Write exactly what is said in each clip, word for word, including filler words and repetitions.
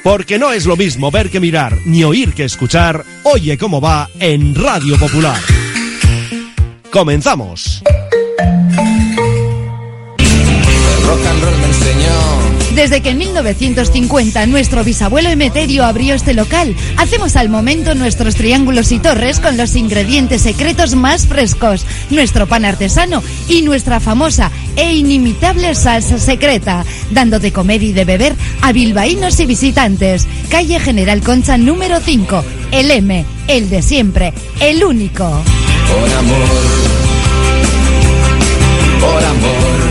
Porque no es lo mismo ver que mirar, ni oír que escuchar. Oye cómo va en Radio Popular. Comenzamos. El rock and roll me enseñó. Desde que en mil novecientos cincuenta nuestro bisabuelo Emeterio abrió este local, hacemos al momento nuestros triángulos y torres con los ingredientes secretos más frescos, nuestro pan artesano y nuestra famosa e inimitable salsa secreta, dando de comer y de beber a bilbaínos y visitantes. Calle General Concha número cinco, el M, el de siempre, el único. Por amor, por amor.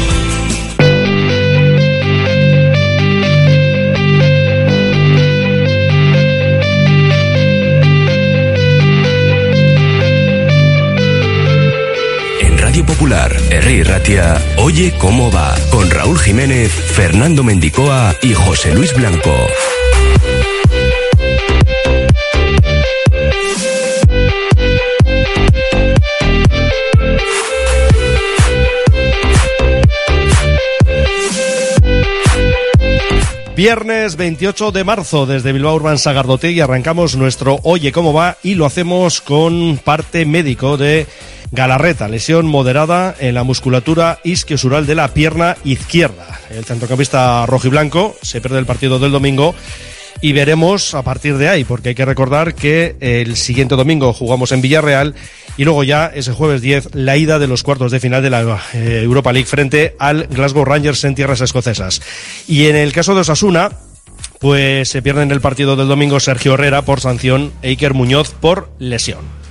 Popular, Herri Ratia, Oye cómo va, con Raúl Jiménez, Fernando Mendicoa y José Luis Blanco. Viernes veintiocho de marzo, desde Bilbao Urban Sagardotegui arrancamos nuestro Oye cómo va y lo hacemos con parte médico de Galarreta, lesión moderada en la musculatura isquiosural de la pierna izquierda. El centrocampista rojiblanco se pierde el partido del domingo y veremos a partir de ahí, porque hay que recordar que el siguiente domingo jugamos en Villarreal y luego ya ese jueves diez la ida de los cuartos de final de la eh, Europa League frente al Glasgow Rangers en tierras escocesas. Y en el caso de Osasuna, pues se pierde en el partido del domingo Sergio Herrera por sanción e Iker Muñoz por lesión.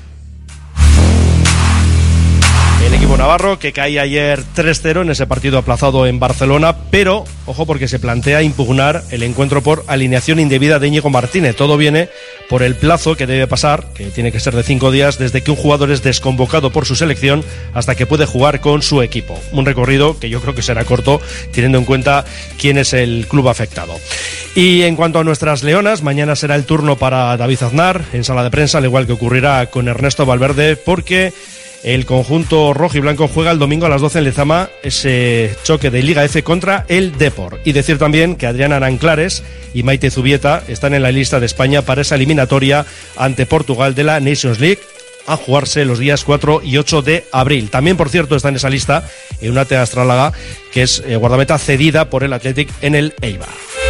El equipo navarro que cae ayer tres cero en ese partido aplazado en Barcelona, pero ojo porque se plantea impugnar el encuentro por alineación indebida de Íñigo Martínez. Todo viene por el plazo que debe pasar, que tiene que ser de cinco días, desde que un jugador es desconvocado por su selección hasta que puede jugar con su equipo. Un recorrido que yo creo que será corto, teniendo en cuenta quién es el club afectado. Y en cuanto a nuestras leonas, mañana será el turno para David Aznar en sala de prensa, al igual que ocurrirá con Ernesto Valverde, porque el conjunto rojo y blanco juega el domingo a las doce en Lezama ese choque de Liga F contra el Depor. Y decir también que Adriana Aranclares y Maite Zubieta están en la lista de España para esa eliminatoria ante Portugal de la Nations League, a jugarse los días cuatro y ocho de abril. También, por cierto, está en esa lista Eunate Astrálaga, que es eh, guardameta cedida por el Athletic en el Eibar.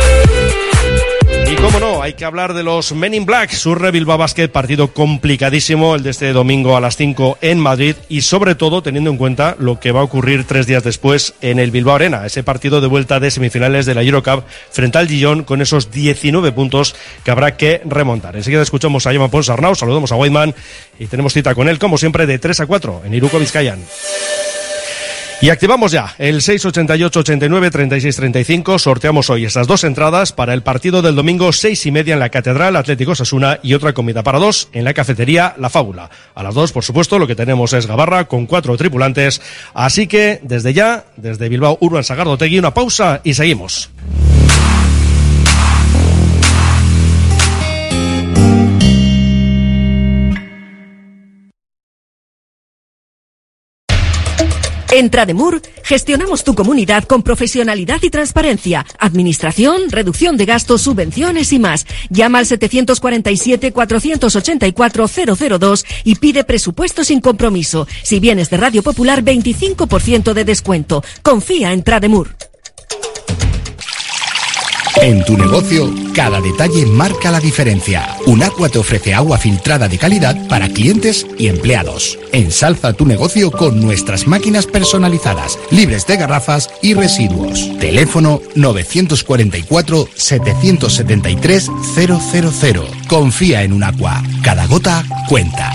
Y cómo no, hay que hablar de los Men in Black, Surre Bilbao Basket, partido complicadísimo el de este domingo a las cinco en Madrid y sobre todo teniendo en cuenta lo que va a ocurrir tres días después en el Bilbao Arena, ese partido de vuelta de semifinales de la Eurocup frente al Gijón con esos diecinueve puntos que habrá que remontar. Enseguida escuchamos a Jaume Ponsarnau, saludamos a Whiteman y tenemos cita con él como siempre de tres a cuatro en Iruko Bizkaian. Y activamos ya el seis ochenta y ocho ochenta y nueve treinta y seis treinta y cinco. Sorteamos hoy esas dos entradas para el partido del domingo seis y media en la Catedral Atlético Osasuna y otra comida para dos en la cafetería La Fábula. A las dos, por supuesto, lo que tenemos es gabarra con cuatro tripulantes. Así que desde ya, desde Bilbao Urban Sagardotegui, una pausa y seguimos. En Trademur gestionamos tu comunidad con profesionalidad y transparencia, administración, reducción de gastos, subvenciones y más. Llama al setecientos cuarenta y siete cuatrocientos ochenta y cuatro cero cero dos y pide presupuesto sin compromiso. Si vienes de Radio Popular, veinticinco por ciento de descuento. Confía en Trademur. En tu negocio, cada detalle marca la diferencia. Unaqua te ofrece agua filtrada de calidad para clientes y empleados. Ensalza tu negocio con nuestras máquinas personalizadas, libres de garrafas y residuos. Teléfono novecientos cuarenta y cuatro setecientos setenta y tres cero cero cero. Confía en Unaqua. Cada gota cuenta.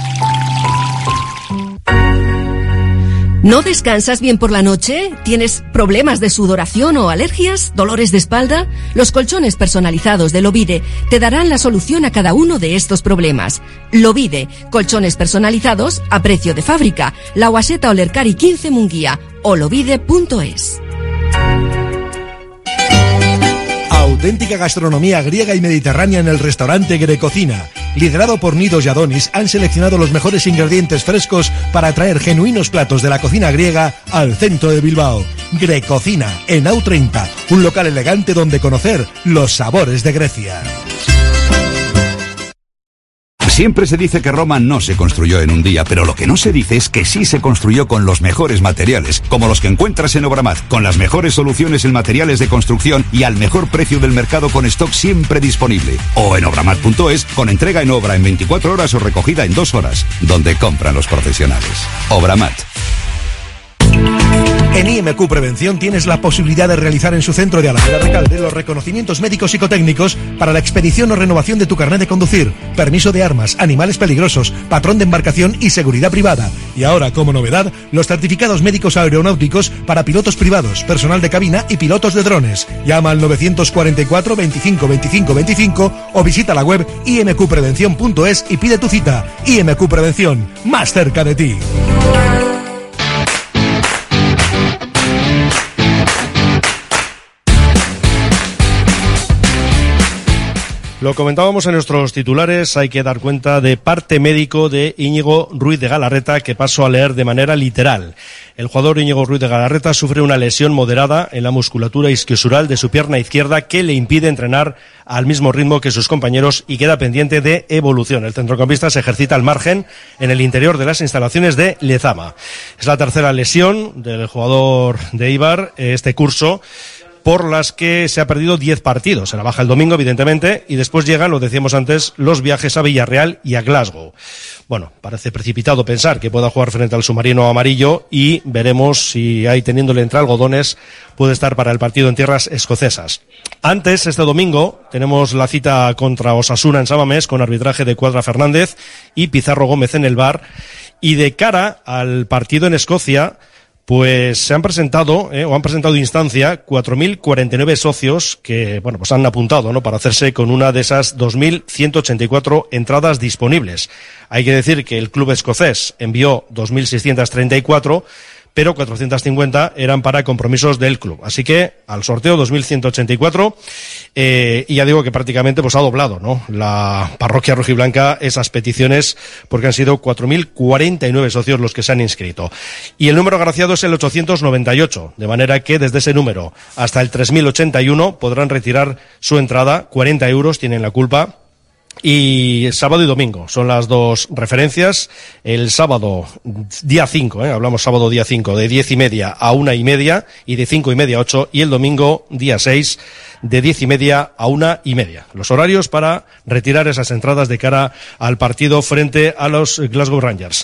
¿No descansas bien por la noche? ¿Tienes problemas de sudoración o alergias? ¿Dolores de espalda? Los colchones personalizados de Lovide te darán la solución a cada uno de estos problemas. Lovide, colchones personalizados a precio de fábrica. La Guaseta Olercari quince Munguía o lovide punto es. auténtica gastronomía griega y mediterránea en el restaurante Grecocina. Liderado por Nidos y Adonis, han seleccionado los mejores ingredientes frescos para traer genuinos platos de la cocina griega al centro de Bilbao. Grecocina, en A U treinta, un local elegante donde conocer los sabores de Grecia. Siempre se dice que Roma no se construyó en un día, pero lo que no se dice es que sí se construyó con los mejores materiales, como los que encuentras en Obramat, con las mejores soluciones en materiales de construcción y al mejor precio del mercado con stock siempre disponible. O en obramat punto es, con entrega en obra en veinticuatro horas o recogida en dos horas, donde compran los profesionales. Obramat. En I M Q Prevención tienes la posibilidad de realizar en su centro de Alameda Recalde los reconocimientos médicos psicotécnicos para la expedición o renovación de tu carnet de conducir, permiso de armas, animales peligrosos, patrón de embarcación y seguridad privada. Y ahora, como novedad, los certificados médicos aeronáuticos para pilotos privados, personal de cabina y pilotos de drones. Llama al novecientos cuarenta y cuatro, veinticinco, veinticinco, veinticinco o visita la web i m q prevención punto es y pide tu cita. I M Q Prevención, más cerca de ti. Lo comentábamos en nuestros titulares, hay que dar cuenta de parte médico de Íñigo Ruiz de Galarreta, que paso a leer de manera literal. El jugador Íñigo Ruiz de Galarreta sufre una lesión moderada en la musculatura isquiosural de su pierna izquierda que le impide entrenar al mismo ritmo que sus compañeros y queda pendiente de evolución. El centrocampista se ejercita al margen en el interior de las instalaciones de Lezama. Es la tercera lesión del jugador de Eibar este curso, por las que se ha perdido diez partidos. Se la baja el domingo, evidentemente, y después llegan, lo decíamos antes, los viajes a Villarreal y a Glasgow. Bueno, parece precipitado pensar que pueda jugar frente al submarino amarillo y veremos si ahí, teniéndole entre algodones, puede estar para el partido en tierras escocesas. Antes, este domingo, tenemos la cita contra Osasuna en San Mamés con arbitraje de Cuadra Fernández y Pizarro Gómez en el V A R. Y de cara al partido en Escocia, pues se han presentado, eh, o han presentado instancia, cuatro mil cuarenta y nueve socios que, bueno, pues han apuntado, ¿no?, para hacerse con una de esas dos mil ciento ochenta y cuatro entradas disponibles. Hay que decir que el club escocés envió dos mil seiscientas treinta y cuatro, pero cuatrocientas cincuenta eran para compromisos del club. Así que al sorteo dos mil ciento ochenta y cuatro, eh, y ya digo que prácticamente pues ha doblado, ¿no?, la parroquia rojiblanca esas peticiones, porque han sido cuatro mil cuarenta y nueve socios los que se han inscrito. Y el número agraciado es el ochocientos noventa y ocho, de manera que desde ese número hasta el tres mil ochenta y uno podrán retirar su entrada, cuarenta euros tienen la culpa. Y sábado y domingo son las dos referencias. El sábado, día cinco, ¿eh? hablamos sábado día cinco, de diez y media a una y media, y de cinco y media a ocho, y el domingo, día seis, de diez y media a una y media. Los horarios para retirar esas entradas de cara al partido frente a los Glasgow Rangers.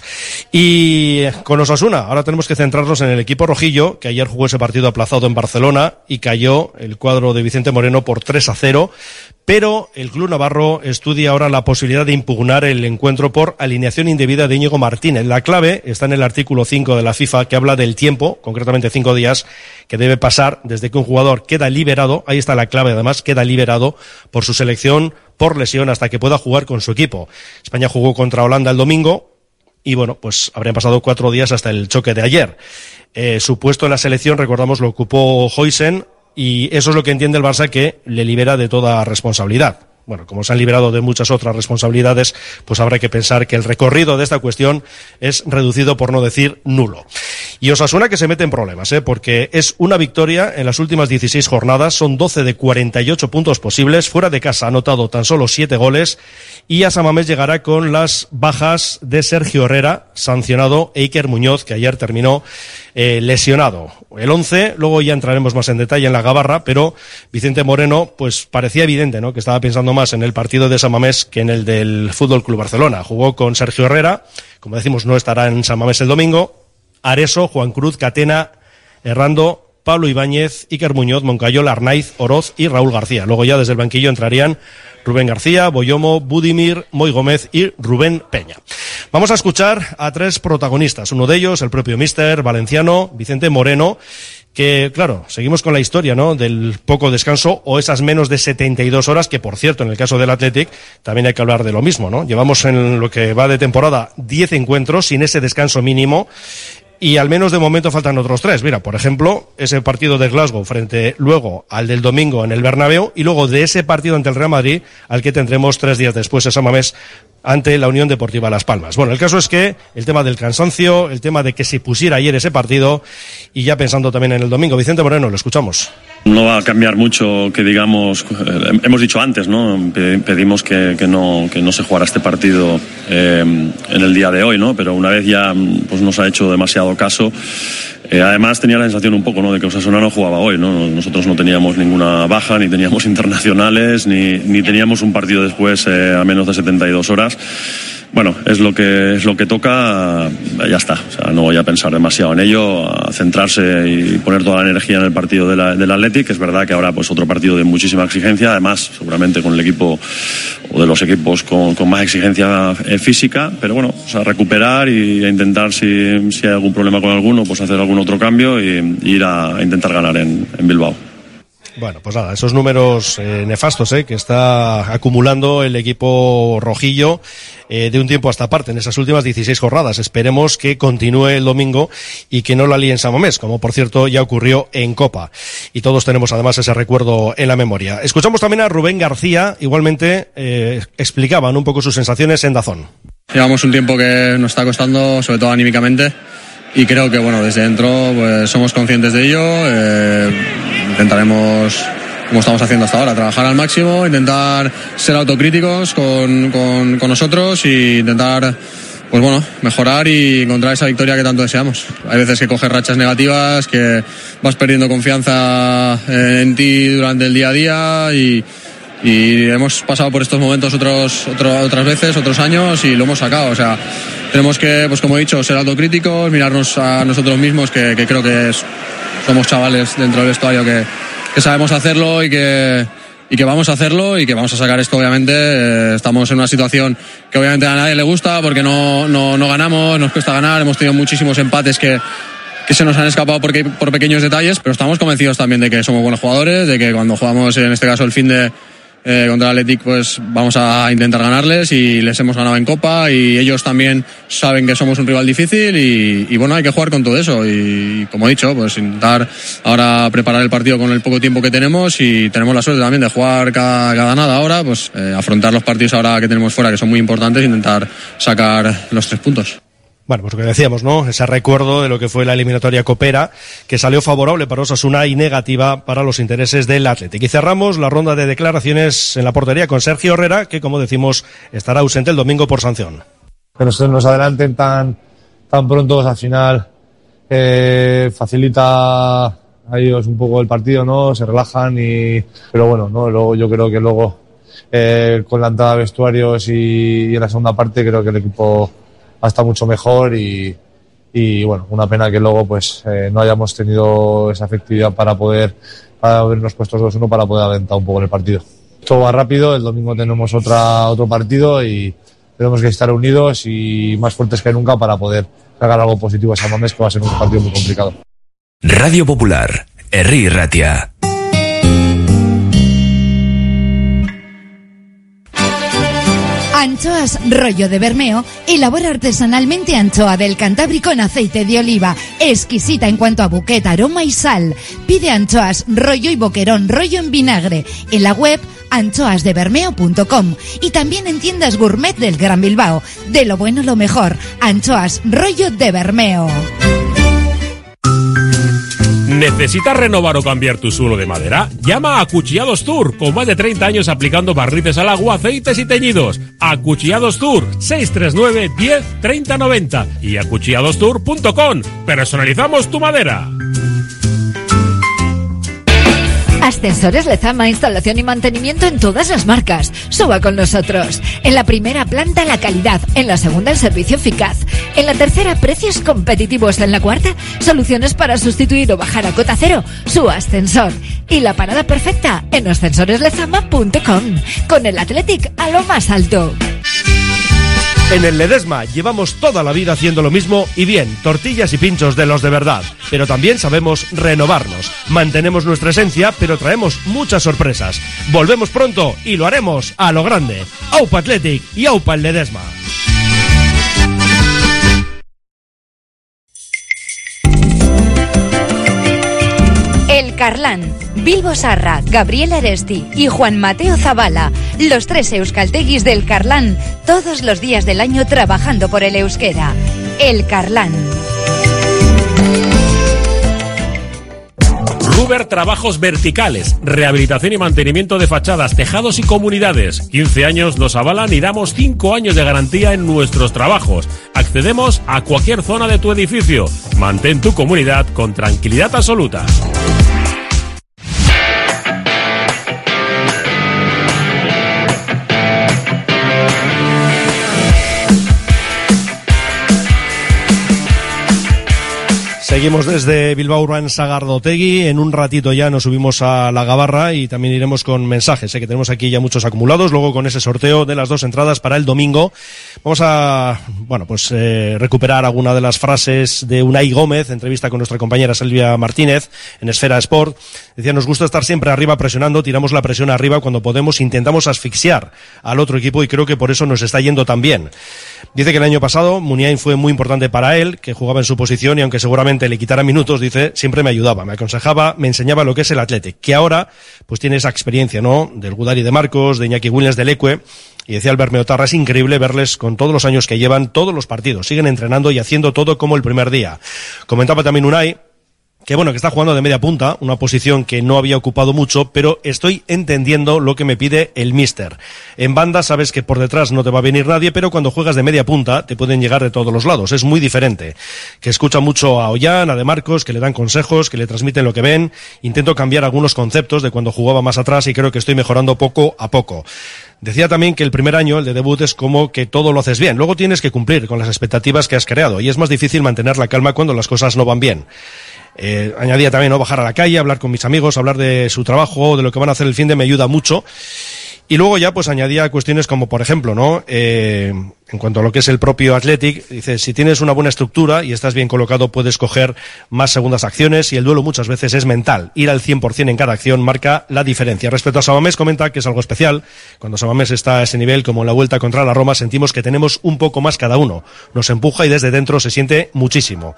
Y con Osasuna, ahora tenemos que centrarnos en el equipo rojillo, que ayer jugó ese partido aplazado en Barcelona y cayó el cuadro de Vicente Moreno por tres a cero. Pero el club navarro estudia ahora la posibilidad de impugnar el encuentro por alineación indebida de Íñigo Martínez. La clave está en el artículo cinco de la FIFA, que habla del tiempo, concretamente cinco días, que debe pasar desde que un jugador queda liberado, ahí está la clave además, queda liberado por su selección por lesión hasta que pueda jugar con su equipo. España jugó contra Holanda el domingo y bueno, pues habrían pasado cuatro días hasta el choque de ayer. Eh, su puesto en la selección, recordamos, lo ocupó Huijsen, y eso es lo que entiende el Barça, que le libera de toda responsabilidad. Bueno, como se han liberado de muchas otras responsabilidades, pues habrá que pensar que el recorrido de esta cuestión es reducido, por no decir nulo. Y Osasuna que se mete en problemas, ¿eh? porque es una victoria en las últimas dieciséis jornadas, son doce de cuarenta y ocho puntos posibles, fuera de casa ha anotado tan solo siete goles, y a San Mamés llegará con las bajas de Sergio Herrera, sancionado, e Iker Muñoz, que ayer terminó eh, lesionado. El once, luego ya entraremos más en detalle en la gabarra, pero Vicente Moreno, pues parecía evidente, ¿no?, que estaba pensando más en el partido de San Mamés que en el del Fútbol Club Barcelona. Jugó con Sergio Herrera, como decimos, no estará en San Mamés el domingo. Areso, Juan Cruz, Catena, Errando, Pablo Ibáñez, Iker Muñoz, Moncayola, Arnaiz, Oroz y Raúl García. Luego ya desde el banquillo entrarían Rubén García, Boyomo, Budimir, Moy Gómez y Rubén Peña. Vamos a escuchar a tres protagonistas. Uno de ellos, el propio míster valenciano, Vicente Moreno, que, claro, seguimos con la historia, ¿no?, del poco descanso o esas menos de setenta y dos horas, que, por cierto, en el caso del Athletic también hay que hablar de lo mismo, ¿no? Llevamos en lo que va de temporada diez encuentros sin ese descanso mínimo. Y al menos de momento faltan otros tres. Mira, por ejemplo, ese partido de Glasgow frente luego al del domingo en el Bernabéu y luego de ese partido ante el Real Madrid al que tendremos tres días después en San Mamés ante la Unión Deportiva Las Palmas. Bueno, el caso es que el tema del cansancio, el tema de que se pusiera ayer ese partido y ya pensando también en el domingo. Vicente Moreno, lo escuchamos. No va a cambiar mucho que digamos, eh, hemos dicho antes, ¿no? Pedimos que, que no que no se jugara este partido eh, en el día de hoy, ¿no? Pero una vez ya pues nos ha hecho demasiado caso. Eh, además tenía la sensación un poco, ¿no?, de que Osasuna no jugaba hoy, ¿no? Nosotros no teníamos ninguna baja, ni teníamos internacionales, ni, ni teníamos un partido después eh, a menos de setenta y dos horas. Bueno, es lo que es lo que toca, ya está. O sea, no voy a pensar demasiado en ello, a centrarse y poner toda la energía en el partido de la, del Athletic. Es verdad que ahora pues otro partido de muchísima exigencia, además seguramente con el equipo o de los equipos con, con más exigencia eh, física, pero bueno, o sea, recuperar y a intentar si, si hay algún problema con alguno, pues hacer algún otro cambio y, y ir a, a intentar ganar en, en Bilbao. Bueno, pues nada, esos números eh, nefastos eh, que está acumulando el equipo rojillo eh, de un tiempo a esta parte, en esas últimas dieciséis jornadas. Esperemos que continúe el domingo y que no la líe en San Mamés, como por cierto ya ocurrió en Copa. Y todos tenemos además ese recuerdo en la memoria. Escuchamos también a Rubén García, igualmente eh, explicaban un poco sus sensaciones en Dazón. Llevamos un tiempo que nos está costando, sobre todo anímicamente. Y creo que bueno, desde dentro pues somos conscientes de ello, eh, intentaremos, como estamos haciendo hasta ahora, trabajar al máximo, intentar ser autocríticos con, con, con nosotros e intentar pues bueno, mejorar y encontrar esa victoria que tanto deseamos. Hay veces que coges rachas negativas, que vas perdiendo confianza en ti durante el día a día y, y hemos pasado por estos momentos otros, otro, otras veces, otros años y lo hemos sacado, o sea, tenemos que, pues como he dicho, ser autocríticos, mirarnos a nosotros mismos, que, que creo que es, somos chavales dentro del vestuario que, que sabemos hacerlo y que, y que vamos a hacerlo y que vamos a sacar esto, obviamente. Eh, estamos en una situación que obviamente a nadie le gusta porque no, no, no ganamos, nos cuesta ganar, hemos tenido muchísimos empates que, que se nos han escapado porque, por pequeños detalles, pero estamos convencidos también de que somos buenos jugadores, de que cuando jugamos, en este caso el fin de Eh, contra el Athletic, pues vamos a intentar ganarles y les hemos ganado en Copa y ellos también saben que somos un rival difícil y, y bueno, hay que jugar con todo eso y como he dicho, pues intentar ahora preparar el partido con el poco tiempo que tenemos y tenemos la suerte también de jugar cada, cada nada ahora, pues eh, afrontar los partidos ahora que tenemos fuera que son muy importantes e intentar sacar los tres puntos. Bueno, pues lo que decíamos, ¿no? Ese recuerdo de lo que fue la eliminatoria copera, que salió favorable para Osasuna y negativa para los intereses del Athletic. Y cerramos la ronda de declaraciones en la portería con Sergio Herrera, que como decimos, estará ausente el domingo por sanción. Que nos, nos adelanten tan, tan pronto, al final eh, facilita a ellos un poco el partido, ¿no? Se relajan y, pero bueno, ¿no? Luego, yo creo que luego, eh, con la entrada de vestuarios y, y en la segunda parte, creo que el equipo está mucho mejor y, y bueno, una pena que luego pues eh, no hayamos tenido esa efectividad para poder para habernos puesto dos uno para poder adelantar un poco en el partido. Todo va rápido, el domingo tenemos otra otro partido y tenemos que estar unidos y más fuertes que nunca para poder sacar algo positivo a San Mamés, que va a ser un partido muy complicado. Radio Popular, Herri Ratia. Anchoas Rollo de Bermeo elabora artesanalmente anchoa del Cantábrico en aceite de oliva, exquisita en cuanto a buquet, aroma y sal. Pide anchoas rollo y boquerón rollo en vinagre en la web anchoas de bermeo punto com y también en tiendas gourmet del Gran Bilbao. De lo bueno lo mejor, Anchoas Rollo de Bermeo. ¿Necesitas renovar o cambiar tu suelo de madera? Llama a Acuchillados Tour, con más de treinta años aplicando barnices al agua, aceites y teñidos. Acuchillados Tour, seis tres nueve, diez, treinta, noventa y acuchillados tour punto com. Personalizamos tu madera. Ascensores Lezama, instalación y mantenimiento en todas las marcas. Suba con nosotros. En la primera planta, la calidad. En la segunda, el servicio eficaz. En la tercera, precios competitivos. En la cuarta, soluciones para sustituir o bajar a cota cero su ascensor. Y la parada perfecta en ascensores lezama punto com. Con el Athletic a lo más alto. En el Ledesma llevamos toda la vida haciendo lo mismo y bien, tortillas y pinchos de los de verdad, pero también sabemos renovarnos. Mantenemos nuestra esencia, pero traemos muchas sorpresas. Volvemos pronto y lo haremos a lo grande. Aupa Athletic y Aupa el Ledesma. Carlán, Bilbo Sarra, Gabriel Aresti y Juan Mateo Zavala, los tres euskalteguis del Carlán, todos los días del año trabajando por el euskera. El Carlán. Ruber Trabajos Verticales, rehabilitación y mantenimiento de fachadas, tejados y comunidades. quince años nos avalan y damos cinco años de garantía en nuestros trabajos. Accedemos a cualquier zona de tu edificio. Mantén tu comunidad con tranquilidad absoluta. Seguimos desde Bilbao Urban Sagardotegui. En un ratito ya nos subimos a la Gabarra y también iremos con mensajes, ¿eh? Que tenemos aquí ya muchos acumulados. Luego con ese sorteo de las dos entradas para el domingo vamos a, bueno, pues eh, recuperar alguna de las frases de Unai Gómez, entrevista con nuestra compañera Silvia Martínez en Esfera Sport. Decía, nos gusta estar siempre arriba presionando, tiramos la presión arriba cuando podemos, intentamos asfixiar al otro equipo y creo que por eso nos está yendo tan bien. Dice que el año pasado Muniain fue muy importante para él, que jugaba en su posición y aunque seguramente le quitara minutos, dice, siempre me ayudaba, me aconsejaba, me enseñaba lo que es el Athletic, que ahora pues tiene esa experiencia, ¿no? Del Gudari de Marcos, de Iñaki Williams del Ecue, y decía Albert Meotarra, es increíble verles con todos los años que llevan, todos los partidos, siguen entrenando y haciendo todo como el primer día. Comentaba también Unai, que bueno, que está jugando de media punta, una posición que no había ocupado mucho, pero estoy entendiendo lo que me pide el míster. En banda sabes que por detrás no te va a venir nadie, pero cuando juegas de media punta te pueden llegar de todos los lados, es muy diferente. Que escucha mucho a Ollán, a De Marcos, que le dan consejos, que le transmiten lo que ven. Intento cambiar algunos conceptos de cuando jugaba más atrás y creo que estoy mejorando poco a poco. Decía también que el primer año, el de debut, es como que todo lo haces bien. Luego tienes que cumplir con las expectativas que has creado y es más difícil mantener la calma cuando las cosas no van bien. Eh, añadía también, ¿no?, bajar a la calle, hablar con mis amigos, hablar de su trabajo, de lo que van a hacer el finde, me ayuda mucho. Y luego ya pues añadía cuestiones como, por ejemplo, ¿no?, eh, en cuanto a lo que es el propio Athletic, dice, si tienes una buena estructura y estás bien colocado, puedes coger más segundas acciones y el duelo muchas veces es mental. Ir al cien por ciento en cada acción marca la diferencia. Respecto a Samamés, comenta que es algo especial. Cuando Samamés está a ese nivel, como en la vuelta contra la Roma, sentimos que tenemos un poco más cada uno. Nos empuja y desde dentro se siente muchísimo.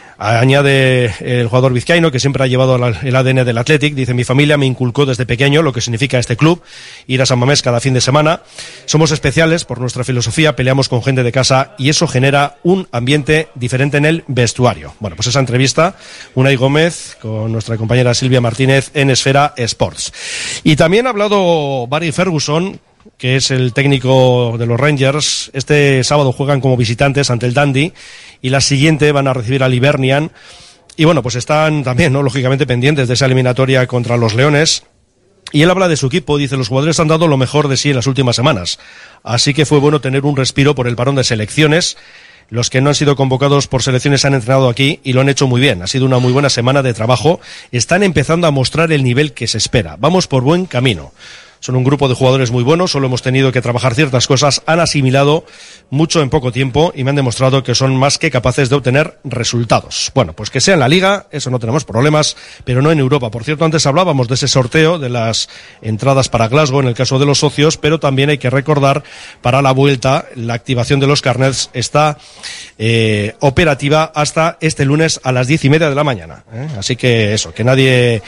Añade el jugador vizcaíno, que siempre ha llevado el A D N del Athletic, dice, mi familia me inculcó desde pequeño lo que significa este club, ir a San Mamés cada fin de semana. Somos especiales por nuestra filosofía, peleamos con gente de casa y eso genera un ambiente diferente en el vestuario. Bueno, pues esa entrevista, Unai Gómez con nuestra compañera Silvia Martínez en Esfera Sports. Y también ha hablado Barry Ferguson, que es el técnico de los Rangers. Este sábado juegan como visitantes ante el Dundee y la siguiente van a recibir al Hibernian. Y bueno, pues están también, ¿no?, lógicamente pendientes de esa eliminatoria contra los Leones. Y él habla de su equipo, dice, los jugadores han dado lo mejor de sí en las últimas semanas. Así que fue bueno tener un respiro por el parón de selecciones. Los que no han sido convocados por selecciones han entrenado aquí y lo han hecho muy bien. Ha sido una muy buena semana de trabajo. Están empezando a mostrar el nivel que se espera. Vamos por buen camino. Son un grupo de jugadores muy buenos, solo hemos tenido que trabajar ciertas cosas, han asimilado mucho en poco tiempo y me han demostrado que son más que capaces de obtener resultados. Bueno, pues que sea en la Liga, eso no tenemos problemas, pero no en Europa. Por cierto, antes hablábamos de ese sorteo de las entradas para Glasgow en el caso de los socios, pero también hay que recordar para la vuelta, la activación de los carnets está eh, operativa hasta este lunes a las diez y media de la mañana. ¿eh? Así que eso, que nadie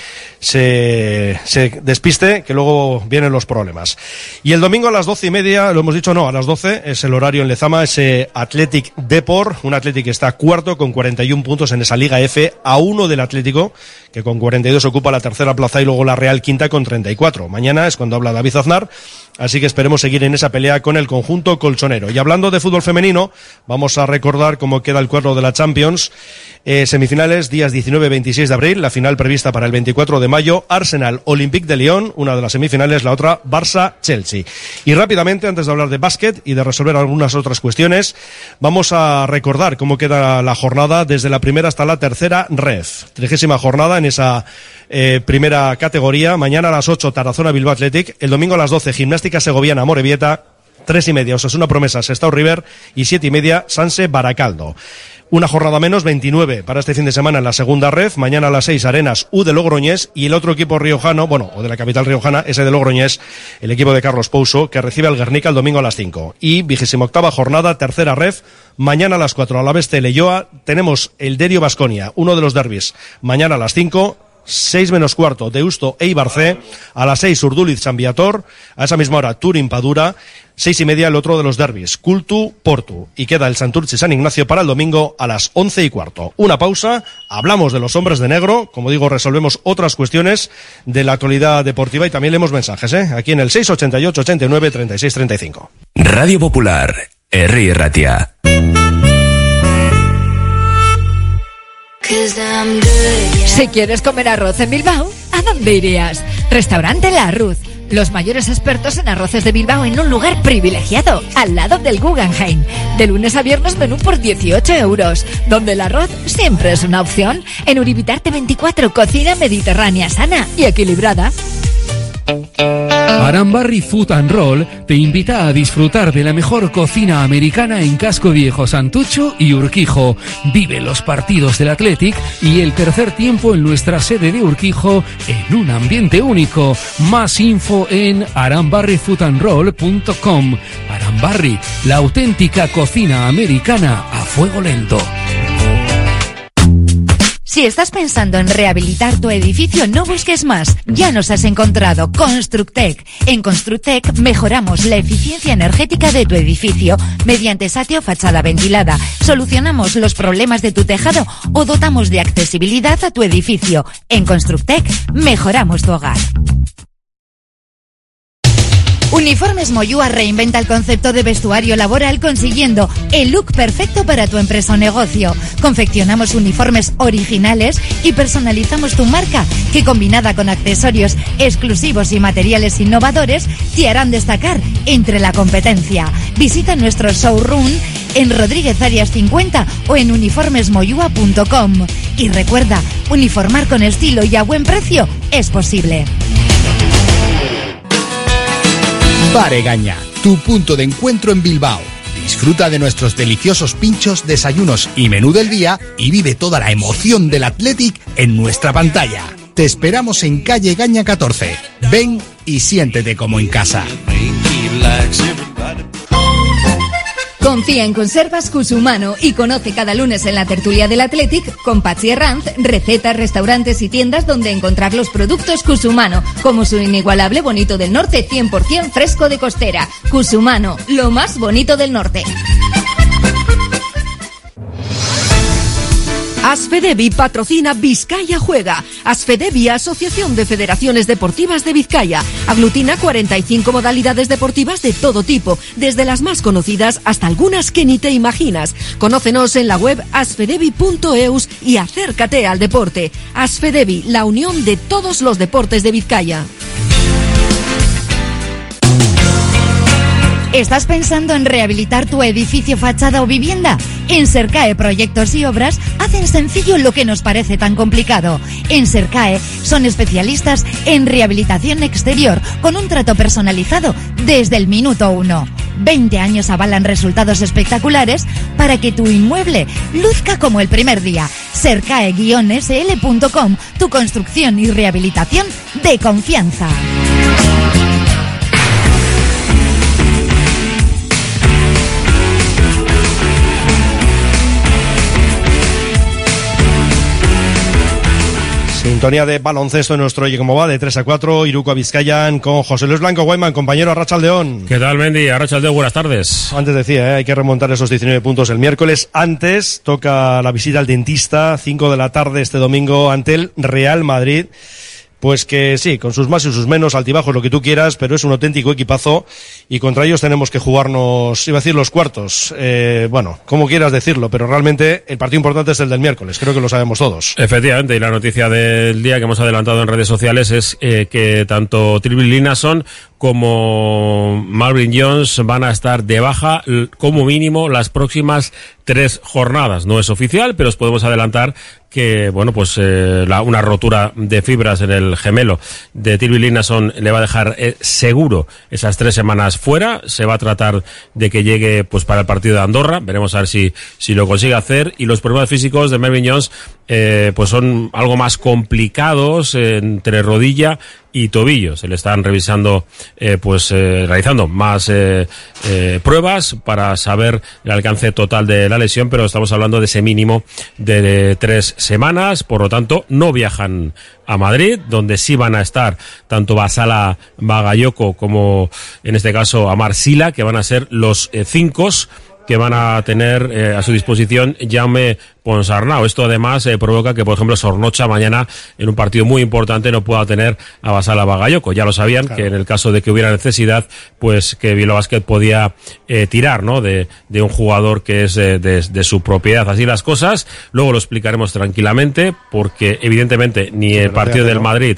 se, se despiste, que luego viene los problemas. Y el domingo a las doce y media, lo hemos dicho, no, a las doce es el horario en Lezama, ese Athletic Depor, un Athletic que está cuarto con cuarenta y un puntos en esa Liga F, a uno del Atlético, que con cuarenta y dos ocupa la tercera plaza, y luego la Real quinta con treinta y cuatro. Mañana es cuando habla David Aznar, así que esperemos seguir en esa pelea con el conjunto colchonero. Y hablando de fútbol femenino, vamos a recordar cómo queda el cuadro de la Champions. Eh, semifinales, días diecinueve y veintiséis de abril, la final prevista para el veinticuatro de mayo, Arsenal Olympique de Lyon, una de las semifinales, la otra Barça Chelsea. Y rápidamente, antes de hablar de básquet y de resolver algunas otras cuestiones, vamos a recordar cómo queda la jornada desde la primera hasta la tercera ref. Trigésima jornada en esa eh, primera categoría. Mañana a las ocho, Tarazona Bilbao Athletic. El domingo a las doce, Gimnástica Segoviana Amorebieta. Tres y media, Osasuna Promesa Sestao River. Y siete y media, Sanse Baracaldo. Una jornada menos, veintinueve para este fin de semana en la segunda red. Mañana a las seis, Arenas U de Logroñés. Y el otro equipo riojano, bueno, o de la capital riojana, ese de Logroñés, el equipo de Carlos Pouso, que recibe al Guernica el domingo a las cinco. Y vigésima octava jornada, tercera red. Mañana a las cuatro, Alavés Leioa. Tenemos el Derio Baskonia, uno de los derbis. Mañana a las cinco. seis menos cuarto, Deusto Eibar C, a las seis Urduliz San Viator, a esa misma hora Turín Padura, seis y media el otro de los derbis, Cultu Portu, y queda el Santurce San Ignacio para el domingo a las once y cuarto. Una pausa, hablamos de los hombres de negro, como digo, resolvemos otras cuestiones de la actualidad deportiva y también leemos mensajes, ¿eh? Aquí en el seis ochenta y ocho, ochenta y nueve, treinta y seis, treinta y cinco. Radio Popular, Herri Ratia. Si quieres comer arroz en Bilbao, ¿a dónde irías? Restaurante La Arruz. Los mayores expertos en arroces de Bilbao en un lugar privilegiado, al lado del Guggenheim. De lunes a viernes menú por dieciocho euros, donde el arroz siempre es una opción. En Uribitarte veinticuatro, cocina mediterránea sana y equilibrada. Arambarri Food and Roll te invita a disfrutar de la mejor cocina americana en Casco Viejo, Santucho y Urquijo. Vive los partidos del Athletic y el tercer tiempo en nuestra sede de Urquijo en un ambiente único. Más info en arambarri food and roll punto com. Arambarri, la auténtica cocina americana a fuego lento. Si estás pensando en rehabilitar tu edificio, no busques más. Ya nos has encontrado. Constructec. En Constructec mejoramos la eficiencia energética de tu edificio mediante satio fachada ventilada. Solucionamos los problemas de tu tejado o dotamos de accesibilidad a tu edificio. En Constructec mejoramos tu hogar. Uniformes Moyúa reinventa el concepto de vestuario laboral consiguiendo el look perfecto para tu empresa o negocio. Confeccionamos uniformes originales y personalizamos tu marca, que combinada con accesorios exclusivos y materiales innovadores te harán destacar entre la competencia. Visita nuestro showroom en Rodríguez Arias cincuenta o en uniformes moyúa punto com. Y recuerda, uniformar con estilo y a buen precio es posible. Bar Egaña, tu punto de encuentro en Bilbao. Disfruta de nuestros deliciosos pinchos, desayunos y menú del día y vive toda la emoción del Athletic en nuestra pantalla. Te esperamos en calle Egaña catorce. Ven y siéntete como en casa. Confía en Conservas Cusumano y conoce cada lunes en la tertulia del Athletic con Patxi Herranz recetas, restaurantes y tiendas donde encontrar los productos Cusumano, como su inigualable bonito del norte cien por ciento fresco de costera. Cusumano, lo más bonito del norte. Asfedevi patrocina Vizcaya Juega. Asfedevi, Asociación de Federaciones Deportivas de Vizcaya, aglutina cuarenta y cinco modalidades deportivas de todo tipo, desde las más conocidas hasta algunas que ni te imaginas. Conócenos en la web asfedevi punto eus y acércate al deporte. Asfedevi, la unión de todos los deportes de Vizcaya. ¿Estás pensando en rehabilitar tu edificio, fachada o vivienda? En Sercae Proyectos y Obras hacen sencillo lo que nos parece tan complicado. En Sercae son especialistas en rehabilitación exterior con un trato personalizado desde el minuto uno. veinte años avalan resultados espectaculares para que tu inmueble luzca como el primer día. Sercae guion ese ele punto com, tu construcción y rehabilitación de confianza. Sintonía de baloncesto en nuestro Oye Cómo Va, de tres a cuatro, Iruko Vizcayan con José Luis Blanco Guayman, compañero Arratsaldeón. ¿Qué tal, Mendy? Arratsaldeón, buenas tardes. Antes decía, ¿eh? hay que remontar esos diecinueve puntos el miércoles. Antes toca la visita al dentista, cinco de la tarde este domingo ante el Real Madrid. Pues que sí, con sus más y sus menos, altibajos, lo que tú quieras, pero es un auténtico equipazo y contra ellos tenemos que jugarnos, iba a decir los cuartos, eh, bueno, como quieras decirlo, pero realmente el partido importante es el del miércoles, creo que lo sabemos todos. Efectivamente, y la noticia del día que hemos adelantado en redes sociales es eh, que tanto Tyrell Linnason como Marvin Jones van a estar de baja como mínimo las próximas tres jornadas. No es oficial, pero os podemos adelantar que, bueno, pues eh, la, una rotura de fibras en el gemelo de Tyrell Linnason le va a dejar eh, seguro esas tres semanas fuera. Se va a tratar de que llegue pues para el partido de Andorra. Veremos a ver si, si lo consigue hacer. Y los problemas físicos de Marvin Jones eh, pues son algo más complicados eh, entre rodilla y tobillo. Se le están revisando, eh, pues eh, realizando más eh, eh, pruebas para saber el alcance total de la lesión, pero estamos hablando de ese mínimo de, de tres semanas. Por lo tanto, no viajan a Madrid, donde sí van a estar tanto Basala Bagayoko como, en este caso, Amar Sila, que van a ser los eh, cinco que van a tener eh, a su disposición Jaume Ponsarnau. Esto además eh, provoca que, por ejemplo, Sornocha mañana en un partido muy importante no pueda tener a Basala Bagayoko. Ya lo sabían, claro, que en el caso de que hubiera necesidad, pues que Bilbao Basket podía eh, tirar, ¿no?, de, de un jugador que es eh, de, de su propiedad. Así las cosas, luego lo explicaremos tranquilamente, porque evidentemente ni el partido del Madrid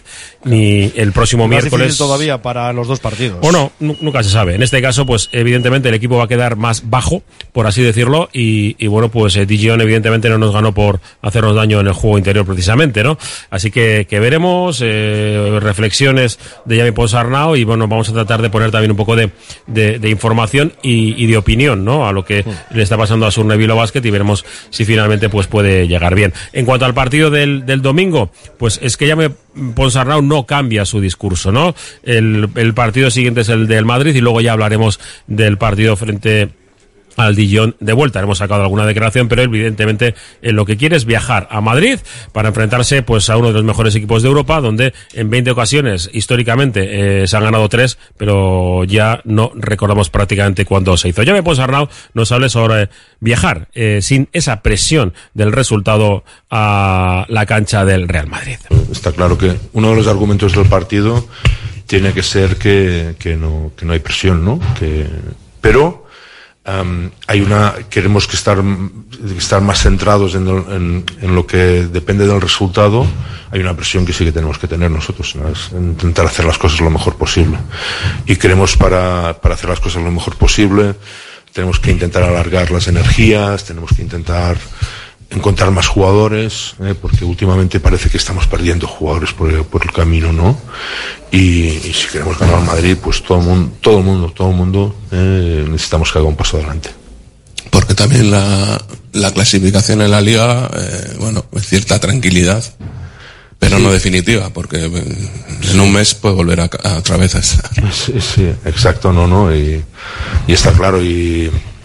ni el próximo miércoles... Es difícil todavía para los dos partidos. O no, nunca se sabe. En este caso, pues evidentemente el equipo va a quedar más bajo, por así decirlo, y, y bueno, pues eh, Dijon evidentemente no nos ganó por hacernos daño en el juego interior precisamente, ¿no? Así que, que veremos, eh, reflexiones de Jaume Ponsarnau, y bueno, vamos a tratar de poner también un poco de, de, de información y, y de opinión, ¿no?, a lo que mm. le está pasando a Surne Bilbao Basket, y veremos si finalmente pues puede llegar bien. En cuanto al partido del, del domingo, pues es que Jaume Ponsarnau no cambia su discurso, ¿no? El, el partido siguiente es el del Madrid, y luego ya hablaremos del partido frente al Dijon de vuelta. Hemos sacado alguna declaración, pero evidentemente eh, lo que quiere es viajar a Madrid para enfrentarse pues a uno de los mejores equipos de Europa, donde en veinte ocasiones históricamente eh, se han ganado tres, pero ya no recordamos prácticamente cuándo se hizo. Jaume Ponsarnau nos habla sobre viajar eh, sin esa presión del resultado a la cancha del Real Madrid. Está claro que uno de los argumentos del partido tiene que ser que, que, no, que no hay presión, ¿no? Que, pero Um, hay una queremos que estar estar más centrados en, en, en lo que depende del resultado. Hay una presión que sí que tenemos que tener nosotros, ¿no? Es intentar hacer las cosas lo mejor posible, y queremos para, para hacer las cosas lo mejor posible tenemos que intentar alargar las energías, tenemos que intentar encontrar más jugadores, ¿eh? Porque últimamente parece que estamos perdiendo jugadores por el, por el camino, ¿no? Y, y si queremos ganar al Madrid, pues todo el mundo, todo el mundo, todo el mundo eh, necesitamos que haga un paso adelante. Porque también la, la clasificación en la Liga, eh, bueno, es cierta tranquilidad, pero sí, no definitiva, porque en sí, un mes puede volver a, a otra vez a esa. Sí, sí, exacto, no, no, y, y está claro, y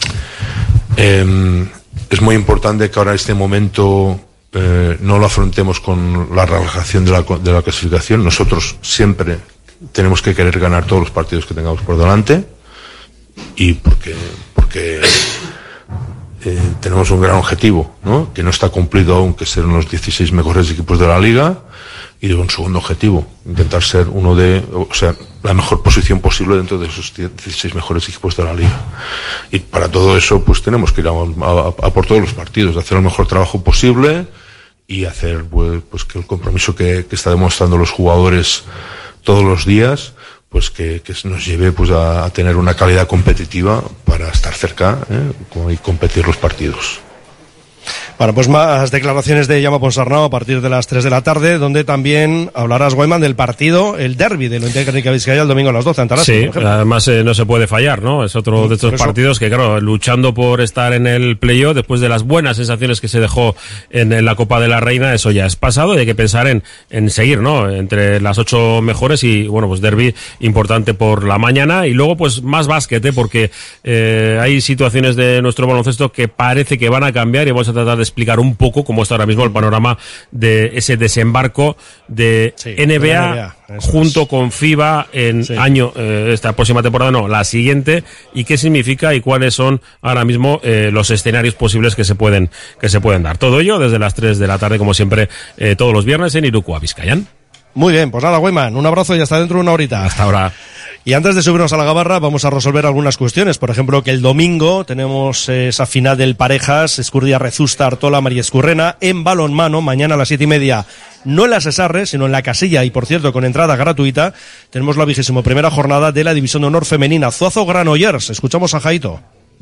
eh, es muy importante que ahora en este momento eh, no lo afrontemos con la relajación de la, de la clasificación. Nosotros siempre tenemos que querer ganar todos los partidos que tengamos por delante, y porque, porque eh, tenemos un gran objetivo, ¿no?, que no está cumplido aún, que ser los dieciséis mejores equipos de la Liga, y un segundo objetivo, intentar ser uno de, o sea, la mejor posición posible dentro de esos dieciséis mejores equipos de la Liga. Y para todo eso, pues tenemos que ir a, a, a por todos los partidos, hacer el mejor trabajo posible y hacer pues, pues que el compromiso que, que está demostrando los jugadores todos los días, pues que, que nos lleve pues a, a tener una calidad competitiva para estar cerca, ¿eh?, y competir los partidos. Bueno, pues más declaraciones de Jaume Ponsarnau a partir de las tres de la tarde, donde también hablarás, Guayman, del partido, el derbi de Lointe Guernica Vizcaya el domingo a las doce en Tarasi. Sí, además eh, no se puede fallar, ¿no? Es otro de estos partidos que, claro, luchando por estar en el playoff, después de las buenas sensaciones que se dejó en, en la Copa de la Reina, eso ya es pasado, y hay que pensar en, en seguir, ¿no?, entre las ocho mejores, y bueno, pues derbi importante por la mañana, y luego pues más básquet, ¿eh? Porque eh, hay situaciones de nuestro baloncesto que parece que van a cambiar, y vamos a tratar de explicar un poco cómo está ahora mismo el panorama de ese desembarco de sí, N B A, N B A junto es. con FIBA en sí. año, eh, esta próxima temporada, no, la siguiente, y qué significa y cuáles son ahora mismo eh, los escenarios posibles que se pueden que se pueden dar. Todo ello desde las tres de la tarde, como siempre, eh, todos los viernes en Iruko, Vizcayan. Muy bien, pues nada, Guayman, un abrazo y hasta dentro de una horita. Hasta ahora. Y antes de subirnos a la gabarra, vamos a resolver algunas cuestiones. Por ejemplo, que el domingo tenemos esa final del Parejas, Escurdia Rezusta, Artola, María Escurrena, en balonmano, mañana a las siete y media, no en la Sesarre, sino en la Casilla, y por cierto, con entrada gratuita, tenemos la vigésimo primera jornada de la División de Honor Femenina, Zuazo Granollers. Escuchamos a Jaito.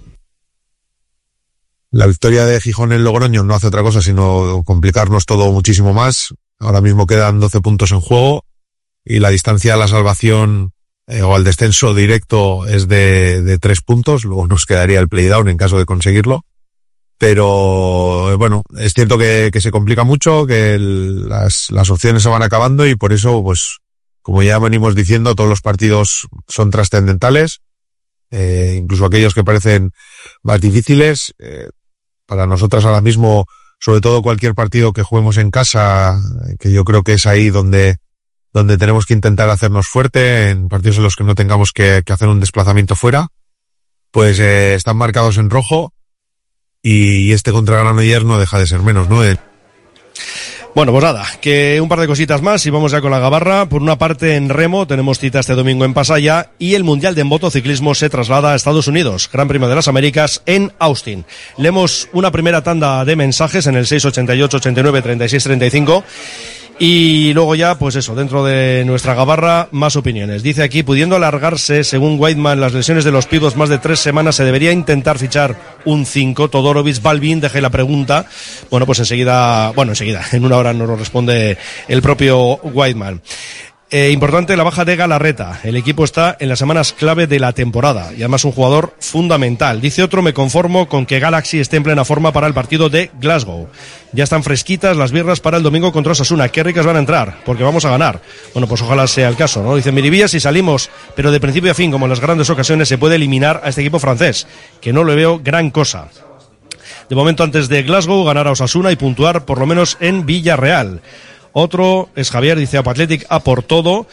La victoria de Gijón en Logroño no hace otra cosa sino complicarnos todo muchísimo más. Ahora mismo quedan doce puntos en juego, y la distancia a la salvación eh, o al descenso directo es de, de tres puntos. Luego nos quedaría el playdown en caso de conseguirlo. pero bueno, es cierto que, que se complica mucho, que el, las, las opciones se van acabando y por eso, pues, como ya venimos diciendo, todos los partidos son trascendentales, eh, incluso aquellos que parecen más difíciles. Eh, para nosotras ahora mismo, sobre todo cualquier partido que juguemos en casa, que yo creo que es ahí donde, donde tenemos que intentar hacernos fuerte, en partidos en los que no tengamos que, que hacer un desplazamiento fuera, pues eh, están marcados en rojo y, y este contra Granollers no deja de ser menos, ¿no? Eh, Bueno, pues nada, que un par de cositas más y vamos ya con la gabarra. Por una parte, en remo tenemos cita este domingo en Pasaya y el Mundial de Motociclismo se traslada a Estados Unidos, Gran Premio de las Américas en Austin. Leemos una primera tanda de mensajes en el seis ochenta y ocho, ochenta y nueve, treinta y seis, treinta y cinco. Y luego ya, pues eso, dentro de nuestra gabarra, más opiniones. Dice aquí, pudiendo alargarse, según Weidman, las lesiones de los pivots más de tres semanas, se debería intentar fichar un cinco. Todorovic, Balvin, dejé la pregunta. Bueno, pues enseguida, bueno, enseguida, en una hora nos lo responde el propio Weidman. Eh, importante la baja de Galarreta. El equipo está en las semanas clave de la temporada y además un jugador fundamental. Dice otro, me conformo con que Galaxy esté en plena forma para el partido de Glasgow. Ya están fresquitas las birras para el domingo contra Osasuna. Qué ricas van a entrar, porque vamos a ganar. Bueno, pues ojalá sea el caso, ¿no? Dice Miribilla, si salimos, pero de principio a fin, como en las grandes ocasiones, se puede eliminar a este equipo francés, que no le veo gran cosa. De momento, antes de Glasgow, ganar a Osasuna y puntuar por lo menos en Villarreal. Otro es Javier, dice Athletic a por todo.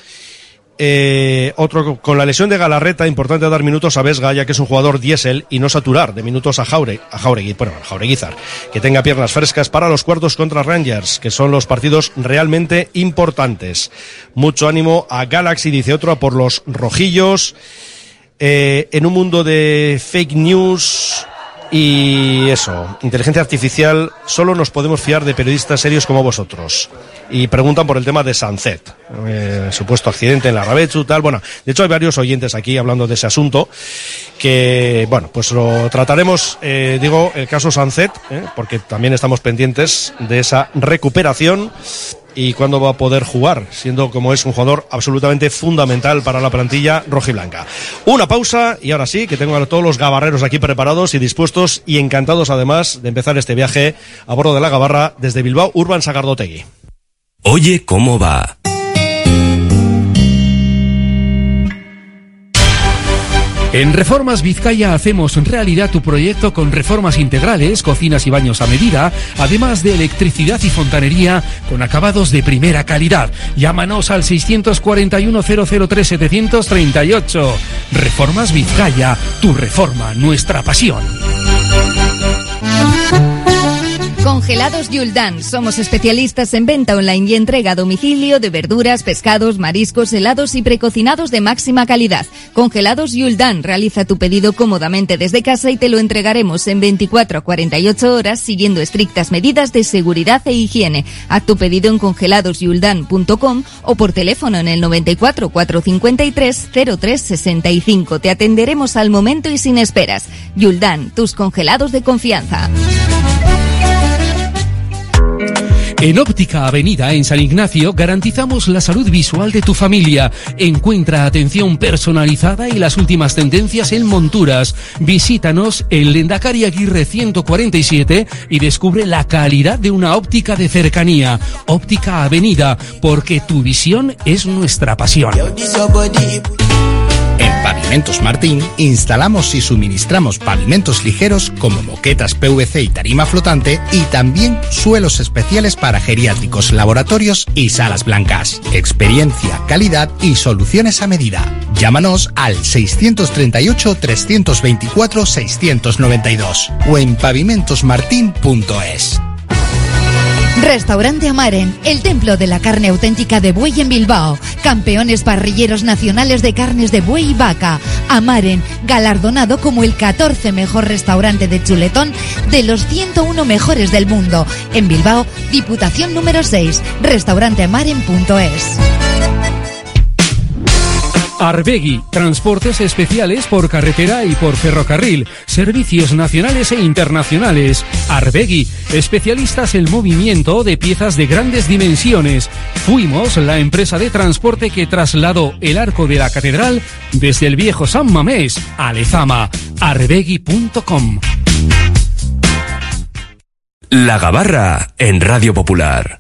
Eh, otro, con la lesión de Galarreta, importante dar minutos a Vesga, ya que es un jugador diésel, y no saturar de minutos a Jauregui, a Jauregui, bueno, a Jaureguizar, que tenga piernas frescas para los cuartos contra Rangers, que son los partidos realmente importantes. Mucho ánimo a Galaxy, dice otro, a por los rojillos. Eh, en un mundo de fake news y eso, inteligencia artificial, solo nos podemos fiar de periodistas serios como vosotros. Y preguntan por el tema de Sancet, eh, supuesto accidente en la Rabechu, tal. Bueno, de hecho hay varios oyentes aquí hablando de ese asunto, que, bueno, pues lo trataremos, eh, digo, el caso Sancet, eh, porque también estamos pendientes de esa recuperación y cuándo va a poder jugar, siendo como es un jugador absolutamente fundamental para la plantilla rojiblanca. Una pausa y ahora sí, que tengo a todos los gabarreros aquí preparados y dispuestos y encantados además de empezar este viaje a bordo de la gabarra desde Bilbao Urban Sagardotegui. Oye, ¿cómo va? En Reformas Vizcaya hacemos realidad tu proyecto con reformas integrales, cocinas y baños a medida, además de electricidad y fontanería con acabados de primera calidad. Llámanos al seiscientos cuarenta y uno, cero cero tres, setecientos treinta y ocho. Reformas Vizcaya, tu reforma, nuestra pasión. Congelados Yuldan. Somos especialistas en venta online y entrega a domicilio de verduras, pescados, mariscos, helados y precocinados de máxima calidad. Congelados Yuldan. Realiza tu pedido cómodamente desde casa y te lo entregaremos en veinticuatro a cuarenta y ocho horas siguiendo estrictas medidas de seguridad e higiene. Haz tu pedido en congelados yuldan punto com o por teléfono en el noventa y cuatro, cuatrocientos cincuenta y tres, cero tres sesenta y cinco. Te atenderemos al momento y sin esperas. Yuldan, tus congelados de confianza. En Óptica Avenida, en San Ignacio, garantizamos la salud visual de tu familia. Encuentra atención personalizada y las últimas tendencias en monturas. Visítanos en Lendakari Aguirre ciento cuarenta y siete y descubre la calidad de una óptica de cercanía. Óptica Avenida, porque tu visión es nuestra pasión. En Pavimentos Martín instalamos y suministramos pavimentos ligeros como moquetas P V C y tarima flotante y también suelos especiales para geriátricos, laboratorios y salas blancas. Experiencia, calidad y soluciones a medida. Llámanos al seiscientos treinta y ocho, trescientos veinticuatro, seiscientos noventa y dos o en pavimentosmartin punto es. Restaurante Amaren, el templo de la carne auténtica de buey en Bilbao. Campeones parrilleros nacionales de carnes de buey y vaca. Amaren, galardonado como el catorce mejor restaurante de chuletón de los ciento uno mejores del mundo. En Bilbao, Diputación número seis, restaurante amaren punto es. Arbegui, transportes especiales por carretera y por ferrocarril, servicios nacionales e internacionales. Arbegui, especialistas en movimiento de piezas de grandes dimensiones. Fuimos la empresa de transporte que trasladó el arco de la catedral desde el viejo San Mamés a Lezama. arbegui punto com. La Gabarra en Radio Popular.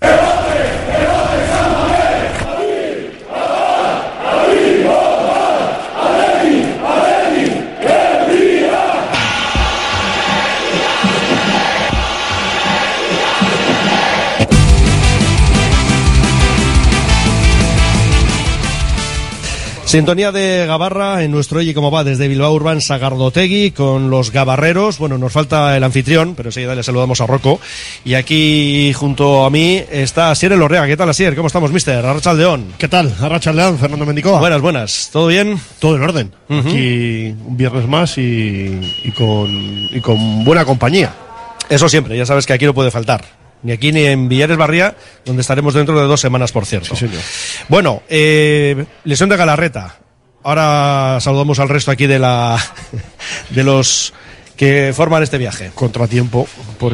Sintonía de Gabarra en nuestro Oye Cómo Va desde Bilbao Urban Sagardotegui con los gabarreros. Bueno, nos falta el anfitrión, pero enseguida le saludamos a Rocco. Y aquí junto a mí está Asier Elorrea. ¿Qué tal, Asier? ¿Cómo estamos, mister? Arratsaldeón. ¿Qué tal? Arratsaldeón, Fernando Mendicoa. Buenas, buenas. ¿Todo bien? Todo en orden. Uh-huh. Aquí un viernes más y, y, con, y con buena compañía. Eso siempre, ya sabes que aquí no puede faltar. Ni aquí ni en Villares Barría, donde estaremos dentro de dos semanas, por cierto. Sí, señor. Bueno, eh, lesión de Galarreta. Ahora saludamos al resto aquí de la de los que forman este viaje. Contratiempo,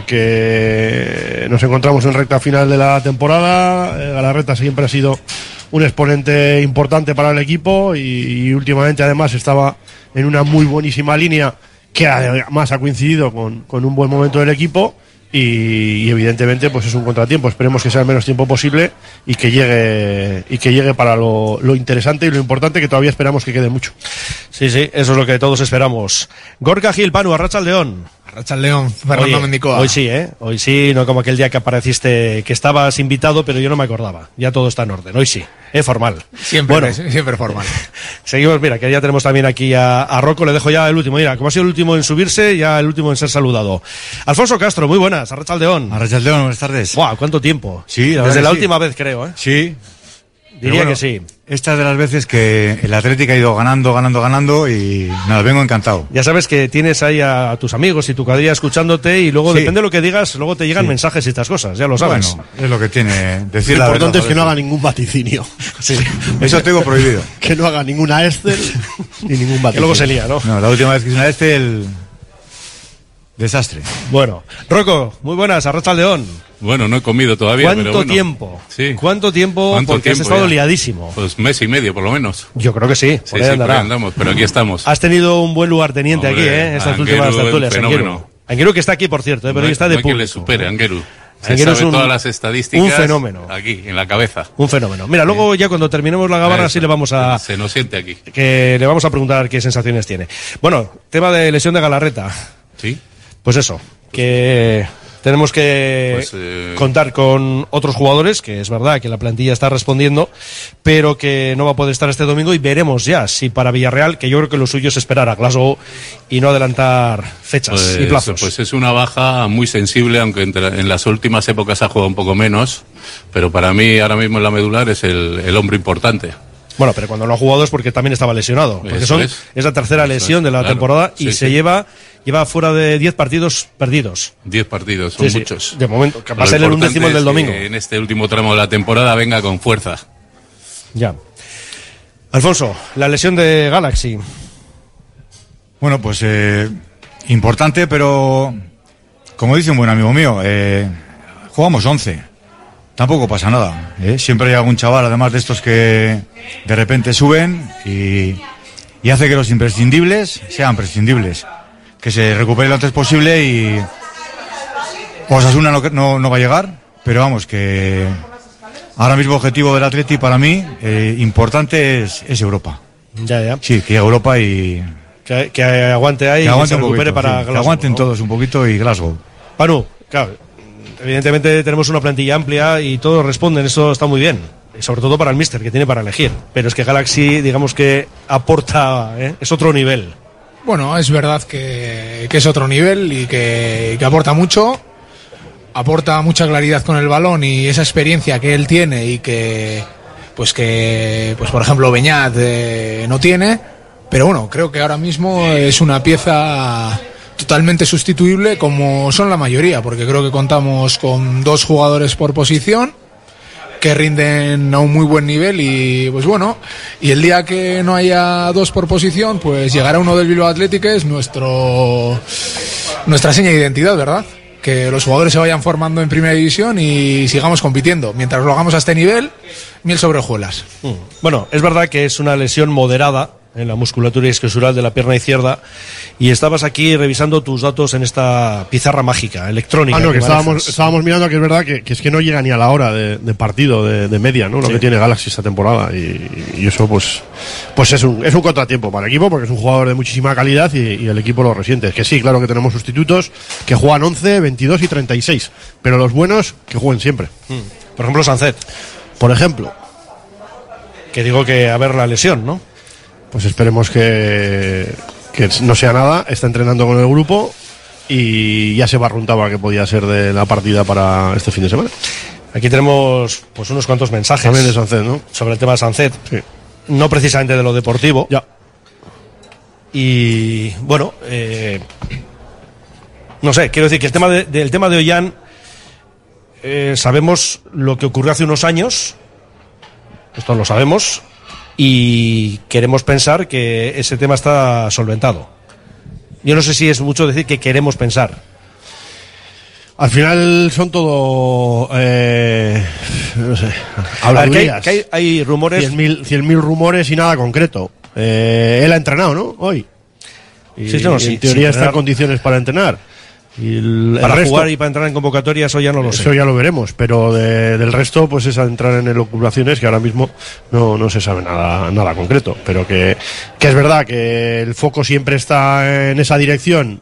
porque nos encontramos en recta final de la temporada. Galarreta siempre ha sido un exponente importante para el equipo y, y últimamente además estaba en una muy buenísima línea que además ha coincidido con, con un buen momento del equipo. Y, y evidentemente pues es un contratiempo. Esperemos que sea el menos tiempo posible y que llegue y que llegue para lo, lo interesante y lo importante, que todavía esperamos que quede mucho. Sí, sí, eso es lo que todos esperamos. Gorka Gil, Panu, Arratsaldeón. Arratsaldeón, Fernando Mendicoa. Hoy sí, ¿eh? Hoy sí, no como aquel día que apareciste, que estabas invitado, pero yo no me acordaba. Ya todo está en orden. Hoy sí, es formal. Siempre, bueno, siempre formal. Seguimos, mira, que ya tenemos también aquí a, a Rocco, le dejo ya el último. Mira, como ha sido el último en subirse, ya el último en ser saludado. Alfonso Castro, muy buenas, Arratsaldeón. Arratsaldeón, buenas tardes. Buah, ¿cuánto tiempo? Sí, la Desde la sí. última vez, creo, ¿eh? Sí. Diría bueno, que sí. Esta es de las veces que el Atlético ha ido ganando, ganando, ganando y nada, vengo encantado. Ya sabes que tienes ahí a tus amigos y tu cuadrilla escuchándote y luego, sí. depende de lo que digas, luego te llegan sí. mensajes y estas cosas, ya lo sabes. Bueno, es lo que tiene decir lo la importante verdad, es que no haga ningún vaticinio. Sí. Eso tengo prohibido. Que no haga ninguna Excel ni ningún vaticinio. Que luego se lía, ¿no? No, la última vez que hice una Excel, desastre. Bueno, Rocco, muy buenas, Arratsaldeón. Bueno, no he comido todavía, ¿Cuánto pero bueno. tiempo? Sí. ¿Cuánto tiempo? ¿Cuánto porque tiempo has estado ya? liadísimo. Pues mes y medio, por lo menos. Yo creo que sí. Sí, por ahí sí, andará. por ahí andamos, pero aquí estamos. Has tenido un buen lugarteniente Hombre, aquí, ¿eh? Estas Angueru, últimas tertulias. fenómeno. Angueru que está aquí, por cierto, ¿eh? Pero no, hoy está de no hay público. que le supere, Angueru. Se Angueru sabe es un, todas las estadísticas. Un fenómeno. Aquí, en la cabeza. Un fenómeno. Mira, luego ya cuando terminemos la gabarra sí le vamos a... Se nos siente aquí. Que le vamos a preguntar qué sensaciones tiene. Bueno, tema de lesión de Galarreta. Sí. Pues eso, que... Tenemos que pues, eh... contar con otros jugadores, que es verdad que la plantilla está respondiendo, pero que no va a poder estar este domingo y veremos ya si para Villarreal, que yo creo que lo suyo es esperar a Glasgow y no adelantar fechas pues, y plazos. Pues es una baja muy sensible, aunque entre, en las últimas épocas ha jugado un poco menos, pero para mí ahora mismo en la medular es el, el hombre importante. Bueno, pero cuando no ha jugado es porque también estaba lesionado. Porque Eso son, es. es la tercera Eso lesión es, de la claro. temporada y Sí, se sí. lleva lleva fuera de diez partidos perdidos. diez partidos, son Sí, sí. muchos. De momento, que va a Lo ser el importante undécimo es del que domingo. en este último tramo de la temporada venga con fuerza. Ya. Alfonso, la lesión de Galaxy. Bueno, pues eh, importante, pero como dice un buen amigo mío, eh, jugamos once. Tampoco pasa nada, ¿eh? Siempre hay algún chaval, además de estos que de repente suben y, y hace que los imprescindibles sean prescindibles. Que se recupere lo antes posible y Osasuna no, no, no va a llegar, pero vamos, que ahora mismo objetivo del Atleti para mí, eh, importante es, es Europa. Ya, ya. Sí, que llegue a Europa y... Que, que aguante ahí que aguante y que se un recupere poquito, para sí, Glasgow, que aguanten ¿no? todos un poquito y Glasgow. Panu, claro, evidentemente tenemos una plantilla amplia y todos responden, eso está muy bien. Y sobre todo para el míster, que tiene para elegir. Pero es que Galaxy, digamos que aporta, ¿eh? Es otro nivel. Bueno, es verdad que, que es otro nivel y que, que aporta mucho. Aporta mucha claridad con el balón y esa experiencia que él tiene y que, pues que, pues por ejemplo, Beñat eh, no tiene. Pero bueno, creo que ahora mismo es una pieza totalmente sustituible como son la mayoría, porque creo que contamos con dos jugadores por posición que rinden a un muy buen nivel y pues bueno, y el día que no haya dos por posición, pues llegará uno del Bilbao Athletic, que es nuestro nuestra seña de identidad, ¿verdad? Que los jugadores se vayan formando en primera división y sigamos compitiendo. Mientras lo hagamos a este nivel, miel sobre hojuelas. Mm. Bueno, es verdad que es una lesión moderada, en la musculatura isquiosural de la pierna izquierda, y estabas aquí revisando tus datos en esta pizarra mágica, electrónica. Ah, no, que, que estábamos, estábamos mirando que es verdad que, que es que no llega ni a la hora de, de partido, de, de media, ¿no? Lo Sí. que tiene Galaxy esta temporada, y, y eso pues pues es un, es un contratiempo para el equipo, porque es un jugador de muchísima calidad y, y el equipo lo resiente. Es que sí, claro que tenemos sustitutos que juegan once, veintidós y treinta y seis, pero los buenos que jueguen siempre. Hmm. Por ejemplo, Sancet. Por ejemplo. Que digo que a ver la lesión, ¿no? Pues esperemos que, que no sea nada. Está entrenando con el grupo y ya se barruntaba que podía ser de la partida para este fin de semana. Aquí tenemos pues unos cuantos mensajes. También de Sancet, ¿no? Sobre el tema de Sancet. Sí. No precisamente de lo deportivo. Ya. Y bueno, eh, no sé, quiero decir que el tema de, del tema de Ollán, eh, sabemos lo que ocurrió hace unos años. Esto lo sabemos. Y queremos pensar que ese tema está solventado. Yo no sé si es mucho decir que queremos pensar. Al final son todo, eh, no sé, habladurías. Que hay, que hay, hay rumores. cien mil rumores y nada concreto. Eh, él ha entrenado, ¿no? Hoy. Y, sí, no, y sí, en teoría sí, está en condiciones para entrenar. Y el, para el resto, jugar y para entrar en convocatoria, eso ya no lo sé. Eso ya lo veremos, pero de, del resto, pues es a entrar en elucubraciones que ahora mismo no, no se sabe nada, nada concreto. Pero que, que es verdad que el foco siempre está en esa dirección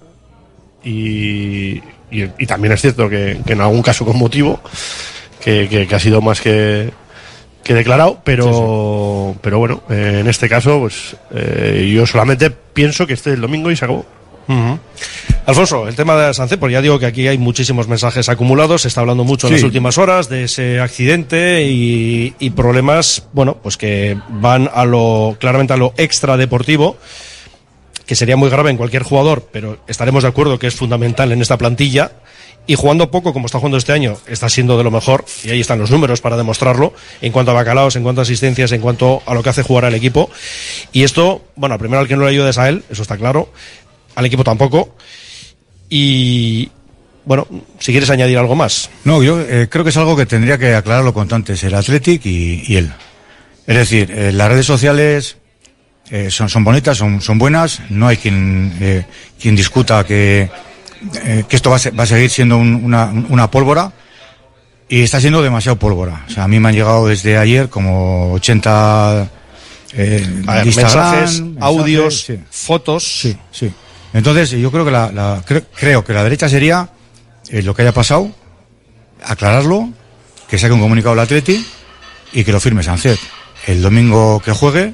y, y, y también es cierto que, que en algún caso con motivo, que, que, que ha sido más que, que declarado, pero, sí, sí. pero bueno, eh, en este caso, pues eh, yo solamente pienso que esté el domingo y se acabó. Uh-huh. Alfonso, el tema de Sancet, porque ya digo que aquí hay muchísimos mensajes acumulados, se está hablando mucho sí. en las últimas horas de ese accidente y, y problemas, bueno, pues que van a lo, claramente a lo extradeportivo, que sería muy grave en cualquier jugador, pero estaremos de acuerdo que es fundamental en esta plantilla, y jugando poco como está jugando este año, está siendo de lo mejor, y ahí están los números para demostrarlo, en cuanto a bacalaos, en cuanto a asistencias, en cuanto a lo que hace jugar al equipo, y esto, bueno, primero al que no le ayudes a él, eso está claro, al equipo tampoco. Y bueno, si quieres añadir algo más. No, yo eh, creo que es algo que tendría que aclararlo cuanto antes el Athletic y, y él. Es decir, eh, las redes sociales eh, son, son bonitas, son, son buenas, no hay quien, eh, quien discuta que, eh, que esto va a, ser, va a seguir siendo un, una, una pólvora, y está siendo demasiado pólvora. O sea, a mí me han llegado desde ayer como ochenta eh, ver, mensajes, mensajes, audios, sí. fotos. Sí, sí. Entonces, yo creo que la, la cre, creo que la derecha sería eh, lo que haya pasado, aclararlo, que saque un comunicado al Atleti y que lo firme Sancet. El domingo que juegue,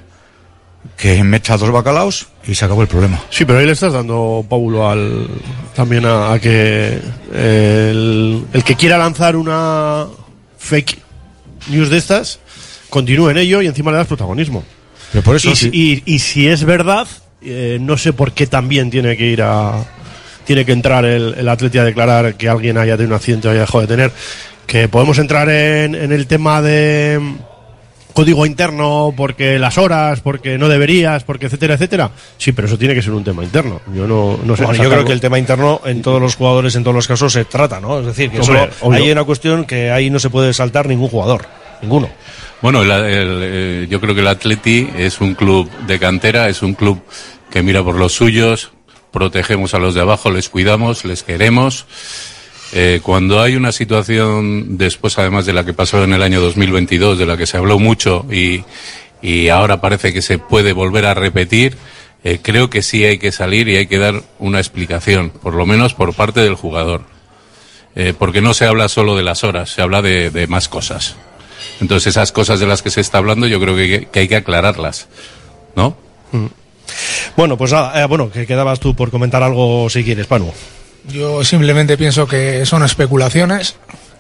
que meta dos bacalaos y se acabó el problema. Sí, pero ahí le estás dando pábulo al, también a, a que eh, el, el que quiera lanzar una fake news de estas, continúe en ello y encima le das protagonismo. Pero por eso, y, sí. y, y si es verdad... Eh, no sé por qué también tiene que ir a tiene que entrar el, el Atleti a declarar que alguien haya tenido un accidente o haya dejado de tener, que podemos entrar en, en el tema de código interno porque las horas, porque no deberías, porque etcétera, etcétera. Sí, pero eso tiene que ser un tema interno. Yo no, no sé. Bueno, yo creo que el tema interno en todos los jugadores, en todos los casos, se trata, ¿no? Es decir, que Hombre, eso, hay una cuestión que ahí no se puede saltar ningún jugador, ninguno. Bueno, el, el, eh, yo creo que el Atleti es un club de cantera, es un club que mira por los suyos, protegemos a los de abajo, les cuidamos, les queremos. Eh, cuando hay una situación, después además de la que pasó en el año dos mil veintidós, de la que se habló mucho y, y ahora parece que se puede volver a repetir, eh, creo que sí hay que salir y hay que dar una explicación, por lo menos por parte del jugador. Eh, porque no se habla solo de las horas, se habla de, de más cosas. Entonces esas cosas de las que se está hablando yo creo que, que hay que aclararlas, ¿no? Mm. Bueno, pues nada, eh, bueno, que quedabas tú por comentar algo si quieres, Panu. Yo simplemente pienso que son especulaciones.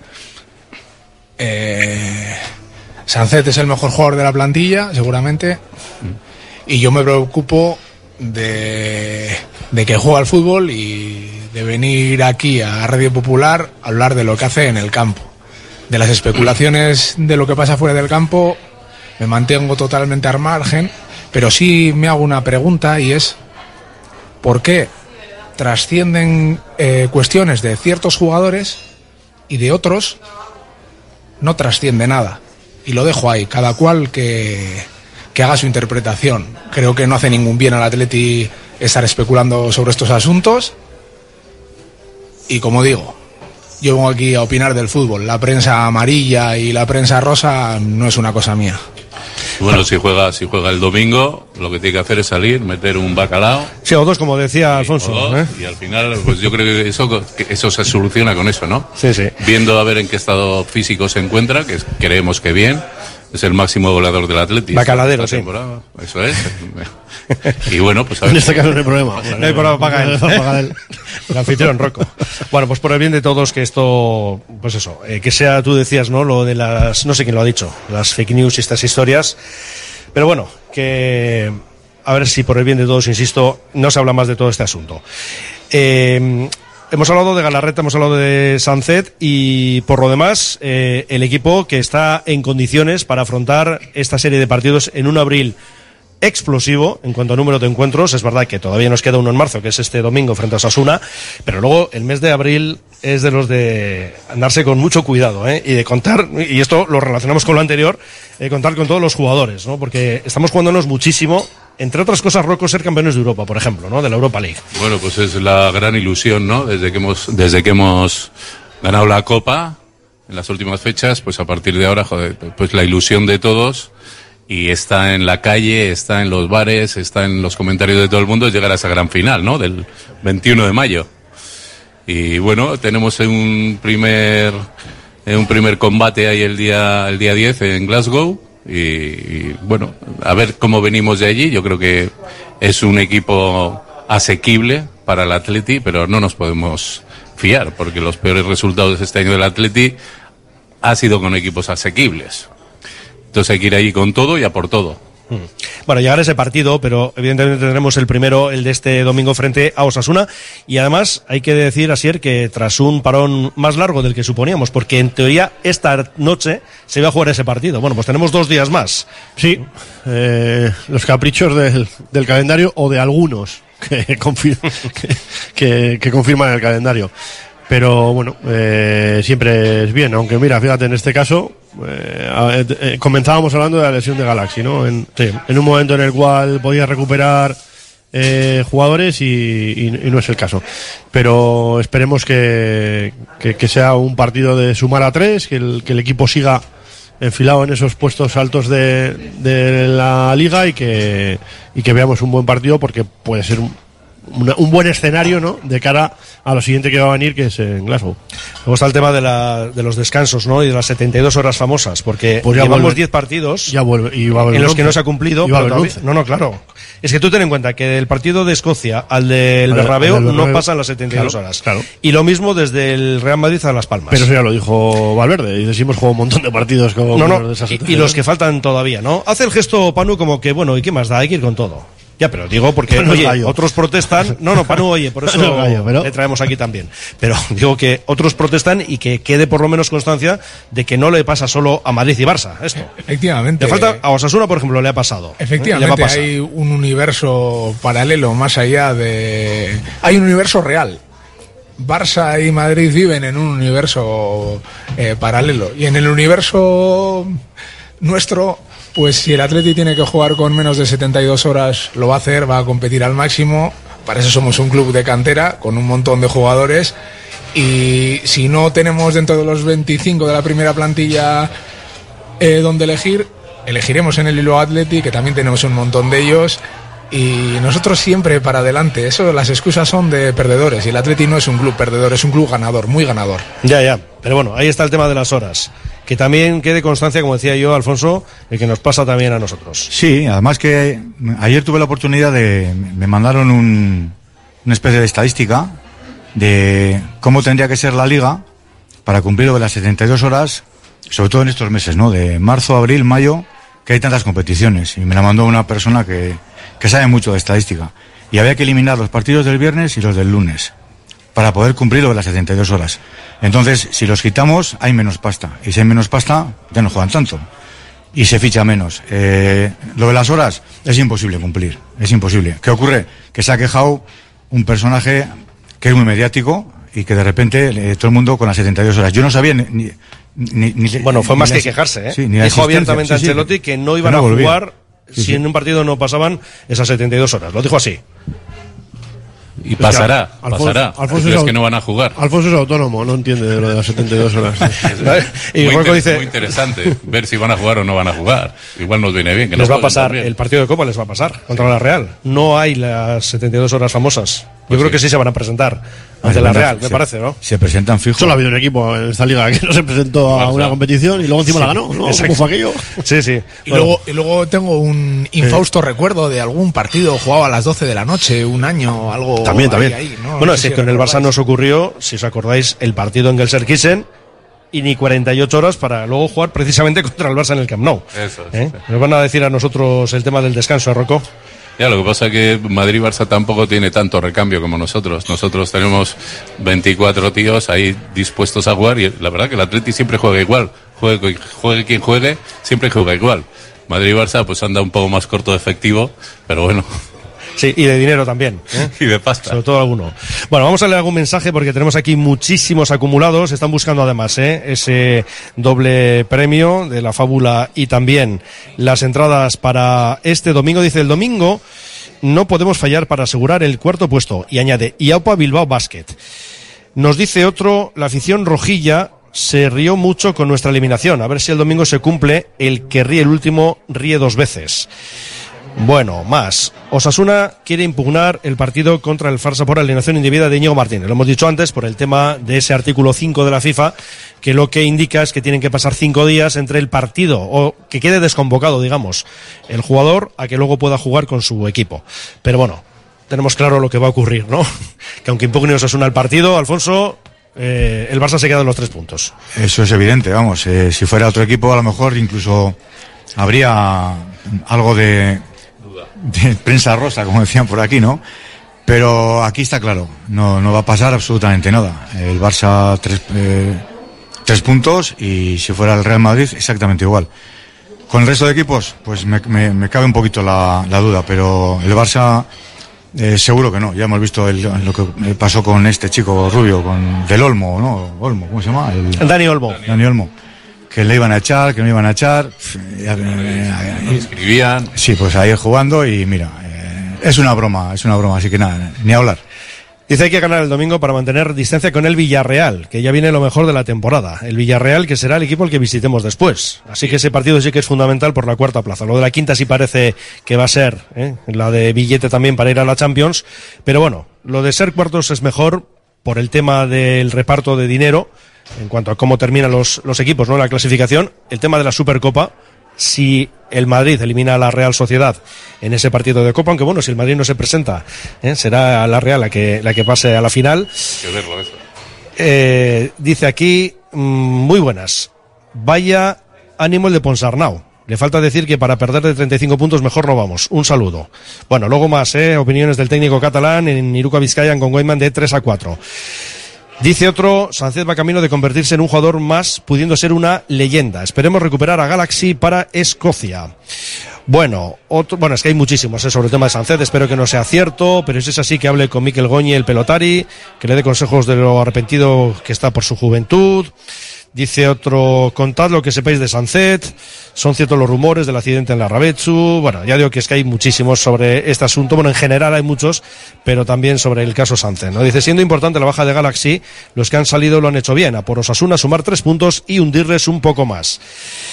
Eh, Sancet es el mejor jugador de la plantilla, seguramente, y yo me preocupo de, de que juega al fútbol y de venir aquí a Radio Popular a hablar de lo que hace en el campo. De las especulaciones de lo que pasa fuera del campo me mantengo totalmente al margen, pero sí me hago una pregunta, y es ¿por qué trascienden eh, cuestiones de ciertos jugadores y de otros no trasciende nada? Y lo dejo ahí, cada cual que que haga su interpretación. Creo que no hace ningún bien al Atleti estar especulando sobre estos asuntos. Y como digo, yo vengo aquí a opinar del fútbol. La prensa amarilla y la prensa rosa no es una cosa mía. Bueno, si juega, si juega el domingo, lo que tiene que hacer es salir, meter un bacalao. Sí, o dos, como decía Alfonso. Dos, ¿eh? Y al final, pues yo creo que eso, que eso se soluciona con eso, ¿no? Sí, sí. Viendo a ver en qué estado físico se encuentra, que creemos que bien. Es el máximo goleador del Atlético. Bacaladero, sí. Eso es. Y bueno, pues a ver. En este caso no hay problema. No hay problema para él. Paga él. El anfitrión, Rocco. Bueno, pues por el bien de todos, que esto, pues eso, eh, que sea, tú decías, ¿no? Lo de las, no sé quién lo ha dicho, las fake news y estas historias. Pero bueno, que a ver si por el bien de todos, insisto, no se habla más de todo este asunto. Eh, Hemos hablado de Galarreta, hemos hablado de Sancet y por lo demás eh, el equipo que está en condiciones para afrontar esta serie de partidos en un abril explosivo en cuanto a número de encuentros. Es verdad que todavía nos queda uno en marzo, que es este domingo frente a Osasuna, pero luego el mes de abril es de los de andarse con mucho cuidado, ¿eh? Y de contar, y esto lo relacionamos con lo anterior, de contar con todos los jugadores, ¿no? Porque estamos jugándonos muchísimo. Entre otras cosas, Rocco, ser campeones de Europa, por ejemplo, ¿no? De la Europa League. Bueno, pues es la gran ilusión, ¿no? Desde que hemos, desde que hemos ganado la Copa en las últimas fechas, pues a partir de ahora, joder, pues la ilusión de todos, y está en la calle, está en los bares, está en los comentarios de todo el mundo, es llegar a esa gran final, ¿no? Del veintiuno de mayo. Y bueno, tenemos un primer, un primer combate ahí el día, el día diez en Glasgow. Y, y bueno, a ver cómo venimos de allí. Yo creo que es un equipo asequible para el Atleti, pero no nos podemos fiar, porque los peores resultados de este año del Atleti ha sido con equipos asequibles. Entonces hay que ir ahí con todo y a por todo. Bueno, llegar a ese partido, pero evidentemente tendremos el primero, el de este domingo frente a Osasuna, y además hay que decir, Asier, que tras un parón más largo del que suponíamos, porque en teoría esta noche se iba a jugar ese partido. Bueno, pues tenemos dos días más. Sí, eh, los caprichos del, del calendario, o de algunos que, confir- que, que, que confirman el calendario. Pero bueno, eh, siempre es bien, aunque mira, fíjate, en este caso eh, eh, comenzábamos hablando de la lesión de Galaxy, ¿no? En, sí, en un momento en el cual podía recuperar eh, jugadores y, y, y no es el caso. Pero esperemos que, que, que sea un partido de sumar a tres, que el, que el equipo siga enfilado en esos puestos altos de, de la liga y que, y que veamos un buen partido, porque puede ser un Una, un buen escenario, ¿no?, de cara a lo siguiente que va a venir, que es en Glasgow. Luego está el tema de, la, de los descansos, ¿no? Y de las setenta y dos horas famosas, porque pues ya llevamos vuelve, diez partidos ya vuelve, y va a haber en los once, que no se ha cumplido. Y va a haber todavía, no, no, claro. Es que tú ten en cuenta que del partido de Escocia al del Bernabéu no pasan las setenta y dos claro, horas. Claro. Y lo mismo desde el Real Madrid a Las Palmas. Pero eso ya lo dijo Valverde, y decimos jugó un montón de partidos con no, no, de esas y, y los que faltan todavía, ¿no? Hace el gesto Panu como que, bueno, ¿y qué más da? Hay que ir con todo. Ya, pero digo porque, Panu oye, gallo. otros protestan. No, no, Panu, oye, por eso Panu gallo, pero... le traemos aquí también. Pero digo que otros protestan y que quede por lo menos constancia de que no le pasa solo a Madrid y Barça esto. Efectivamente. Le falta a Osasuna, por ejemplo, le ha pasado. Efectivamente, hay un universo paralelo más allá de... Hay un universo real. Barça y Madrid viven en un universo eh, paralelo. Y en el universo nuestro... Pues si el Atleti tiene que jugar con menos de setenta y dos horas, lo va a hacer, va a competir al máximo. Para eso somos un club de cantera, con un montón de jugadores. Y si no tenemos dentro de los veinticinco de la primera plantilla eh, donde elegir, elegiremos en el Bilbao Athletic, que también tenemos un montón de ellos. Y nosotros siempre para adelante. Eso, las excusas son de perdedores. Y el Atleti no es un club perdedor, es un club ganador, muy ganador. Ya, ya. Pero bueno, ahí está el tema de las horas. Que también quede constancia, como decía yo, Alfonso, de que nos pasa también a nosotros. Sí, además que ayer tuve la oportunidad de... Me mandaron un, una especie de estadística de cómo tendría que ser la liga para cumplir lo de las setenta y dos horas, sobre todo en estos meses, ¿no? De marzo, abril, mayo, que hay tantas competiciones. Y me la mandó una persona que, que sabe mucho de estadística. Y había que eliminar los partidos del viernes y los del lunes para poder cumplir lo de las setenta y dos horas. Entonces, si los quitamos, hay menos pasta. Y si hay menos pasta, ya no juegan tanto. Y se ficha menos. Eh, lo de las horas es imposible cumplir. Es imposible. ¿Qué ocurre? Que se ha quejado un personaje que es muy mediático y que de repente eh, todo el mundo con las setenta y dos horas. Yo no sabía ni... ni, ni bueno, fue ni más la, que quejarse, ¿eh? Sí, Dijo abiertamente a Ancelotti sí, que no iban no a jugar sí, si sí. en un partido no pasaban esas setenta y dos horas. Lo dijo así. Y pasará, es que Alfonso, pasará. Alfonso es es que no van a jugar. Alfonso es autónomo, no entiende de lo de las setenta y dos horas. y muy, inter dice, muy interesante ver si van a jugar o no van a jugar. Igual nos viene bien. Que les va a pasar, el partido de Copa les va a pasar contra la Real. No hay las setenta y dos horas famosas. Yo pues creo sí. que sí se van a presentar ante la Real, me se, parece, ¿no? Se presentan fijos. Solo ha habido un equipo en esta liga que no se presentó a una competición y luego encima sí, la ganó, ¿no? ¿Cómo fue aquello? Sí, sí. Y, bueno. luego, y luego tengo un infausto eh. recuerdo de algún partido jugado a las doce de la noche, un año, algo. También, ahí, también. Ahí, ¿no? Bueno, no si es que en el Barça nos ocurrió, si os acordáis, el partido en Gelsenkirchen y ni cuarenta y ocho horas para luego jugar precisamente contra el Barça en el Camp Nou. Eso es, ¿Eh? sí. Nos van a decir a nosotros el tema del descanso, Rocco. Ya, lo que pasa es que Madrid-Barça tampoco tiene tanto recambio como nosotros. Nosotros tenemos veinticuatro tíos ahí dispuestos a jugar y la verdad que el Atleti siempre juega igual. Juegue, juegue quien juegue, siempre juega igual. Madrid-Barça pues anda un poco más corto de efectivo, pero bueno. Sí, y de dinero también, ¿eh? Y de pasta. Sobre todo alguno. Bueno, vamos a leer algún mensaje porque tenemos aquí muchísimos acumulados. Están buscando además ¿eh? ese doble premio de la fábula y también las entradas para este domingo. Dice, el domingo no podemos fallar para asegurar el cuarto puesto. Y añade, I A U P A Bilbao Basket. Nos dice otro, la afición rojilla se rió mucho con nuestra eliminación. A ver si el domingo se cumple el que ríe el último, ríe dos veces. Bueno, más. Osasuna quiere impugnar el partido contra el Farsa por alineación indebida de Íñigo Martínez. Lo hemos dicho antes por el tema de ese artículo cinco de la FIFA, que lo que indica es que tienen que pasar cinco días entre el partido, o que quede desconvocado, digamos, el jugador a que luego pueda jugar con su equipo. Pero bueno, tenemos claro lo que va a ocurrir, ¿no? Que aunque impugne Osasuna el partido, Alfonso, eh, el Barça se queda en los tres puntos. Eso es evidente, vamos. Eh, si fuera otro equipo, a lo mejor incluso habría algo de... de prensa rosa, como decían por aquí, ¿no? Pero aquí está claro, no, no va a pasar absolutamente nada. El Barça tres, eh, tres puntos y si fuera el Real Madrid exactamente igual. Con el resto de equipos, pues me, me, me cabe un poquito la, la duda, pero el Barça eh, seguro que no. Ya hemos visto el, lo que pasó con este chico rubio, con Del Olmo, ¿no? Olmo, ¿cómo se llama? El, Dani Olmo. Dani Olmo. Que le iban a echar, que no iban a echar. No escribían. Sí, pues ahí jugando y mira, eh, es una broma, es una broma, así que nada, ni hablar. Dice hay que ganar el domingo para mantener distancia con el Villarreal, que ya viene lo mejor de la temporada. El Villarreal que será el equipo al que visitemos después. Así que ese partido sí que es fundamental por la cuarta plaza. Lo de la quinta sí parece que va a ser ¿eh? la de billete también para ir a la Champions. Pero bueno, lo de ser cuartos es mejor por el tema del reparto de dinero. En cuanto a cómo terminan los, los equipos, ¿no? La clasificación, el tema de la Supercopa, si el Madrid elimina a la Real Sociedad en ese partido de Copa, aunque bueno, si el Madrid no se presenta, ¿eh? será la Real la que, la que pase a la final. Hay que verlo eso. Eh, dice aquí, mmm, muy buenas, vaya ánimo el de Ponsarnau. Le falta decir que para perder de treinta y cinco puntos mejor no vamos. Un saludo. Bueno, luego más, ¿eh? Opiniones del técnico catalán en Iruka Vizcayan con Weidman de tres a cuatro. Dice otro, Sánchez va camino de convertirse en un jugador más, pudiendo ser una leyenda. Esperemos recuperar a Galaxy para Escocia. Bueno, otro, bueno, es que hay muchísimos ¿eh? sobre el tema de Sánchez, espero que no sea cierto, pero si es así que hable con Mikel Goñi, el pelotari, que le dé consejos de lo arrepentido que está por su juventud. Dice otro, contad lo que sepáis de Sánchez, son ciertos los rumores del accidente en la Rabetsu. Bueno, ya digo que es que hay muchísimos sobre este asunto, bueno, en general hay muchos, pero también sobre el caso Sánchez, ¿no? Dice, siendo importante la baja de Galaxy, los que han salido lo han hecho bien, a por Osasuna sumar tres puntos y hundirles un poco más.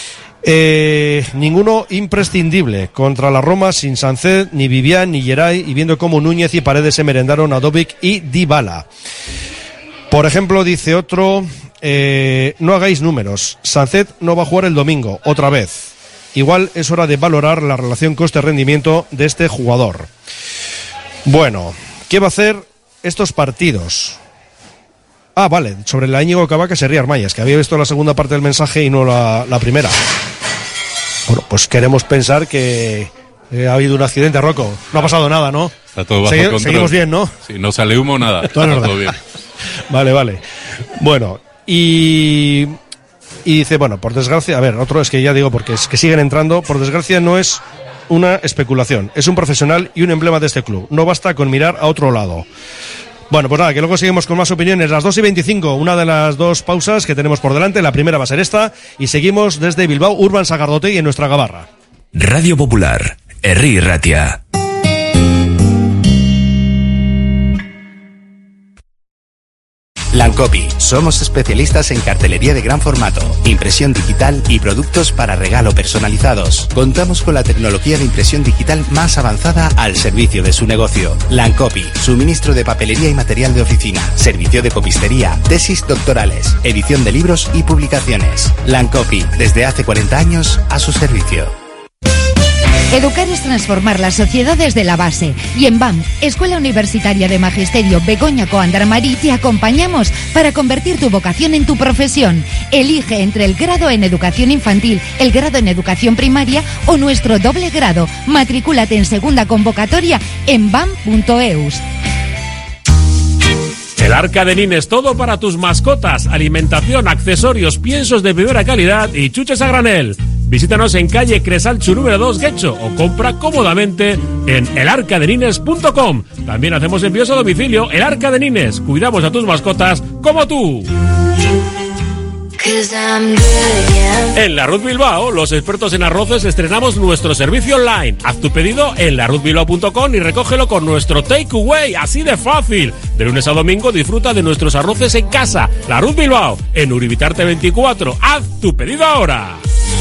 Eh, ninguno imprescindible contra la Roma sin Sánchez, ni Vivian, ni Geray, y viendo cómo Núñez y Paredes se merendaron a Dobic y Dybala. Por ejemplo, dice otro, eh, no hagáis números, Sánchez no va a jugar el domingo, otra vez. Igual es hora de valorar la relación coste-rendimiento de este jugador. Bueno, ¿qué va a hacer estos partidos? Ah, vale, sobre la Íñigo Cavaca se ríe Armayas, que había visto la segunda parte del mensaje y no la, la primera. Bueno, pues queremos pensar que eh, ha habido un accidente, Rocco. No ha pasado nada, ¿no? Está todo bajo Segui- control. Seguimos bien, ¿no? Sí, no sale humo, nada. Todo, Está todo bien. Vale, vale. Bueno, y, y dice, bueno, por desgracia, a ver, otro es que ya digo, porque es que siguen entrando, por desgracia no es una especulación, es un profesional y un emblema de este club. No basta con mirar a otro lado. Bueno, pues nada, que luego seguimos con más opiniones. Las dos y veinticinco, una de las dos pausas que tenemos por delante. La primera va a ser esta y seguimos desde Bilbao, Urban Sagardotegui en nuestra Gabarra. Radio Popular, Herri Ratia. Lancopy. Somos especialistas en cartelería de gran formato, impresión digital y productos para regalo personalizados. Contamos con la tecnología de impresión digital más avanzada al servicio de su negocio. Lancopy. Suministro de papelería y material de oficina. Servicio de copistería. Tesis doctorales. Edición de libros y publicaciones. Lancopy. Desde hace cuarenta años a su servicio. Educar es transformar la sociedad desde la base. Y en B A M, Escuela Universitaria de Magisterio Begoña Coandarmarí, te acompañamos para convertir tu vocación en tu profesión. Elige entre el grado en Educación Infantil, el grado en Educación Primaria o nuestro doble grado. Matricúlate en segunda convocatoria en bam punto eus. El Arca de Nines, todo para tus mascotas, alimentación, accesorios, piensos de primera calidad y chuches a granel. Visítanos en calle Cresalchu número dos, Guecho, o compra cómodamente en el arca de nines punto com. También hacemos envíos a domicilio. El Arca de Nines, cuidamos a tus mascotas como tú. En La Ruz Bilbao, los expertos en arroces, estrenamos nuestro servicio online. Haz tu pedido en la ruz bilbao punto com y recógelo con nuestro takeaway, así de fácil. De lunes a domingo disfruta de nuestros arroces en casa. La Ruz Bilbao, en Uribitarte veinticuatro. Haz tu pedido ahora.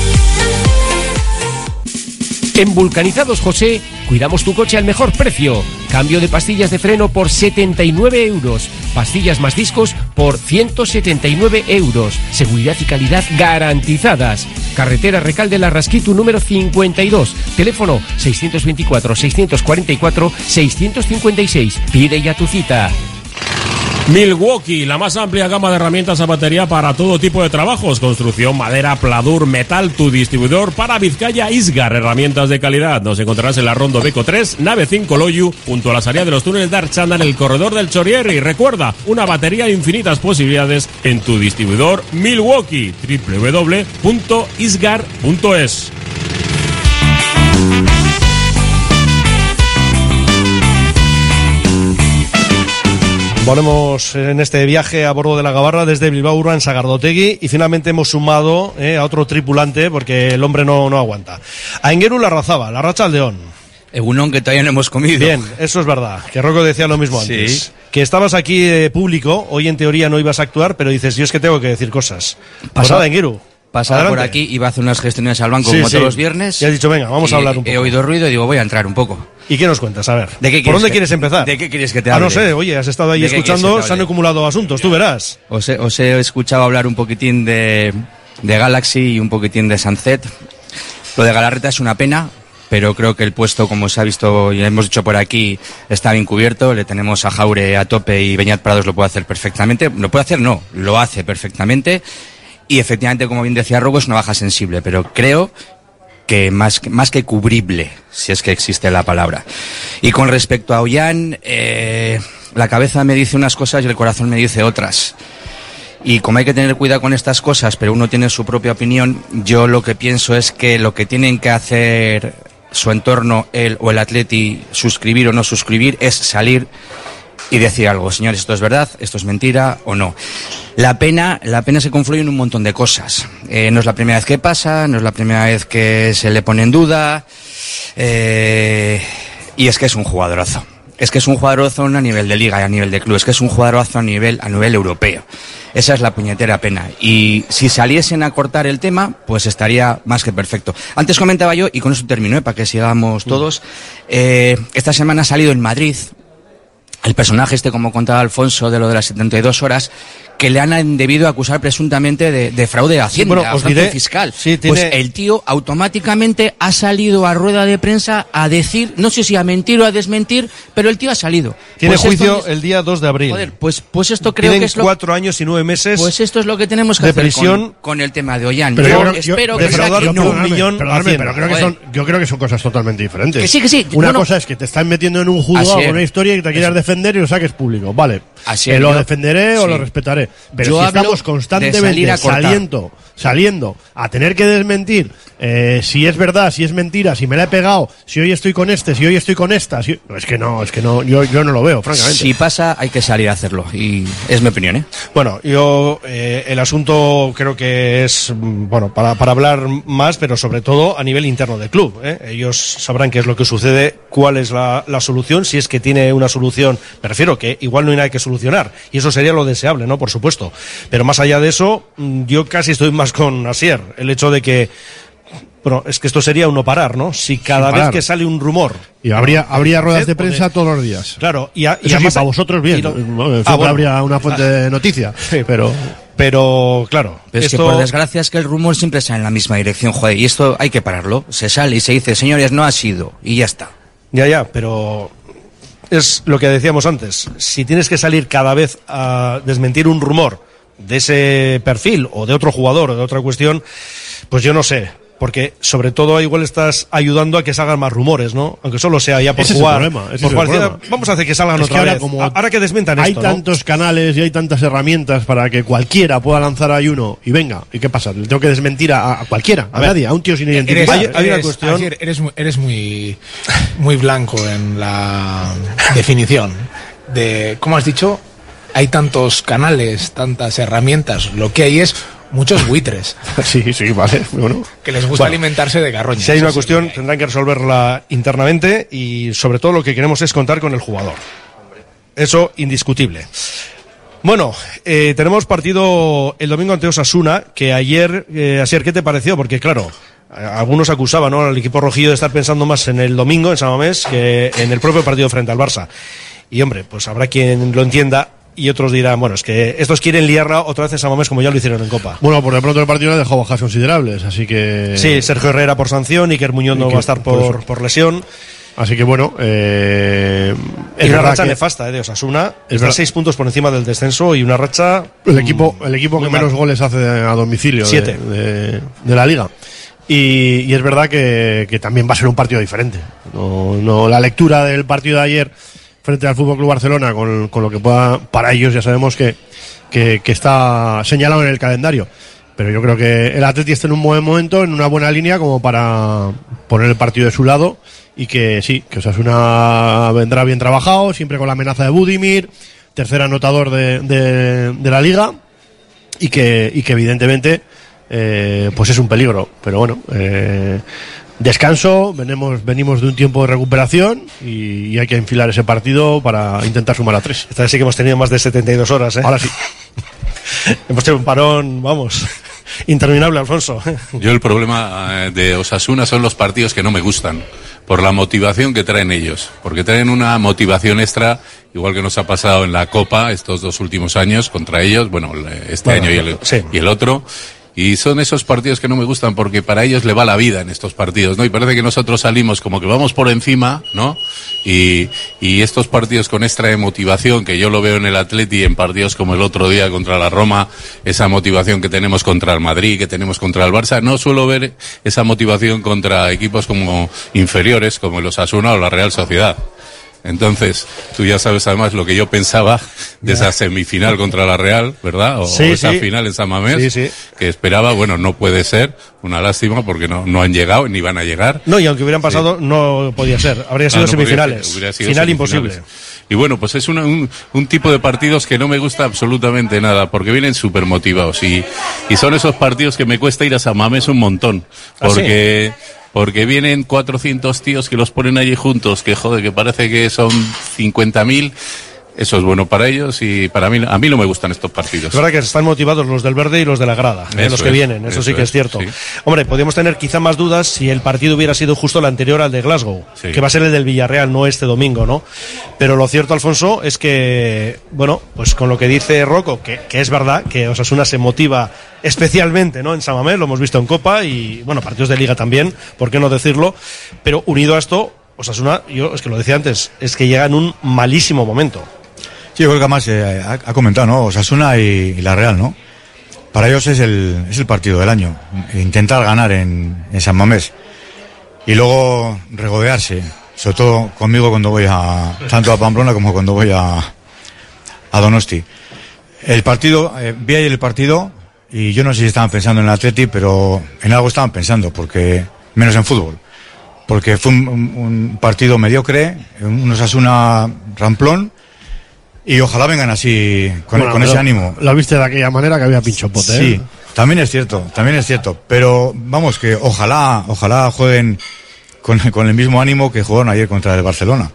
En Vulcanizados José, cuidamos tu coche al mejor precio. Cambio de pastillas de freno por setenta y nueve euros. Pastillas más discos por ciento setenta y nueve euros. Seguridad y calidad garantizadas. Carretera Recalde La Rasquitu número cincuenta y dos. Teléfono seiscientos veinticuatro, seiscientos cuarenta y cuatro, seiscientos cincuenta y seis. Pide ya tu cita. Milwaukee, la más amplia gama de herramientas a batería para todo tipo de trabajos, construcción, madera, pladur, metal, tu distribuidor para Vizcaya Isgar, herramientas de calidad. Nos encontrarás en la Rondo Beco tres, nave cinco Loyu, junto a la salida de los túneles de Archanda en el corredor del Chorierri. Y recuerda, una batería de infinitas posibilidades en tu distribuidor Milwaukee, doble u doble u doble u punto isgar punto es. Volvemos en este viaje a bordo de la Gabarra desde Bilbao Urban Sagardotegui y finalmente hemos sumado eh, a otro tripulante porque el hombre no, no aguanta. A Engeru Larrazaba, Larratsaldeón. Egunon, que todavía no hemos comido. Bien, eso es verdad, que Rocco decía lo mismo antes. Sí. Que estabas aquí eh, público, hoy en teoría no ibas a actuar, pero dices, yo es que tengo que decir cosas. Pasada, Engeru. Pasaba por aquí, iba a hacer unas gestiones al banco sí, como sí. todos los viernes. Y has dicho, venga, vamos a hablar un poco. He oído ruido y digo, voy a entrar un poco. ¿Y qué nos cuentas? A ver, ¿De qué ¿por dónde que, quieres empezar? ¿De qué quieres que te hable? Ah, no sé, oye, has estado ahí escuchando, se han acumulado asuntos, tú verás. Os he, os he escuchado hablar un poquitín de, de Galaxy y un poquitín de Sunset. Lo de Galarreta es una pena, pero creo que el puesto, como se ha visto y hemos dicho por aquí, está bien cubierto. Le tenemos a Jaure a tope y Beñat Prados lo puede hacer perfectamente. ¿Lo puede hacer? No, lo hace perfectamente. Y efectivamente, como bien decía Robo, es una baja sensible, pero creo que más, más que cubrible, si es que existe la palabra. Y con respecto a Ollán, eh, la cabeza me dice unas cosas y el corazón me dice otras. Y como hay que tener cuidado con estas cosas, pero uno tiene su propia opinión, yo lo que pienso es que lo que tienen que hacer su entorno, él o el Atleti, suscribir o no suscribir, es salir y decir algo. Señores, esto es verdad, esto es mentira o no. La pena, la pena se confluye en un montón de cosas. Eh, no es la primera vez que pasa, no es la primera vez que se le pone en duda, eh, y es que es un jugadorazo. Es que es un jugadorazo a nivel de liga y a nivel de club, es que es un jugadorazo a nivel, a nivel europeo. Esa es la puñetera pena. Y si saliesen a cortar el tema, pues estaría más que perfecto. Antes comentaba yo, y con eso termino, ¿eh? Para que sigamos todos, eh, esta semana ha salido en Madrid el personaje este, como contaba Alfonso, de lo de las setenta y dos horas, que le han debido acusar presuntamente de, de fraude de Hacienda, sí, bueno, os fraude diré, fiscal. Sí, tiene... Pues el tío automáticamente ha salido a rueda de prensa a decir, no sé si a mentir o a desmentir, pero el tío ha salido. Tiene pues juicio es... el día dos de abril. Joder, pues, pues esto creo Tienen que es lo... cuatro años y nueve meses. Pues esto es lo que tenemos que de hacer prisión con, con el tema de Ollán. Pero yo, yo, yo espero yo, que sea que no. un millón perdóname, pero creo que son, yo creo que son cosas totalmente diferentes. Que sí, que sí. Una no, no. cosa es que te están metiendo en un juzgado con una historia y te quieras defender y lo saques público. Vale, Así eh, es, lo yo, defenderé sí. o lo respetaré. Pero yo si estamos constantemente de salir a saliendo saliendo a tener que desmentir eh, si es verdad, si es mentira, si me la he pegado, si hoy estoy con este, si hoy estoy con esta, si... no, es que no, es que no, yo, yo no lo veo, francamente. Si pasa, hay que salir a hacerlo, y es mi opinión, ¿eh? Bueno, yo eh, el asunto creo que es, bueno, para, para hablar más, pero sobre todo a nivel interno del club, ¿eh? Ellos sabrán qué es lo que sucede, cuál es la, la solución, si es que tiene una solución, me refiero que igual no hay nada que solucionar, y eso sería lo deseable, ¿no? Por supuesto. Pero más allá de eso, yo casi estoy más con Asier, el hecho de que, bueno, es que esto sería un no parar, ¿no? Si cada vez que sale un rumor... Y habría, habría ruedas de prensa de... todos los días. Claro, y, a, y eso además... sí, para vosotros bien, lo... no, ah, bueno. habría una fuente de noticia, sí, pero... Pero, claro... Pero es esto... que por desgracia es que el rumor siempre sale en la misma dirección, joder, y esto hay que pararlo. Se sale y se dice, señores, no ha sido, y ya está. Ya, ya, pero... es lo que decíamos antes. Si tienes que salir cada vez a desmentir un rumor de ese perfil o de otro jugador o de otra cuestión, pues yo no sé, porque sobre todo igual estás ayudando a que salgan más rumores, ¿no? Aunque solo sea ya por ese jugar. Es el problema, ese por es el cualquiera, problema. vamos a hacer que salgan es otra que ahora, vez. como Ahora que desmentan hay esto, tantos ¿no? canales y hay tantas herramientas para que cualquiera pueda lanzar ahí uno y venga, ¿y qué pasa? Le tengo que desmentir a, a cualquiera, a, a nadie, a un tío sin identificar. Eres, hay, hay una eres, cuestión. Asier, eres, eres muy, muy blanco en la definición de, ¿cómo has dicho? Hay tantos canales, tantas herramientas. Lo que hay es muchos buitres. Sí, sí, vale. Bueno. Que les gusta Bueno, alimentarse de garroña. Si hay una sí, cuestión, tendrán que resolverla internamente y sobre todo lo que queremos es contar con el jugador. Eso indiscutible. Bueno, eh, tenemos partido el domingo ante Osasuna, que ayer, eh, Asier, ¿qué te pareció? Porque claro, algunos acusaban, ¿no?, al equipo rojillo de estar pensando más en el domingo, en San Mamés, que en el propio partido frente al Barça. Y hombre, pues habrá quien lo entienda y otros dirán, bueno, es que estos quieren liarla otra vez en San Mamés como ya lo hicieron en Copa. Bueno, por de pronto el partido le dejó bajas considerables, así que... Sí, Sergio Herrera por sanción, Iker Muñoz no va a estar por, por, por lesión. Así que bueno, eh, es una racha nefasta, eh, de Osasuna. Está seis puntos por encima del descenso y una racha... El equipo, el equipo que menos goles hace a domicilio Siete. De, de, de la Liga. Y, y es verdad que, que también va a ser un partido diferente. No, no, la lectura del partido de ayer frente al Fútbol Club Barcelona, con, con lo que pueda, para ellos ya sabemos que, que, que está señalado en el calendario. Pero yo creo que el Atleti está en un buen momento, en una buena línea como para poner el partido de su lado y que sí, que Osasuna vendrá bien trabajado, siempre con la amenaza de Budimir, tercer anotador de, de, de la Liga y que, y que evidentemente eh, pues es un peligro. Pero bueno, eh, descanso, venimos, venimos de un tiempo de recuperación y, y hay que enfilar ese partido para intentar sumar a tres. Esta vez sí que hemos tenido más de setenta y dos horas, ¿eh? Ahora sí. Hemos tenido un parón, vamos, interminable, Alfonso. Yo el problema de Osasuna son los partidos que no me gustan, por la motivación que traen ellos, porque traen una motivación extra, igual que nos ha pasado en la Copa estos dos últimos años contra ellos, bueno, este bueno, año y el, sí. y el otro. Y son esos partidos que no me gustan porque para ellos le va la vida en estos partidos, ¿no? Y parece que nosotros salimos como que vamos por encima, ¿no? Y, y estos partidos con extra de motivación, que yo lo veo en el Atleti, en partidos como el otro día contra la Roma, esa motivación que tenemos contra el Madrid, que tenemos contra el Barça, no suelo ver esa motivación contra equipos como inferiores, como el Osasuna o la Real Sociedad. Entonces, tú ya sabes además lo que yo pensaba de esa semifinal contra la Real, ¿verdad? O, sí, o esa sí. final en San Mamés, sí, sí. que esperaba, bueno, no puede ser, una lástima porque no, no han llegado ni van a llegar. No, y aunque hubieran pasado, sí. no podía ser, habría sido ah, no semifinales, podría, sido final semifinales. Imposible. Y bueno, pues es una, un, un tipo de partidos que no me gusta absolutamente nada, porque vienen súper motivados y, y son esos partidos que me cuesta ir a San Mamés un montón, porque... ¿Ah, sí? Porque vienen cuatrocientos tíos que los ponen allí juntos, que joder, que parece que son cincuenta mil. Eso es bueno para ellos y para mí, a mí no me gustan estos partidos. Es verdad que están motivados los del verde y los de la grada, eh, los que es, vienen, eso, eso sí que es, es cierto. Sí. Hombre, podríamos tener quizá más dudas si el partido hubiera sido justo el anterior al de Glasgow, sí. que va a ser el del Villarreal, no este domingo, ¿no? Pero lo cierto, Alfonso, es que, bueno, pues con lo que dice Rocco, que, que es verdad que Osasuna se motiva especialmente, ¿no?, en San Mamés, lo hemos visto en Copa y, bueno, partidos de Liga también, ¿por qué no decirlo? Pero unido a esto, Osasuna, yo es que lo decía antes, es que llega en un malísimo momento. Sí, yo creo que además eh, ha, ha comentado, ¿no? Osasuna y, y la Real, ¿no? Para ellos es el, es el partido del año. Intentar ganar en, en San Mamés. Y luego regodearse. Sobre todo conmigo cuando voy a, tanto a Pamplona como cuando voy a, a Donosti. El partido, eh, vi ayer el partido, y yo no sé si estaban pensando en el Atleti, pero en algo estaban pensando, porque menos en fútbol. Porque fue un, un partido mediocre, un Osasuna ramplón, y ojalá vengan así, con, bueno, con ese ánimo. Lo viste de aquella manera que había pinchopote, ¿eh? Sí, también es cierto, también es cierto. Pero vamos, que ojalá, ojalá jueguen con, con el mismo ánimo que jugaron ayer contra el Barcelona.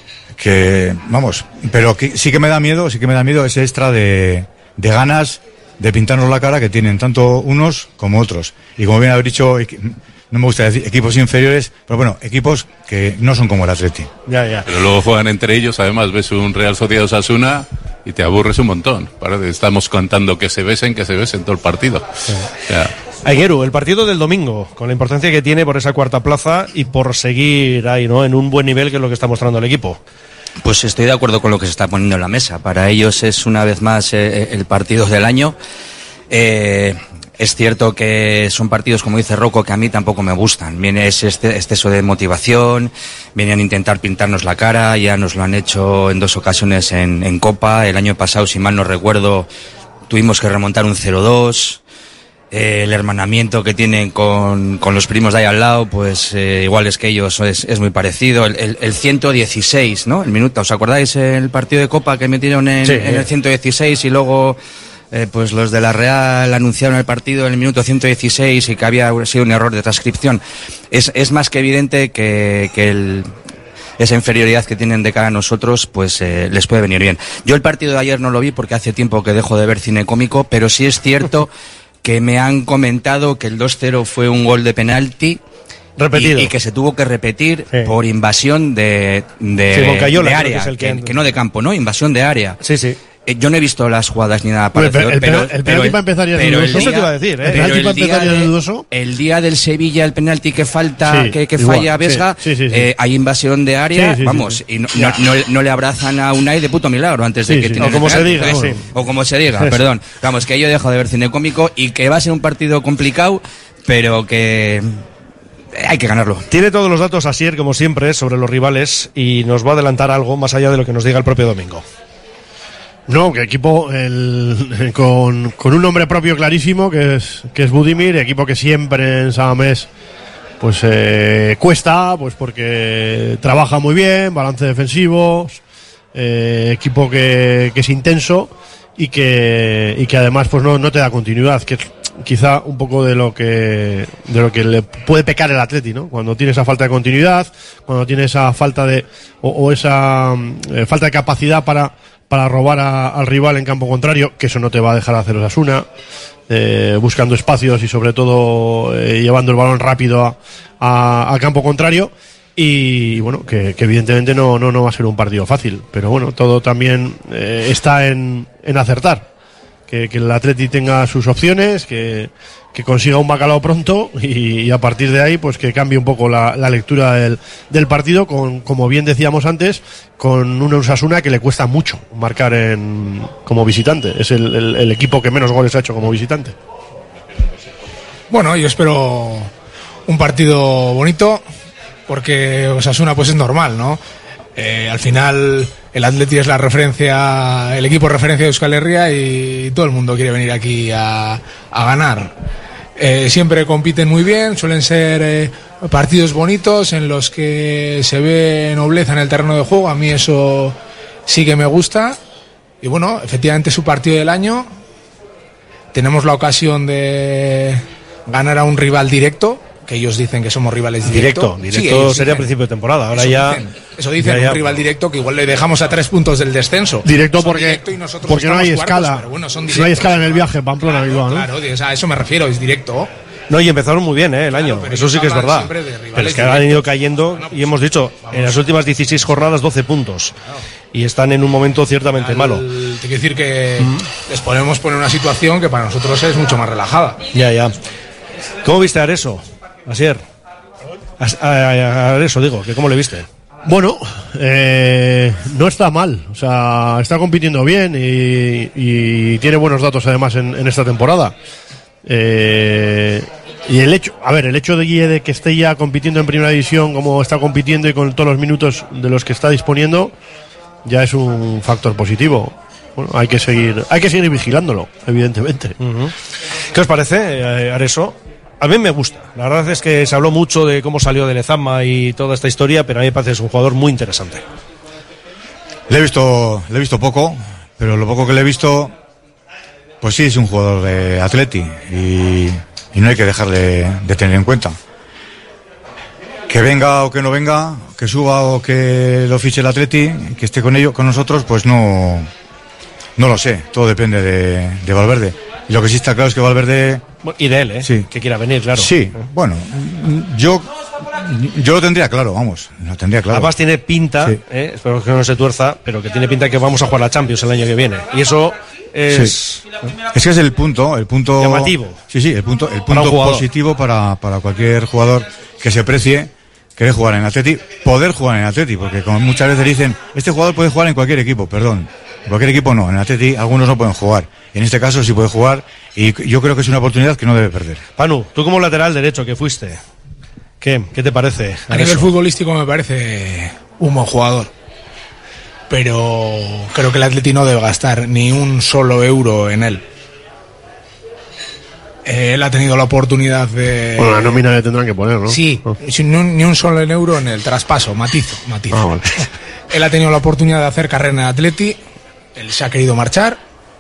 Que, vamos, pero que, sí que me da miedo, sí que me da miedo ese extra de, de ganas de pintarnos la cara que tienen tanto unos como otros. Y como bien habéis dicho, no me gusta decir equipos inferiores, pero bueno, equipos que no son como el Atleti. Ya, ya. Pero luego juegan entre ellos, además ves un Real Sociedad Osasuna y te aburres un montón. Parece, estamos contando que se besen, que se besen todo el partido. Sí. Ya. Aiguero, el partido del domingo, con la importancia que tiene por esa cuarta plaza y por seguir ahí, ¿no?, en un buen nivel, que es lo que está mostrando el equipo. Pues estoy de acuerdo con lo que se está poniendo en la mesa. Para ellos es una vez más eh, el partido del año. Eh, es cierto que son partidos, como dice Rocco, que a mí tampoco me gustan. Viene ese este, exceso de motivación, vienen a intentar pintarnos la cara, ya nos lo han hecho en dos ocasiones en, en Copa. El año pasado, si mal no recuerdo, tuvimos que remontar un cero dos. Eh, el hermanamiento que tienen con, con los primos de ahí al lado, pues eh, iguales que ellos, es, es muy parecido. El, el, el ciento dieciséis, ¿no? El minuto, ¿os acordáis el partido de Copa que metieron en, sí, en el ciento dieciséis y luego eh, pues los de la Real anunciaron el partido en el minuto ciento dieciséis y que había sido un error de transcripción? Es, es más que evidente que, que el... esa inferioridad que tienen de cara a nosotros, pues eh, les puede venir bien. Yo el partido de ayer no lo vi porque hace tiempo que dejo de ver cine cómico, pero sí es cierto que me han comentado que el dos cero fue un gol de penalti repetido y, y que se tuvo que repetir sí. por invasión de, de, sí, Moncayola, de área, que, es el que... Que, que no de campo, ¿no? Invasión de área. Sí, sí. Yo no he visto las jugadas ni nada parecido, el, pero, el, el pero penalti para empezar ya es dudoso. Eso te iba a decir, ¿eh? El penalti para empezar ya es dudoso. El día del Sevilla, el penalti que falta, sí, que, que falla Vesga, sí, sí, sí, sí. Eh, hay invasión de área, sí, sí, vamos, sí, sí. y no, no, no, no le abrazan a Unai de puto milagro antes de sí, que sí. tiene O como se diga, sí. o como se diga, sí, perdón. Sí. Vamos, que yo dejo de ver cine cómico y que va a ser un partido complicado, pero que hay que ganarlo. Tiene todos los datos Asier, como siempre, sobre los rivales y nos va a adelantar algo más allá de lo que nos diga el propio domingo. No, que equipo el, con, con un nombre propio clarísimo, que es que es Budimir, equipo que siempre en Samamés pues eh, cuesta, pues porque trabaja muy bien, balance defensivo, eh, equipo que, que es intenso y que y que además pues no, no te da continuidad, que es quizá un poco de lo que de lo que le puede pecar el Atleti, ¿no? Cuando tiene esa falta de continuidad, cuando tiene esa falta de o, o esa eh, falta de capacidad para para robar a, al rival en campo contrario, que eso no te va a dejar hacer Osasuna, eh, buscando espacios y sobre todo eh, llevando el balón rápido a, a, a campo contrario. Y bueno, que, que evidentemente no, no, no va a ser un partido fácil, pero bueno, todo también eh, está en, en acertar. Que, que el Atleti tenga sus opciones, que, que consiga un bacalao pronto y, y a partir de ahí pues que cambie un poco la, la lectura del, del partido, con, como bien decíamos antes, con una Osasuna que le cuesta mucho marcar en, como visitante. Es el, el, el equipo que menos goles ha hecho como visitante. Bueno, yo espero un partido bonito, porque Osasuna pues es normal, ¿no? Eh, al final el Atleti es la referencia, el equipo referencia de Euskal Herria y todo el mundo quiere venir aquí a, a ganar. Eh, siempre compiten muy bien, suelen ser eh, partidos bonitos en los que se ve nobleza en el terreno de juego. A mí eso sí que me gusta. Y bueno, efectivamente es su partido del año. Tenemos la ocasión de ganar a un rival directo, que ellos dicen que somos rivales directo. Directo, directo sí, sería a principio de temporada. Ahora eso ya. Dicen, eso dicen, ya, ya, un rival directo que igual le dejamos a tres puntos del descenso. Directo porque, directo porque no hay cuartos, escala. Bueno, son no hay escala en el viaje, Pamplona, claro, Bilbao, ¿no? Claro, o sea, a eso me refiero, es directo. No, y empezaron muy bien, ¿eh? El año. Claro, eso sí que es verdad. Pero es que han ido cayendo bueno, pues, y hemos dicho, vamos, en las últimas dieciséis jornadas, doce puntos. Claro. Y están en un momento ciertamente Al, malo. Te quiero decir que mm. les podemos poner una situación que para nosotros es mucho más relajada. Ya, ya. ¿Cómo viste a Areso, Asier? A, a, a Areso, digo, que ¿cómo le viste? Bueno, eh, no está mal, o sea, está compitiendo bien y, y tiene buenos datos además en, en esta temporada. Eh, y el hecho, a ver, el hecho de, de que esté ya compitiendo en primera división como está compitiendo y con todos los minutos de los que está disponiendo, ya es un factor positivo. Bueno, hay que seguir, hay que seguir vigilándolo, evidentemente. Uh-huh. ¿Qué os parece, eh, Areso? A mí me gusta. La verdad es que se habló mucho de cómo salió de Lezama y toda esta historia, pero a mí me parece que es un jugador muy interesante. Le he visto, le he visto poco, pero lo poco que le he visto, pues sí, es un jugador de Atleti y, y no hay que dejarle de tener en cuenta. Que venga o que no venga, que suba o que lo fiche el Atleti, que esté con ellos, con nosotros, pues no, no lo sé. Todo depende de, de Valverde. Y lo que sí está claro es que Valverde... Y de él, ¿eh? Sí. Que quiera venir, claro. Sí, bueno, yo, yo lo tendría claro, vamos, lo tendría claro. Además tiene pinta, sí. eh, espero que no se tuerza, pero que tiene pinta que vamos a jugar la Champions el año que viene. Y eso es... Sí. Es que es el punto, el punto... llamativo. Sí, sí, el punto, el punto para positivo para, para cualquier jugador que se precie querer jugar en Atleti, poder jugar en Atleti, porque como muchas veces dicen, este jugador puede jugar en cualquier equipo, perdón. En cualquier equipo no, en Atleti algunos no pueden jugar. En este caso sí puede jugar y yo creo que es una oportunidad que no debe perder. Panu, tú como lateral derecho que fuiste, ¿qué, qué te parece? A nivel futbolístico me parece un buen jugador, pero creo que el Atleti no debe gastar ni un solo euro en él. Él ha tenido la oportunidad de... Bueno, la nómina le tendrán que poner, ¿no? Sí, oh. sin ni un, ni un solo euro en el traspaso, matizo, matizo. Ah, vale. Él ha tenido la oportunidad de hacer carrera en el Atleti, él se ha querido marchar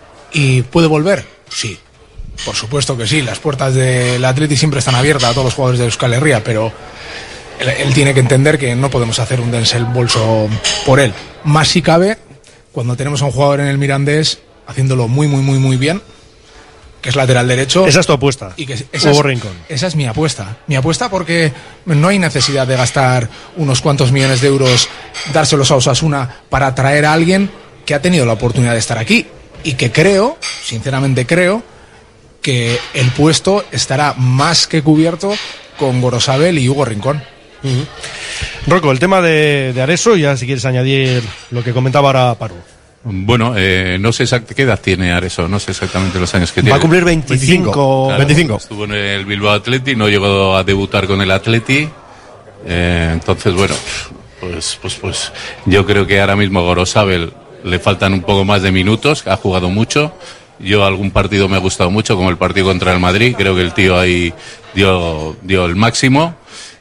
y puede volver, sí. Por supuesto que sí, las puertas del Atleti siempre están abiertas a todos los jugadores de Euskal Herria, pero él, él tiene que entender que no podemos hacer un desembolso por él. Más si cabe, cuando tenemos a un jugador en el Mirandés haciéndolo muy, muy, muy, muy bien, que es lateral derecho. Esa es tu apuesta. Y que esa, Hugo es, Rincón. Esa es mi apuesta. Mi apuesta porque no hay necesidad de gastar unos cuantos millones de euros, dárselos a Osasuna para traer a alguien que ha tenido la oportunidad de estar aquí. Y que creo, sinceramente creo, que el puesto estará más que cubierto con Gorosabel y Hugo Rincón. Uh-huh. Rocco, el tema de, de Areso, ya si quieres añadir lo que comentaba ahora Paru. Bueno, eh, no sé exactamente qué edad tiene Areso, no sé exactamente los años que tiene. Va a cumplir veinticinco. Claro, veinticinco. Estuvo en el Bilbao Athletic, no llegó a debutar con el Athletic. Eh, entonces, bueno, pues, pues, pues yo creo que ahora mismo Gorosabel le faltan un poco más de minutos, ha jugado mucho. Yo algún partido me ha gustado mucho, como el partido contra el Madrid. Creo que el tío ahí dio, dio el máximo.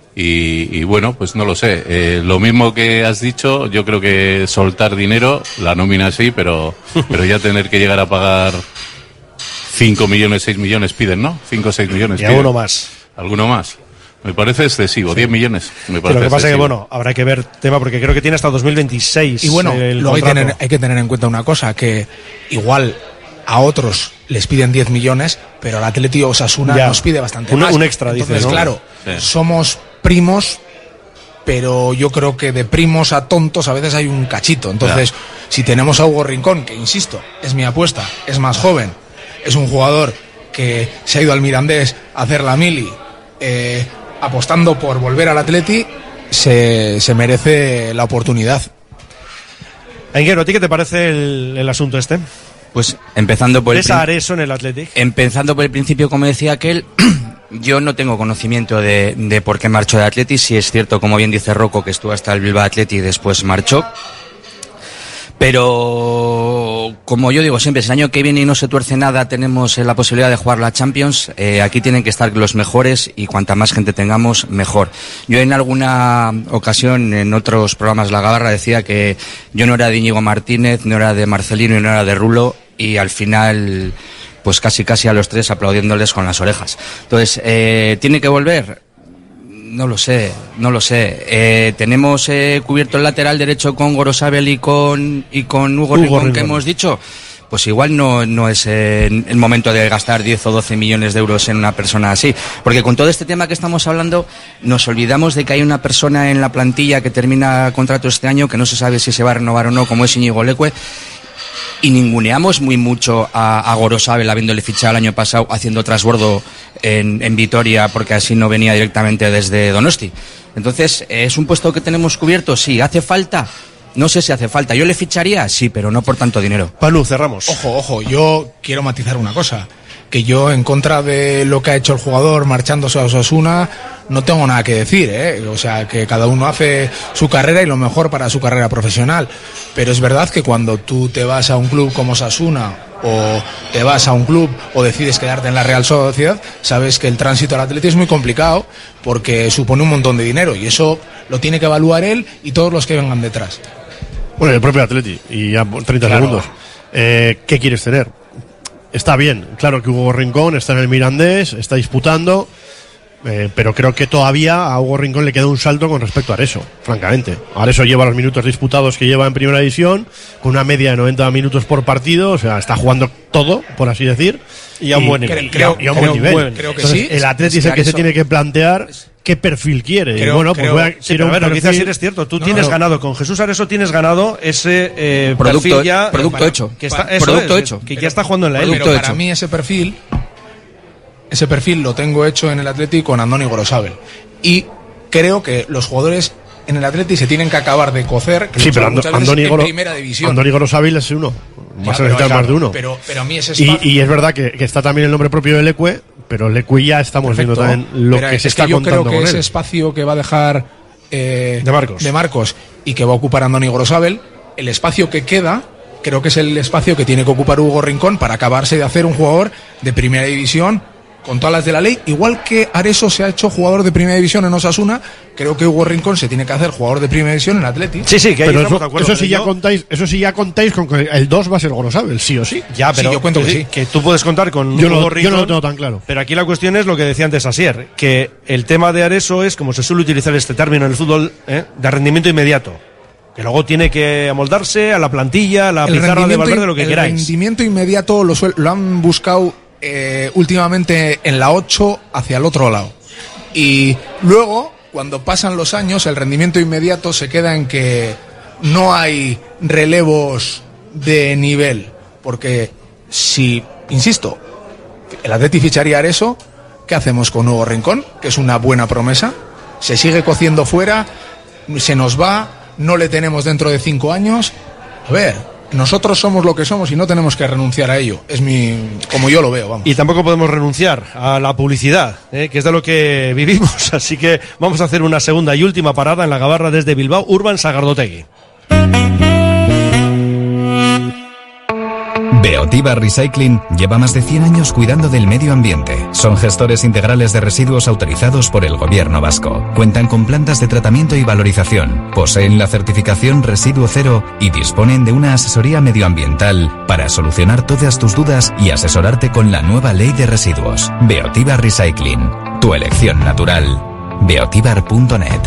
Y, y bueno, pues no lo sé. Eh, lo mismo que has dicho, yo creo que soltar dinero, la nómina sí, pero, pero ya tener que llegar a pagar cinco millones, seis millones piden, ¿no? cinco o seis millones y piden. alguno más. ¿Alguno más? Me parece excesivo, sí. diez millones. Me parece pero lo que pasa es que, excesivo. bueno, habrá que ver tema, porque creo que tiene hasta dos mil veintiséis. Y bueno, el luego hay, contrato. tener, hay que tener en cuenta una cosa, que igual a otros les piden diez millones, pero al Atleti Osasuna Ya. nos pide bastante un, más. un extra, Entonces, dices, ¿no? claro, Sí. somos primos, pero yo creo que de primos a tontos a veces hay un cachito. Entonces, Ya. si tenemos a Hugo Rincón, que insisto, es mi apuesta, es más joven, es un jugador que se ha ido al Mirandés a hacer la mili, eh, apostando por volver al Atleti, se, se merece la oportunidad. Ainguero, ¿a ti qué te parece el, el asunto este? Pues empezando por el ¿Ves a prin- Areso en el Athletic? empezando por el principio, como decía aquel, yo no tengo conocimiento de, de por qué marchó de Atleti. Si es cierto, como bien dice Rocco, que estuvo hasta el Bilbao Athletic y después marchó. Pero, como yo digo siempre, si el año que viene y no se tuerce nada, tenemos eh, la posibilidad de jugar la Champions. Eh, aquí tienen que estar los mejores y cuanta más gente tengamos, mejor. Yo en alguna ocasión, en otros programas La Gabarra, decía que yo no era de Íñigo Martínez, no era de Marcelino y no era de Rulo, y al final, pues casi casi a los tres aplaudiéndoles con las orejas. Entonces, eh, ¿tiene que volver? No lo sé, no lo sé. Eh, tenemos eh, cubierto el lateral derecho con Gorosabel y con y con Hugo, Hugo Rincón, que Rincón. hemos dicho. Pues igual no, no es eh, el momento de gastar diez o doce millones de euros en una persona así. Porque con todo este tema que estamos hablando, nos olvidamos de que hay una persona en la plantilla que termina contrato este año, que no se sabe si se va a renovar o no, como es Íñigo Leque. Y ninguneamos muy mucho a, a Gorosabel, habiéndole fichado el año pasado, haciendo trasbordo en, en Vitoria, porque así no venía directamente desde Donosti. Entonces, ¿es un puesto que tenemos cubierto? Sí. ¿Hace falta? No sé si hace falta. ¿Yo le ficharía? Sí, pero no por tanto dinero. Panu, cerramos. Ojo, ojo, yo quiero matizar una cosa. que yo, en contra de lo que ha hecho el jugador marchándose a Osasuna, no tengo nada que decir, ¿eh? O sea, que cada uno hace su carrera y lo mejor para su carrera profesional. Pero es verdad que cuando tú te vas a un club como Osasuna, o te vas a un club o decides quedarte en la Real Sociedad, sabes que el tránsito al Atleti es muy complicado porque supone un montón de dinero, y eso lo tiene que evaluar él y todos los que vengan detrás. Bueno, el propio Atleti, y ya treinta claro. segundos. Eh, ¿Qué quieres tener? Está bien, claro que Hugo Rincón está en el Mirandés, está disputando, eh, pero creo que todavía a Hugo Rincón le queda un salto con respecto a Areso, francamente. Areso lleva los minutos disputados que lleva en primera división, con una media de noventa minutos por partido, o sea, está jugando todo, por así decir. Y a un buen nivel. Creo, y a un buen nivel. Buen. Creo que Entonces, sí. El Atleti es el que se tiene que plantear qué perfil quiere. Creo, y bueno, pues creo, voy a, sí, pero a ver, lo que dices sí es cierto. Tú no, tienes no. ganado, con Jesús Areso tienes ganado ese eh, producto, perfil ya. Producto para, hecho. Que está, eso producto es, hecho. Que pero, ya está jugando en la élite. élite. Pero para mí ese perfil, ese perfil lo tengo hecho en el Atleti con Andoni Gorosabel. Y creo que los jugadores en el Atleti se tienen que acabar de cocer, que sí, pero Ando, Andoni en Goro, primera división. Andoni Gorosabel es uno. Vas a necesitar más de uno. Pero, pero a mí ese espacio... y, y es verdad que, que está también el nombre propio de Leque, pero Leque ya estamos Perfecto. viendo también lo pero que se está que yo contando creo que con ese él. espacio que va a dejar eh, de Marcos de Marcos y que va a ocupar Andoni Gorosabel, el espacio que queda creo que es el espacio que tiene que ocupar Hugo Rincón para acabarse de hacer un jugador de primera división con todas las de la ley, igual que Areso se ha hecho jugador de primera división en Osasuna. Creo que Hugo Rincón se tiene que hacer jugador de primera división en Atleti. Sí, sí, que ahí pero estamos eso, de acuerdo. Eso sí, ya yo... contáis, eso sí ya contáis con que el dos va a ser Gorosabel, sí o sí. Ya, pero sí, yo cuento que sí. Que tú puedes contar con yo Hugo no, Rincón. Yo no lo tengo tan claro. Pero aquí la cuestión es lo que decía antes Asier, que el tema de Areso es, como se suele utilizar este término en el fútbol, ¿eh? de rendimiento inmediato. Que luego tiene que amoldarse a la plantilla, a la el pizarra de Valverde, lo que el queráis. El rendimiento inmediato lo, suel, lo han buscado eh, últimamente en la ocho hacia el otro lado. Y luego, cuando pasan los años, el rendimiento inmediato se queda en que no hay relevos de nivel. Porque si, insisto, el Atleti ficharía a Areso, ¿qué hacemos con Hugo Rincón? Que es una buena promesa. Se sigue cociendo fuera, se nos va... No le tenemos dentro de cinco años. A ver, nosotros somos lo que somos y no tenemos que renunciar a ello. Es mi, como yo lo veo, vamos. Y tampoco podemos renunciar a la publicidad, ¿eh? que es de lo que vivimos. Así que vamos a hacer una segunda y última parada en la Gabarra desde Bilbao, Urban Sagardotegui. Beotiba Recycling lleva más de cien años cuidando del medio ambiente. Son gestores integrales de residuos autorizados por el gobierno vasco. Cuentan con plantas de tratamiento y valorización. Poseen la certificación Residuo Cero y disponen de una asesoría medioambiental para solucionar todas tus dudas y asesorarte con la nueva ley de residuos. Beotiba Recycling. Tu elección natural. beotibar punto net.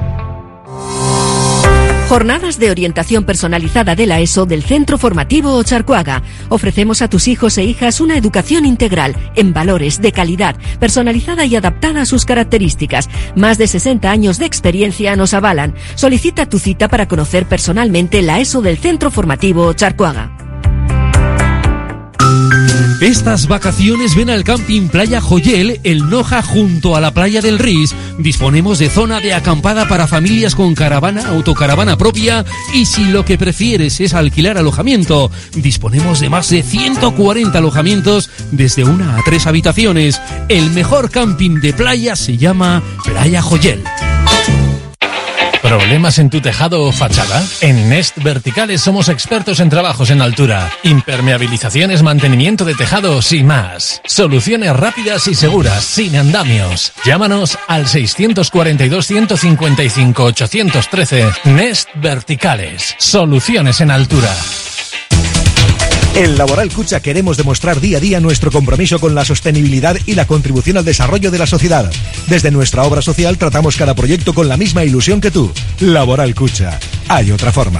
Jornadas de orientación personalizada de la ESO del Centro Formativo Ocharcoaga. Ofrecemos a tus hijos e hijas una educación integral, en valores, de calidad, personalizada y adaptada a sus características. Más de sesenta años de experiencia nos avalan. Solicita tu cita para conocer personalmente la ESO del Centro Formativo Ocharcoaga. Estas vacaciones ven al Camping Playa Joyel, el Noja, junto a la playa del Ris. Disponemos de zona de acampada para familias con caravana, autocaravana propia, y si lo que prefieres es alquilar alojamiento, disponemos de más de ciento cuarenta alojamientos desde una a tres habitaciones. El mejor camping de playa se llama Playa Joyel. ¿Problemas en tu tejado o fachada? En Nest Verticales somos expertos en trabajos en altura, impermeabilizaciones, mantenimiento de tejados y más. Soluciones rápidas y seguras, sin andamios. Llámanos al seiscientos cuarenta y dos, ciento cincuenta y cinco, ochocientos trece. Nest Verticales. Soluciones en altura. En Laboral Cucha queremos demostrar día a día nuestro compromiso con la sostenibilidad y la contribución al desarrollo de la sociedad. Desde nuestra obra social tratamos cada proyecto con la misma ilusión que tú. Laboral Cucha. Hay otra forma.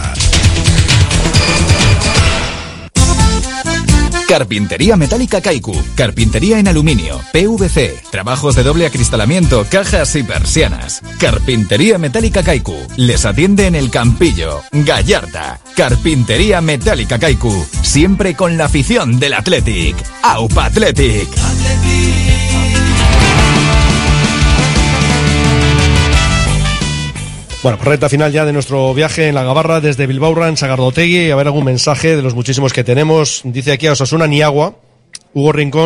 Carpintería metálica Kaiku, carpintería en aluminio, P V C, trabajos de doble acristalamiento, cajas y persianas. Carpintería metálica Kaiku, les atiende en el Campillo, Gallarta. Carpintería metálica Kaiku, siempre con la afición del Athletic. Aupa Athletic. Bueno, pues recta final ya de nuestro viaje en la Gabarra desde Bilbao en Sagardotegui. A ver algún mensaje de los muchísimos que tenemos. Dice aquí a Osasuna ni agua. Hugo Rincón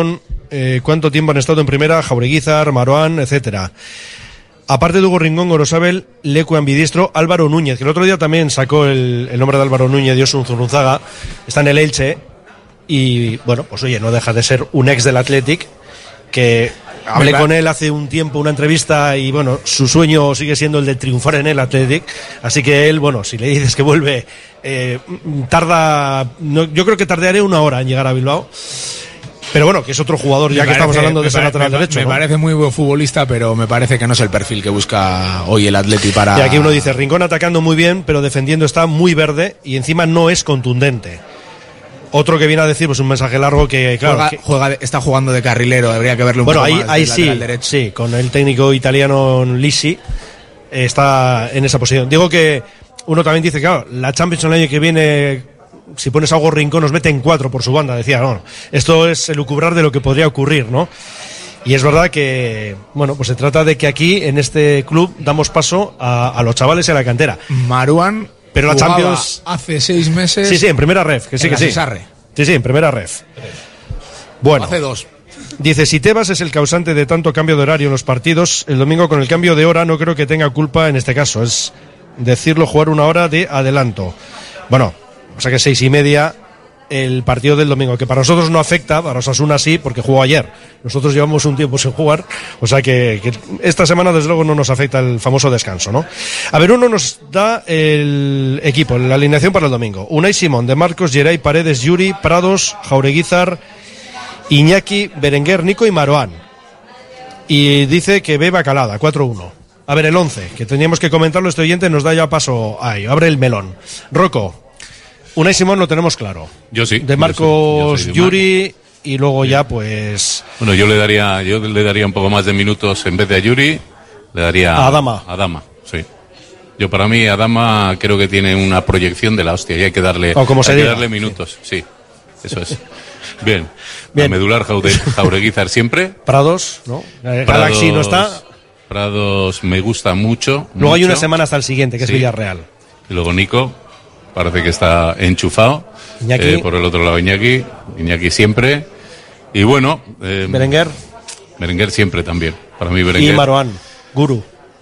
eh, cuánto tiempo han estado en primera Jaureguizar, Maroán, etcétera. Aparte de Hugo Rincón, Gorosabel, Lecu Ambidiestro, Álvaro Núñez, que el otro día también sacó el, el nombre de Álvaro Núñez, Diosun Zurunzaga, está en el Elche, y bueno, pues oye, no deja de ser un ex del Athletic, que hablé con él hace un tiempo, una entrevista, y bueno, su sueño sigue siendo el de triunfar en el Athletic, así que él, bueno, si le dices que vuelve, eh, tarda, no, yo creo que tardaré una hora en llegar a Bilbao. Pero bueno, que es otro jugador, ya me que parece, estamos hablando de ese lateral me, derecho. Me ¿no? parece muy buen futbolista, pero me parece que no es el perfil que busca hoy el Atleti para... Y aquí uno dice, Rincón atacando muy bien, pero defendiendo está muy verde y encima no es contundente. Otro que viene a decir, pues un mensaje largo que, claro... Juega, que, juega de, está jugando de carrilero, habría que verlo un bueno, poco ahí, más. Ahí sí, sí, con el técnico italiano Lisi, está en esa posición. Digo que uno también dice, claro, la Champions el año que viene... Si pones a Hugo Rincón nos meten cuatro por su banda, decía, no, esto es elucubrar de lo que podría ocurrir, ¿no? Y es verdad que, bueno, pues se trata de que aquí, en este club, damos paso a, a los chavales y a la cantera. Maruán, pero la Champions hace seis meses. Sí, sí, en primera ref, que sí, en que sí. Cesarre. Sí, sí, en primera ref. Bueno. Hace dos. Dice, si Tebas es el causante de tanto cambio de horario en los partidos, el domingo con el cambio de hora no creo que tenga culpa en este caso, es decirlo, jugar una hora de adelanto. Bueno, o sea que seis y media el partido del domingo, que para nosotros no afecta, para Osasuna sí, porque jugó ayer. Nosotros llevamos un tiempo sin jugar, o sea que, que esta semana desde luego no nos afecta el famoso descanso, ¿no? A ver, uno nos da el equipo, la alineación para el domingo. Unai Simón, De Marcos, Geray, Paredes, Yuri, Prados, Jaureguizar, Iñaki, Berenguer, Nico y Maroán. Y dice que ve Bacalada, cuatro uno. A ver, el once, que teníamos que comentarlo, este oyente nos da ya paso ahí, abre el melón. Rocco. Unai Simón lo tenemos claro. Yo sí. De Marcos, yo Yuri y luego sí. Ya pues... Bueno, yo le daría yo le daría un poco más de minutos en vez de a Yuri, le daría a Adama. A Adama, sí. Yo para mí Adama creo que tiene una proyección de la hostia y hay que darle, o como se hay que diga. darle minutos, sí. sí. Eso es. Bien. Bien. A medular Jaureguizar siempre. Prados, ¿no? Prados, Galaxy no está. Prados me gusta mucho. Luego mucho. Hay una semana hasta el siguiente, que sí. es Villarreal. Y luego Nico. Parece que está enchufado. Eh, por el otro lado Iñaki. Iñaki siempre. Y bueno... Eh, Berenguer. Berenguer siempre también. Para mí Berenguer. Y Maroán. Guru.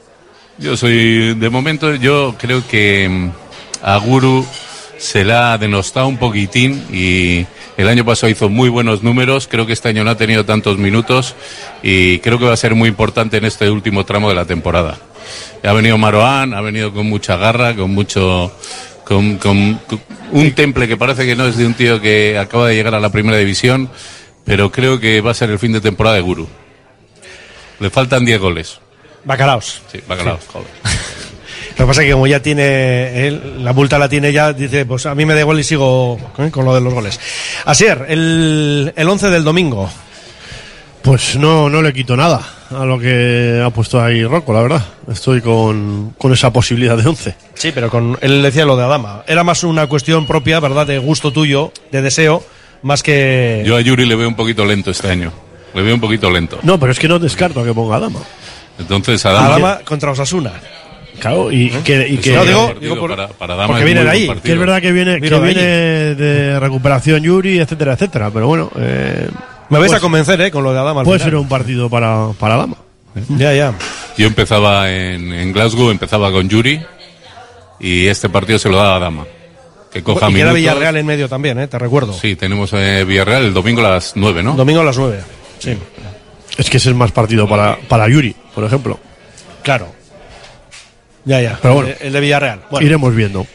Yo soy... De momento yo creo que a Guru se la ha denostado un poquitín y el año pasado hizo muy buenos números. Creo que este año no ha tenido tantos minutos y creo que va a ser muy importante en este último tramo de la temporada. Ha venido Maroán, ha venido con mucha garra, con mucho... Con, con, con un temple que parece que no es de un tío que acaba de llegar a la primera división, pero creo que va a ser el fin de temporada de Guru. Le faltan diez goles. Bacalaos. Sí, bacalaos, sí. joder. Lo que pasa es que como ya tiene él, la multa la tiene ya, dice, pues a mí me da igual y sigo ¿eh? con lo de los goles. Asier, el, el once del domingo. Pues no, no le quito nada a lo que ha puesto ahí Rocco, la verdad. Estoy con, con esa posibilidad de once. Sí, pero con él decía lo de Adama. Era más una cuestión propia, ¿verdad? De gusto tuyo, de deseo, más que... Yo a Yuri le veo un poquito lento este año. Le veo un poquito lento. No, pero es que no descarto a que ponga Adama. Entonces Adama... Adama contra Osasuna. Claro, y ¿Eh? que... Y que no, digo, digo por, para, para Adama porque viene de ahí. Que es verdad que viene, que viene de recuperación Yuri, etcétera, etcétera. Pero bueno... Eh, Me vais pues, a convencer, ¿eh? Con lo de Adama. Puede ser un partido para, para Adama. ¿Eh? Ya, ya. Yo empezaba en, en Glasgow, empezaba con Yuri y este partido se lo da a Adama. Que coja y minutos. Y era Villarreal en medio también, ¿eh? Te recuerdo. Sí, tenemos eh, Villarreal el domingo a las nueve, ¿no? Domingo a las nueve, sí. Es que ese es más partido para, para Yuri, por ejemplo. Claro. Ya, ya. Pero bueno, el de Villarreal. Bueno. Iremos viendo.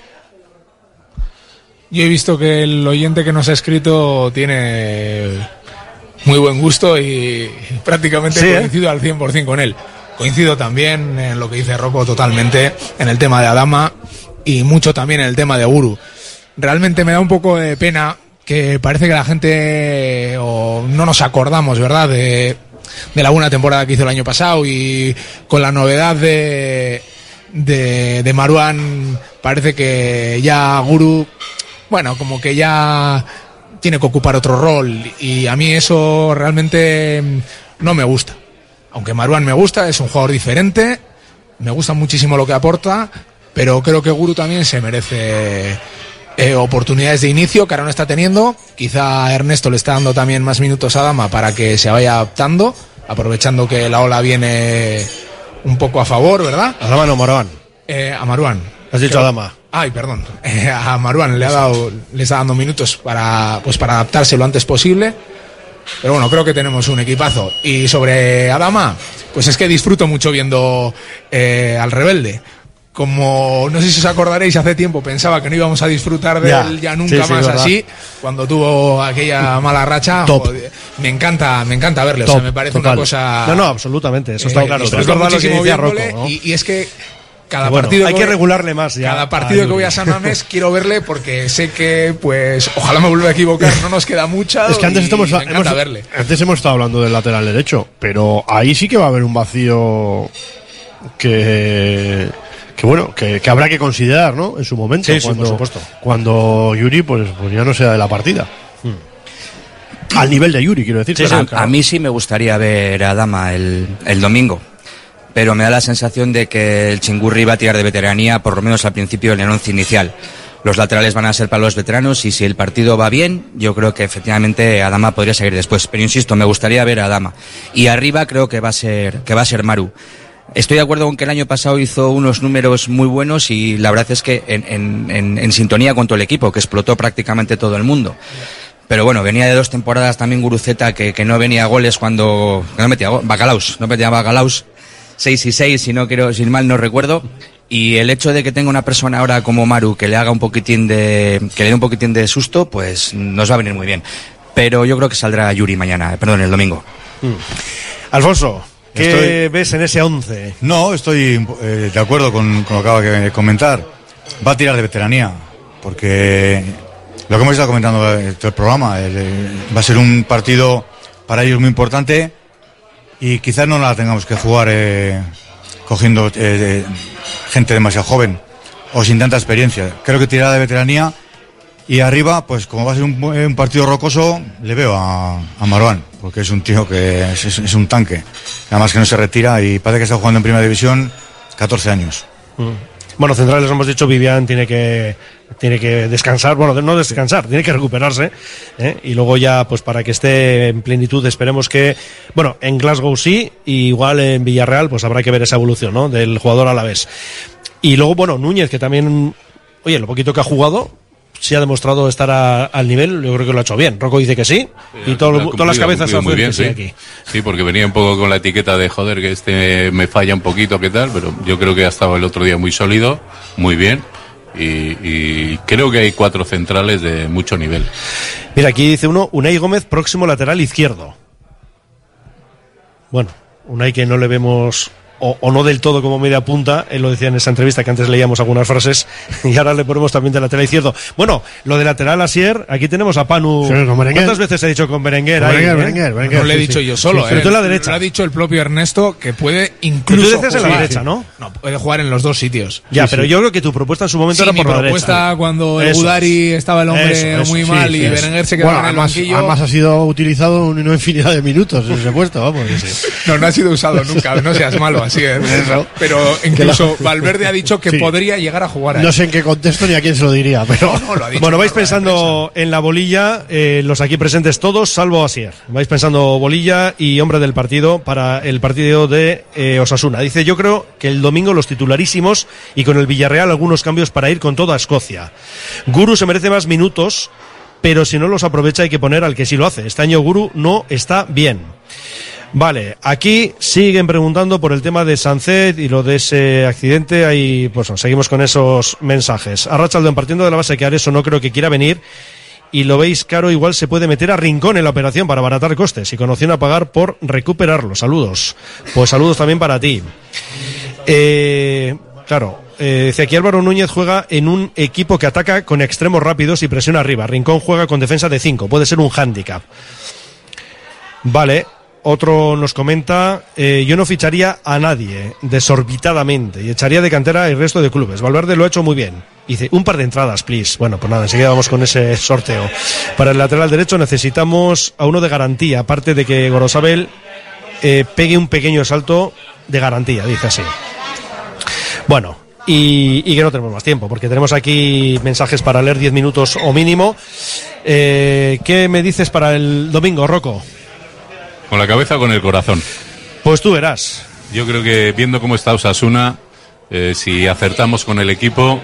Yo he visto que el oyente que nos ha escrito tiene muy buen gusto y prácticamente sí, coincido ¿eh? al cien por ciento con él. Coincido también en lo que dice Rocco totalmente, en el tema de Adama y mucho también en el tema de Guru. Realmente me da un poco de pena que parece que la gente o no nos acordamos, ¿verdad?, de, de la buena temporada que hizo el año pasado y con la novedad de, de, de Maruán parece que ya Guru, bueno, como que ya tiene que ocupar otro rol y a mí eso realmente no me gusta. Aunque Maruán me gusta, es un jugador diferente, me gusta muchísimo lo que aporta, pero creo que Guru también se merece eh, oportunidades de inicio que ahora no está teniendo. Quizá Ernesto le está dando también más minutos a Adama para que se vaya adaptando, aprovechando que la ola viene un poco a favor, ¿verdad? Adama no, Maruán. Eh, a Maruán. Has dicho Creo... Adama. Ay, perdón. Eh, a Maruán le ha dado, le está dando minutos para, pues para adaptarse lo antes posible. Pero bueno, creo que tenemos un equipazo. Y sobre Adama, pues es que disfruto mucho viendo eh, al Rebelde. Como, no sé si os acordaréis, hace tiempo pensaba que no íbamos a disfrutar de ya, él ya nunca sí, más sí, así, cuando tuvo aquella mala racha. Joder, me encanta, me encanta verle. Top, o sea, me parece total. una cosa. No, no, absolutamente, eso está eh, claro. Pero es verdad lo que decía Rocco, ¿no? y, y es que cada bueno, partido hay que, que voy, regularle más ya. Cada partido que voy a San Mamés quiero verle porque sé que, pues, ojalá me vuelva a equivocar, no nos queda mucha. Es que antes estamos, me encanta hemos, verle. Antes hemos estado hablando del lateral derecho, pero ahí sí que va a haber un vacío que, que bueno, que, que habrá que considerar, ¿no? En su momento, Sí, cuando, sí, por supuesto. cuando Yuri, pues, pues ya no sea de la partida. Hmm. Al nivel de Yuri, quiero decir. Sí, claro, sí, claro. A mí sí me gustaría ver a Adama el, el domingo. Pero me da la sensación de que el Chingurri va a tirar de veteranía, por lo menos al principio, en el once inicial. Los laterales van a ser para los veteranos y si el partido va bien, yo creo que efectivamente Adama podría seguir después. Pero insisto, me gustaría ver a Adama. Y arriba creo que va a ser, que va a ser Maru. Estoy de acuerdo con que el año pasado hizo unos números muy buenos y la verdad es que en, en, en, en sintonía con todo el equipo, que explotó prácticamente todo el mundo. Pero bueno, venía de dos temporadas también Guruceta que, que no venía goles cuando, que no metía goles, Bacalaos, no metía Bacalaos. seis y seis, si no quiero, si mal no recuerdo, y el hecho de que tenga una persona ahora como Maru que le haga un poquitín de, que le dé un poquitín de susto, pues nos va a venir muy bien. Pero yo creo que saldrá Yuri mañana, perdón, el domingo. Mm. Alfonso, ¿qué Estoy... ves en ese once? No, estoy eh, de acuerdo con, con lo que acaba de comentar. Va a tirar de veteranía, porque lo que hemos estado comentando todo el programa, el, eh, va a ser un partido para ellos muy importante. Y quizás no la tengamos que jugar eh, cogiendo eh, gente demasiado joven o sin tanta experiencia. Creo que tirará de veteranía y arriba, pues como va a ser un, un partido rocoso, le veo a, a Maruán, porque es un tío que es, es, es un tanque. Además que no se retira y parece que está jugando en Primera División catorce años. Mm. Bueno, centrales hemos dicho, Vivian tiene que tiene que descansar, bueno, no descansar, tiene que recuperarse, ¿eh? Y luego ya, pues para que esté en plenitud, esperemos que, bueno, en Glasgow sí, y igual en Villarreal, pues habrá que ver esa evolución, ¿no? Del jugador alavés. Y luego, bueno, Núñez, que también, oye, lo poquito que ha jugado, sí ha demostrado estar a, al nivel, yo creo que lo ha hecho bien. Rocco dice que sí, sí y todo, cumplido, todas las cabezas han muy bien, sí, sí. aquí. Sí, porque venía un poco con la etiqueta de joder, que este me falla un poquito, ¿qué tal? Pero yo creo que ha estado el otro día muy sólido, muy bien. Y, y creo que hay cuatro centrales de mucho nivel. Mira, aquí dice uno, Unai Gómez, próximo lateral izquierdo. Bueno, Unai que no le vemos... O, o no del todo como media punta, él lo decía en esa entrevista que antes leíamos algunas frases y ahora le ponemos también de lateral izquierdo. Bueno, lo de lateral Asier, aquí tenemos a Panu. Sí, ¿Cuántas veces he dicho con Berenguer? Con ahí, Berenguer, eh? Berenguer, Berenguer, no lo he sí, dicho sí. yo solo, Sí, eh. pero tú en la derecha. Lo ha dicho el propio Ernesto que puede incluso. Pero tú dices en la jugar, derecha, ¿no? No, puede jugar en los dos sitios. Ya, sí, pero sí. yo creo que tu propuesta en su momento Sí, era mi por la propuesta derecha. cuando el Eso Gudari es. estaba el hombre Eso, eso, muy sí, mal y eso. Berenguer se quedaba Bueno, en el además, banquillo. además ha sido utilizado en una infinidad de minutos en ese puesto, vamos. Sí. No, no ha sido usado nunca, no seas malo, así es. Eso. Pero incluso Valverde ha dicho que Sí. podría llegar a jugar ahí. No sé en qué contexto ni a quién se lo diría, pero... No, lo ha dicho Bueno, vais en la rueda de pensando en la bolilla, eh, los aquí presentes todos, salvo Asier. Vais pensando bolilla y hombre del partido para el partido de eh, Osasuna. Dice, yo creo que el domingo los titularísimos y con el Villarreal algunos cambios para ir con toda Escocia. Guru se merece más minutos, pero si no los aprovecha hay que poner al que sí lo hace. Este año Guru no está bien. Vale, aquí siguen preguntando por el tema de Sancet y lo de ese accidente. Ahí, pues no, seguimos con esos mensajes. Arrachaldeón, partiendo de la base que Areso no creo que quiera venir y lo veis caro, igual se puede meter a Rincón en la operación para abaratar costes y con opción a pagar por recuperarlo. Saludos. Pues saludos también para ti. Eh, claro, eh, dice aquí Álvaro Núñez juega en un equipo que ataca con extremos rápidos y presiona arriba. Rincón juega con defensa de cinco, puede ser un hándicap. Vale. Otro nos comenta, eh, yo no ficharía a nadie desorbitadamente y echaría de cantera el resto de clubes. Valverde lo ha hecho muy bien. Dice, un par de entradas, please. Bueno, pues nada, enseguida vamos con ese sorteo. Para el lateral derecho necesitamos a uno de garantía, aparte de que Gorosabel eh, pegue un pequeño salto de garantía, dice así. Bueno, y, y que no tenemos más tiempo, porque tenemos aquí mensajes para leer diez minutos o mínimo. Eh, ¿Qué me dices para el domingo, Rocco? ¿Con la cabeza o con el corazón? Pues tú verás. Yo creo que viendo cómo está Osasuna, eh, si acertamos con el equipo,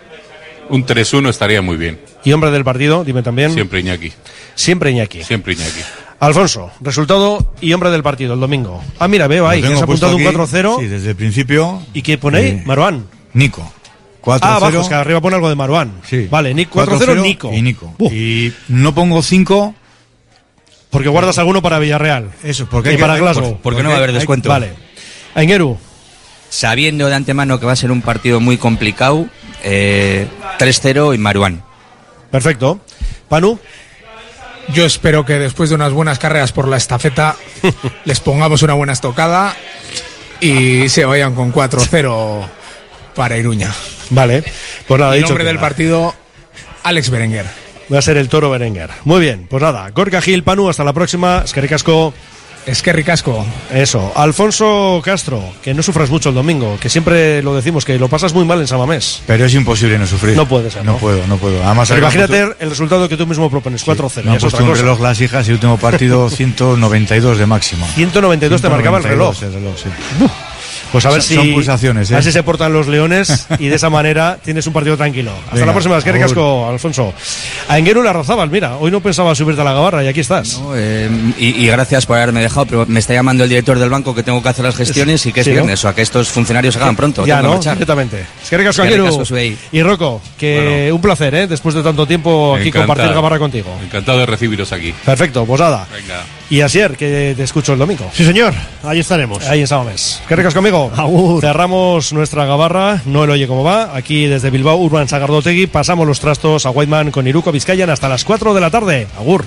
un tres uno estaría muy bien. ¿Y hombre del partido? Dime también. Siempre Iñaki. Siempre Iñaki. Siempre Iñaki. Alfonso, resultado y hombre del partido el domingo. Ah, mira, veo ahí, que has apuntado un cuatro cero. Sí, desde el principio. ¿Y qué pone ahí? Eh, Maruán. Nico. cuatro cero. Ah, abajo, es que arriba pone algo de Maruán. Sí. Vale, Nico, cuatro cero Nico. Y Nico. Uh. Y no pongo cinco. Porque guardas alguno para Villarreal. Eso, porque y hay que, para Glasgow. Porque, porque no va a haber descuento. Vale. Aingeru. Sabiendo de antemano que va a ser un partido muy complicado, eh, tres cero y Maruán. Perfecto. Panu. Yo espero que después de unas buenas carreras por la estafeta les pongamos una buena estocada y se vayan con cuatro cero para Iruña. Vale. Pues nada, y el dicho nombre del queda. partido, Alex Berenguer. Va a ser el Toro Berenguer. Muy bien, pues nada. Gorka Gil, Panu, hasta la próxima. Es que ricasco. Es que ricasco. Eso. Alfonso Castro, que no sufras mucho el domingo, que siempre lo decimos, que lo pasas muy mal en San Mamés. Pero es imposible no sufrir. No puede ser, No, ¿no? puedo, no puedo. Además, Pero ahora imagínate puesto- el resultado que tú mismo propones, cuatro cero. me han ya es otra puesto un cosa. reloj las hijas y el último partido ciento noventa y dos de máxima. ciento noventa y dos te marcaba el reloj. ciento noventa y dos el reloj, sí. Pues a ver Son- si, son pulsaciones, ¿eh? a ver si se portan los leones y de esa manera tienes un partido tranquilo. Hasta Venga, la próxima, es que agur. ricasco, Alfonso. A Engueru la Rozabal, mira, hoy no pensaba subirte a la gabarra y aquí estás. No, eh, y, y gracias por haberme dejado, pero me está llamando el director del banco que tengo que hacer las gestiones y que es Sí, ¿no? viernes, o a que estos funcionarios hagan pronto. Ya, tengo que ¿no? marchar. Directamente. Es que ricasco, Es que Engueru. ricasco, Suey. Y Rocco, que un placer, ¿eh? Después de tanto tiempo aquí Encantado. compartir gabarra contigo. Encantado de recibiros aquí. Perfecto, pues nada. Venga. Y Asier, que te escucho el domingo. Sí, señor, ahí estaremos. Ahí en Samamés. ¿Qué ricas conmigo? Cerramos nuestra gabarra, no el oye cómo va. Aquí desde Bilbao, Urban Sagardotegui, pasamos los trastos a Whiteman con Iruko Vizcayan hasta las cuatro de la tarde. Agur.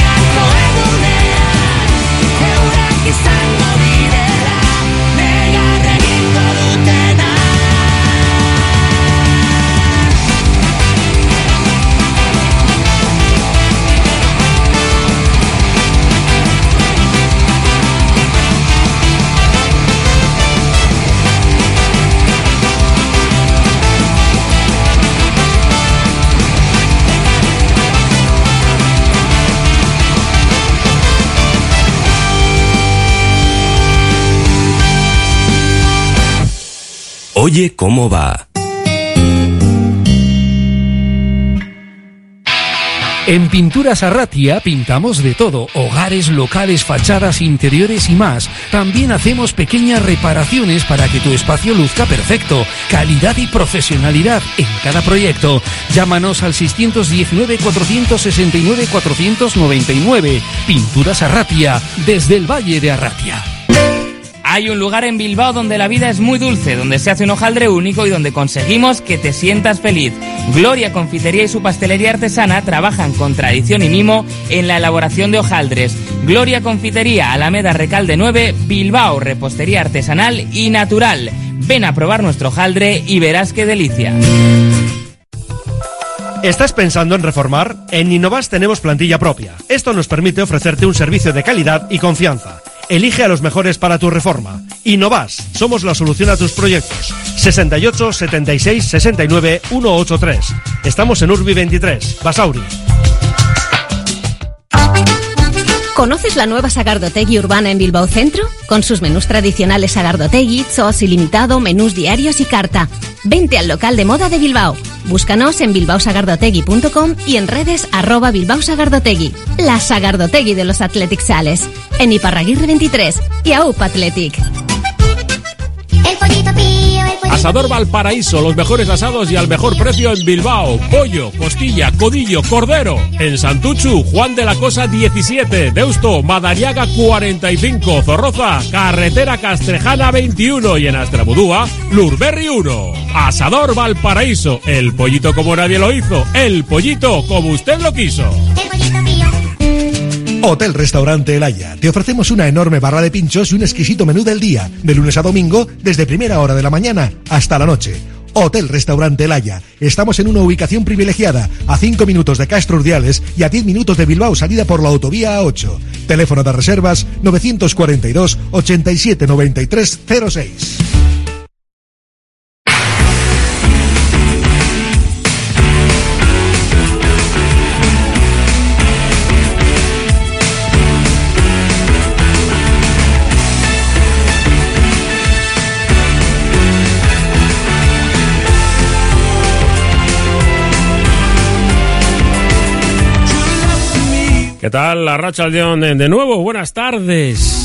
Oye cómo va. En Pinturas Arratia pintamos de todo, hogares, locales, fachadas, interiores y más. También hacemos pequeñas reparaciones para que tu espacio luzca perfecto. Calidad y profesionalidad en cada proyecto. Llámanos al seis uno nueve, cuatro seis nueve, cuatro nueve nueve. Pinturas Arratia, desde el Valle de Arratia. Hay un lugar en Bilbao donde la vida es muy dulce, donde se hace un hojaldre único y donde conseguimos que te sientas feliz. Gloria Confitería y su pastelería artesana trabajan con tradición y mimo en la elaboración de hojaldres. Gloria Confitería, Alameda Recalde nueve, Bilbao, repostería artesanal y natural. Ven a probar nuestro hojaldre y verás qué delicia. ¿Estás pensando en reformar? En Innovas tenemos plantilla propia. Esto nos permite ofrecerte un servicio de calidad y confianza. Elige a los mejores para tu reforma. Innovas, somos la solución a tus proyectos. sesenta y ocho, setenta y seis, sesenta y nueve, ciento ochenta y tres. Estamos en Urbi veintitrés, Basauri. ¿Conoces la nueva Sagardotegui urbana en Bilbao Centro? Con sus menús tradicionales Sagardotegui, Zoos ilimitado, menús diarios y carta. Vente al local de moda de Bilbao. Búscanos en bilbao sagardotegui punto com y en redes arroba Bilbao Sagardotegui. La Sagardotegui de los Athletic Sales. En Iparraguirre veintitrés y A U P Athletic. El pollito pío, el pollito Asador Valparaíso, los mejores asados y al mejor precio en Bilbao. Pollo, costilla, codillo, cordero. En Santuchu, Juan de la Cosa diecisiete. Deusto, Madariaga cuarenta y cinco. Zorroza, Carretera Castrejana veintiuno. Y en Astrabudúa, Lurberri uno. Asador Valparaíso, el pollito como nadie lo hizo. El pollito como usted lo quiso. Hotel Restaurante El Haya. Te ofrecemos una enorme barra de pinchos y un exquisito menú del día, de lunes a domingo, desde primera hora de la mañana hasta la noche. Hotel Restaurante El Haya. Estamos en una ubicación privilegiada, a cinco minutos de Castro Urdiales y a diez minutos de Bilbao, salida por la autovía A ocho. Teléfono de reservas novecientos cuarenta y dos, ochenta y siete, noventa y tres, cero seis. ¿Qué tal, la Racha León? De nuevo, buenas tardes.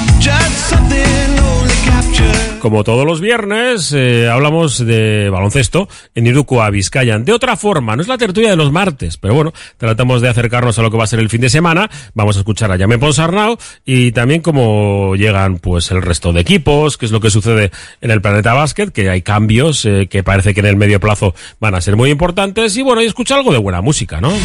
Como todos los viernes, eh, hablamos de baloncesto en Iruko a Vizcaya. De otra forma, no es la tertulia de los martes, pero bueno, tratamos de acercarnos a lo que va a ser el fin de semana. Vamos a escuchar a Jaume Ponsarnau y también cómo llegan pues el resto de equipos, qué es lo que sucede en el Planeta Básquet, que hay cambios eh, que parece que en el medio plazo van a ser muy importantes. Y bueno, y escuchar algo de buena música, ¿no?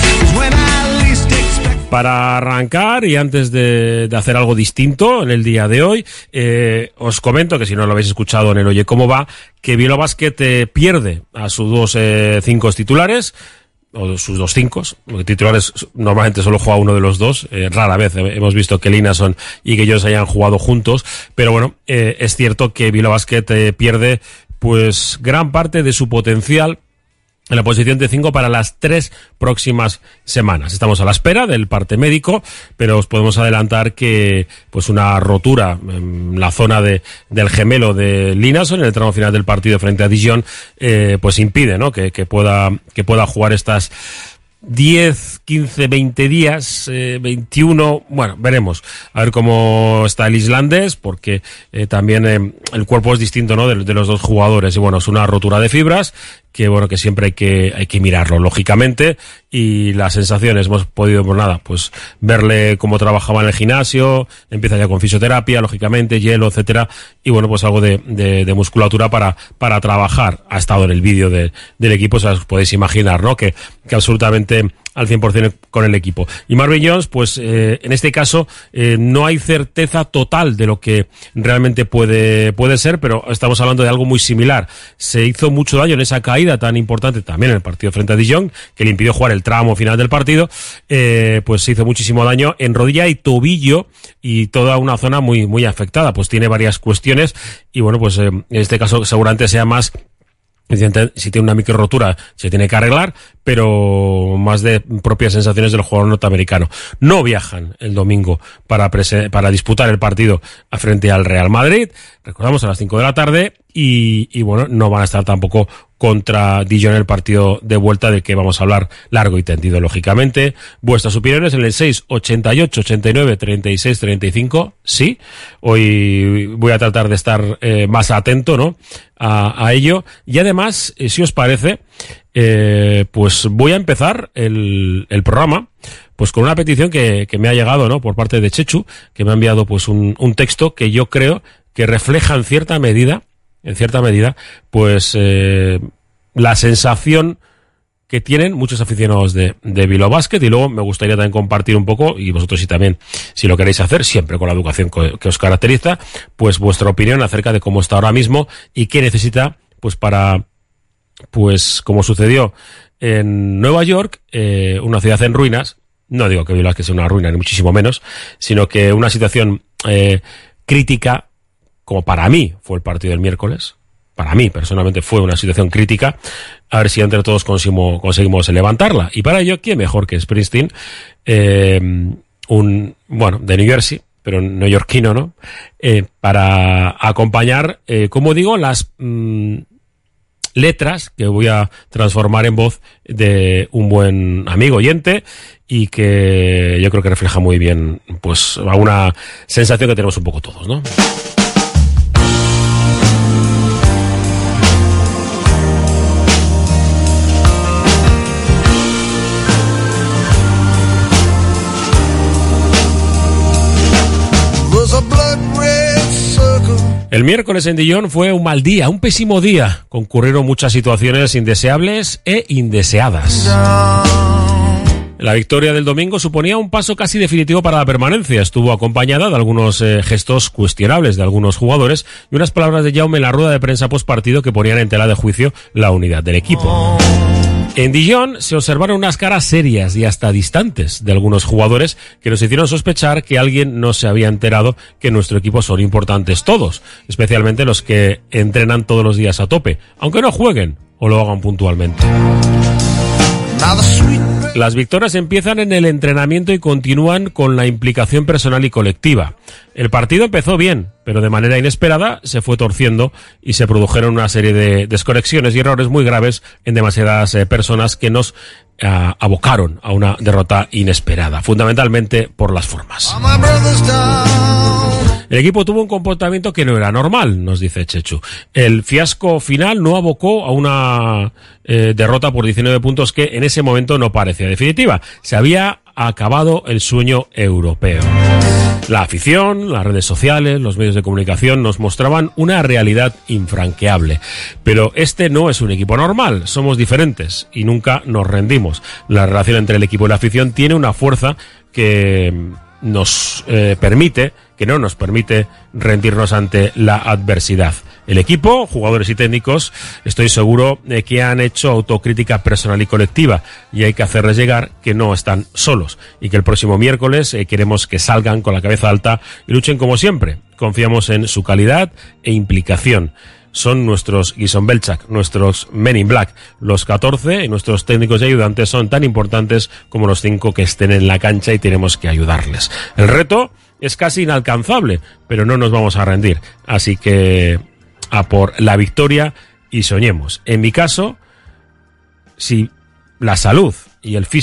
Para arrancar y antes de, de hacer algo distinto en el día de hoy, eh, os comento que si no lo habéis escuchado en el Oye Cómo Va, que Bilbao Basket eh, pierde a sus dos eh, cinco titulares, o sus dos cinco, porque titulares normalmente solo juega uno de los dos, eh, rara vez hemos visto que Linason y que ellos hayan jugado juntos, pero bueno, eh, es cierto que Bilbao Basket eh, pierde pues gran parte de su potencial en la posición de cinco para las tres próximas semanas. Estamos a la espera del parte médico, pero os podemos adelantar que pues una rotura en la zona de del gemelo de Linason en el tramo final del partido frente a Dijon eh, pues impide, ¿no? que, que pueda que pueda jugar estas diez, quince, veinte días, eh, veintiuno, bueno, veremos a ver cómo está el islandés, porque eh, también eh, el cuerpo es distinto, ¿no? De, de los dos jugadores, y bueno, es una rotura de fibras que bueno, que siempre hay que hay que mirarlo, lógicamente, y las sensaciones, hemos podido, por nada, pues verle cómo trabajaba en el gimnasio, empieza ya con fisioterapia, lógicamente, hielo, etcétera, y bueno, pues algo de, de, de musculatura para para trabajar. Ha estado en el vídeo de, del equipo, o sea, os podéis imaginar, ¿no? Que, que absolutamente al cien por ciento con el equipo. Y Marvin Jones, pues eh, en este caso eh, no hay certeza total de lo que realmente puede puede ser, pero estamos hablando de algo muy similar. Se hizo mucho daño en esa caída tan importante también en el partido frente a Dijon, que le impidió jugar el tramo final del partido, eh, pues se hizo muchísimo daño en rodilla y tobillo y toda una zona muy muy afectada. Pues tiene varias cuestiones y bueno, pues eh, en este caso seguramente sea más, si tiene una micro rotura se tiene que arreglar, pero más de propias sensaciones del jugador norteamericano. No viajan el domingo para prese- para disputar el partido frente al Real Madrid, recordamos a las cinco de la tarde, y, y bueno, no van a estar tampoco contra Dijon en el partido de vuelta, del que vamos a hablar largo y tendido, lógicamente. Vuestras opiniones en el seis, ochenta y ocho, ochenta y nueve, treinta y seis, treinta y cinco. Sí, hoy voy a tratar de estar eh, más atento, ¿no? A, a ello. Y además, eh, si os parece, eh, pues voy a empezar el, el programa pues con una petición que, que me ha llegado, ¿no? Por parte de Chechu, que me ha enviado pues un, un texto que yo creo que refleja en cierta medida en cierta medida, pues eh, la sensación que tienen muchos aficionados de, de Bilbao Basket, y luego me gustaría también compartir un poco, y vosotros sí también, si lo queréis hacer, siempre con la educación que, que os caracteriza, pues vuestra opinión acerca de cómo está ahora mismo y qué necesita, pues para, pues como sucedió en Nueva York, eh, una ciudad en ruinas, no digo que Bilbao Basket sea una ruina, ni muchísimo menos, sino que una situación eh, crítica, como para mí fue el partido del miércoles, para mí personalmente fue una situación crítica, a ver si entre todos conseguimos, conseguimos levantarla. Y para ello, ¿quién mejor que Springsteen? Eh, un, bueno, de New Jersey, pero neoyorquino, ¿no? Eh, para acompañar, eh, como digo, las mm, letras que voy a transformar en voz de un buen amigo oyente, y que yo creo que refleja muy bien, pues, a una sensación que tenemos un poco todos, ¿no? El miércoles en Dijon fue un mal día, un pésimo día. Concurrieron muchas situaciones indeseables e indeseadas. La victoria del domingo suponía un paso casi definitivo para la permanencia. Estuvo acompañada de algunos eh, gestos cuestionables de algunos jugadores y unas palabras de Jaume en la rueda de prensa postpartido que ponían en tela de juicio la unidad del equipo. En Dijon se observaron unas caras serias y hasta distantes de algunos jugadores que nos hicieron sospechar que alguien no se había enterado que en nuestro equipo son importantes todos, especialmente los que entrenan todos los días a tope, aunque no jueguen o lo hagan puntualmente. Las victorias empiezan en el entrenamiento y continúan con la implicación personal y colectiva. El partido empezó bien, pero de manera inesperada se fue torciendo y se produjeron una serie de desconexiones y errores muy graves en demasiadas eh, personas que nos eh, abocaron a una derrota inesperada, fundamentalmente por las formas. El equipo tuvo un comportamiento que no era normal, nos dice Chechu. El fiasco final no abocó a una eh, derrota por diecinueve puntos que en ese momento no parecía definitiva. Se había acabado el sueño europeo. La afición, las redes sociales, los medios de comunicación nos mostraban una realidad infranqueable. Pero este no es un equipo normal, somos diferentes y nunca nos rendimos. La relación entre el equipo y la afición tiene una fuerza que nos eh, permite, que no nos permite rendirnos ante la adversidad. El equipo, jugadores y técnicos, estoy seguro de que han hecho autocrítica personal y colectiva y hay que hacerles llegar que no están solos y que el próximo miércoles eh, queremos que salgan con la cabeza alta y luchen como siempre. Confiamos en su calidad e implicación. Son nuestros Gison Belchak, nuestros Men in Black. Los catorce y nuestros técnicos y ayudantes son tan importantes como los cinco que estén en la cancha y tenemos que ayudarles. El reto es casi inalcanzable, pero no nos vamos a rendir. Así que a por la victoria y soñemos. En mi caso, si la salud y el físico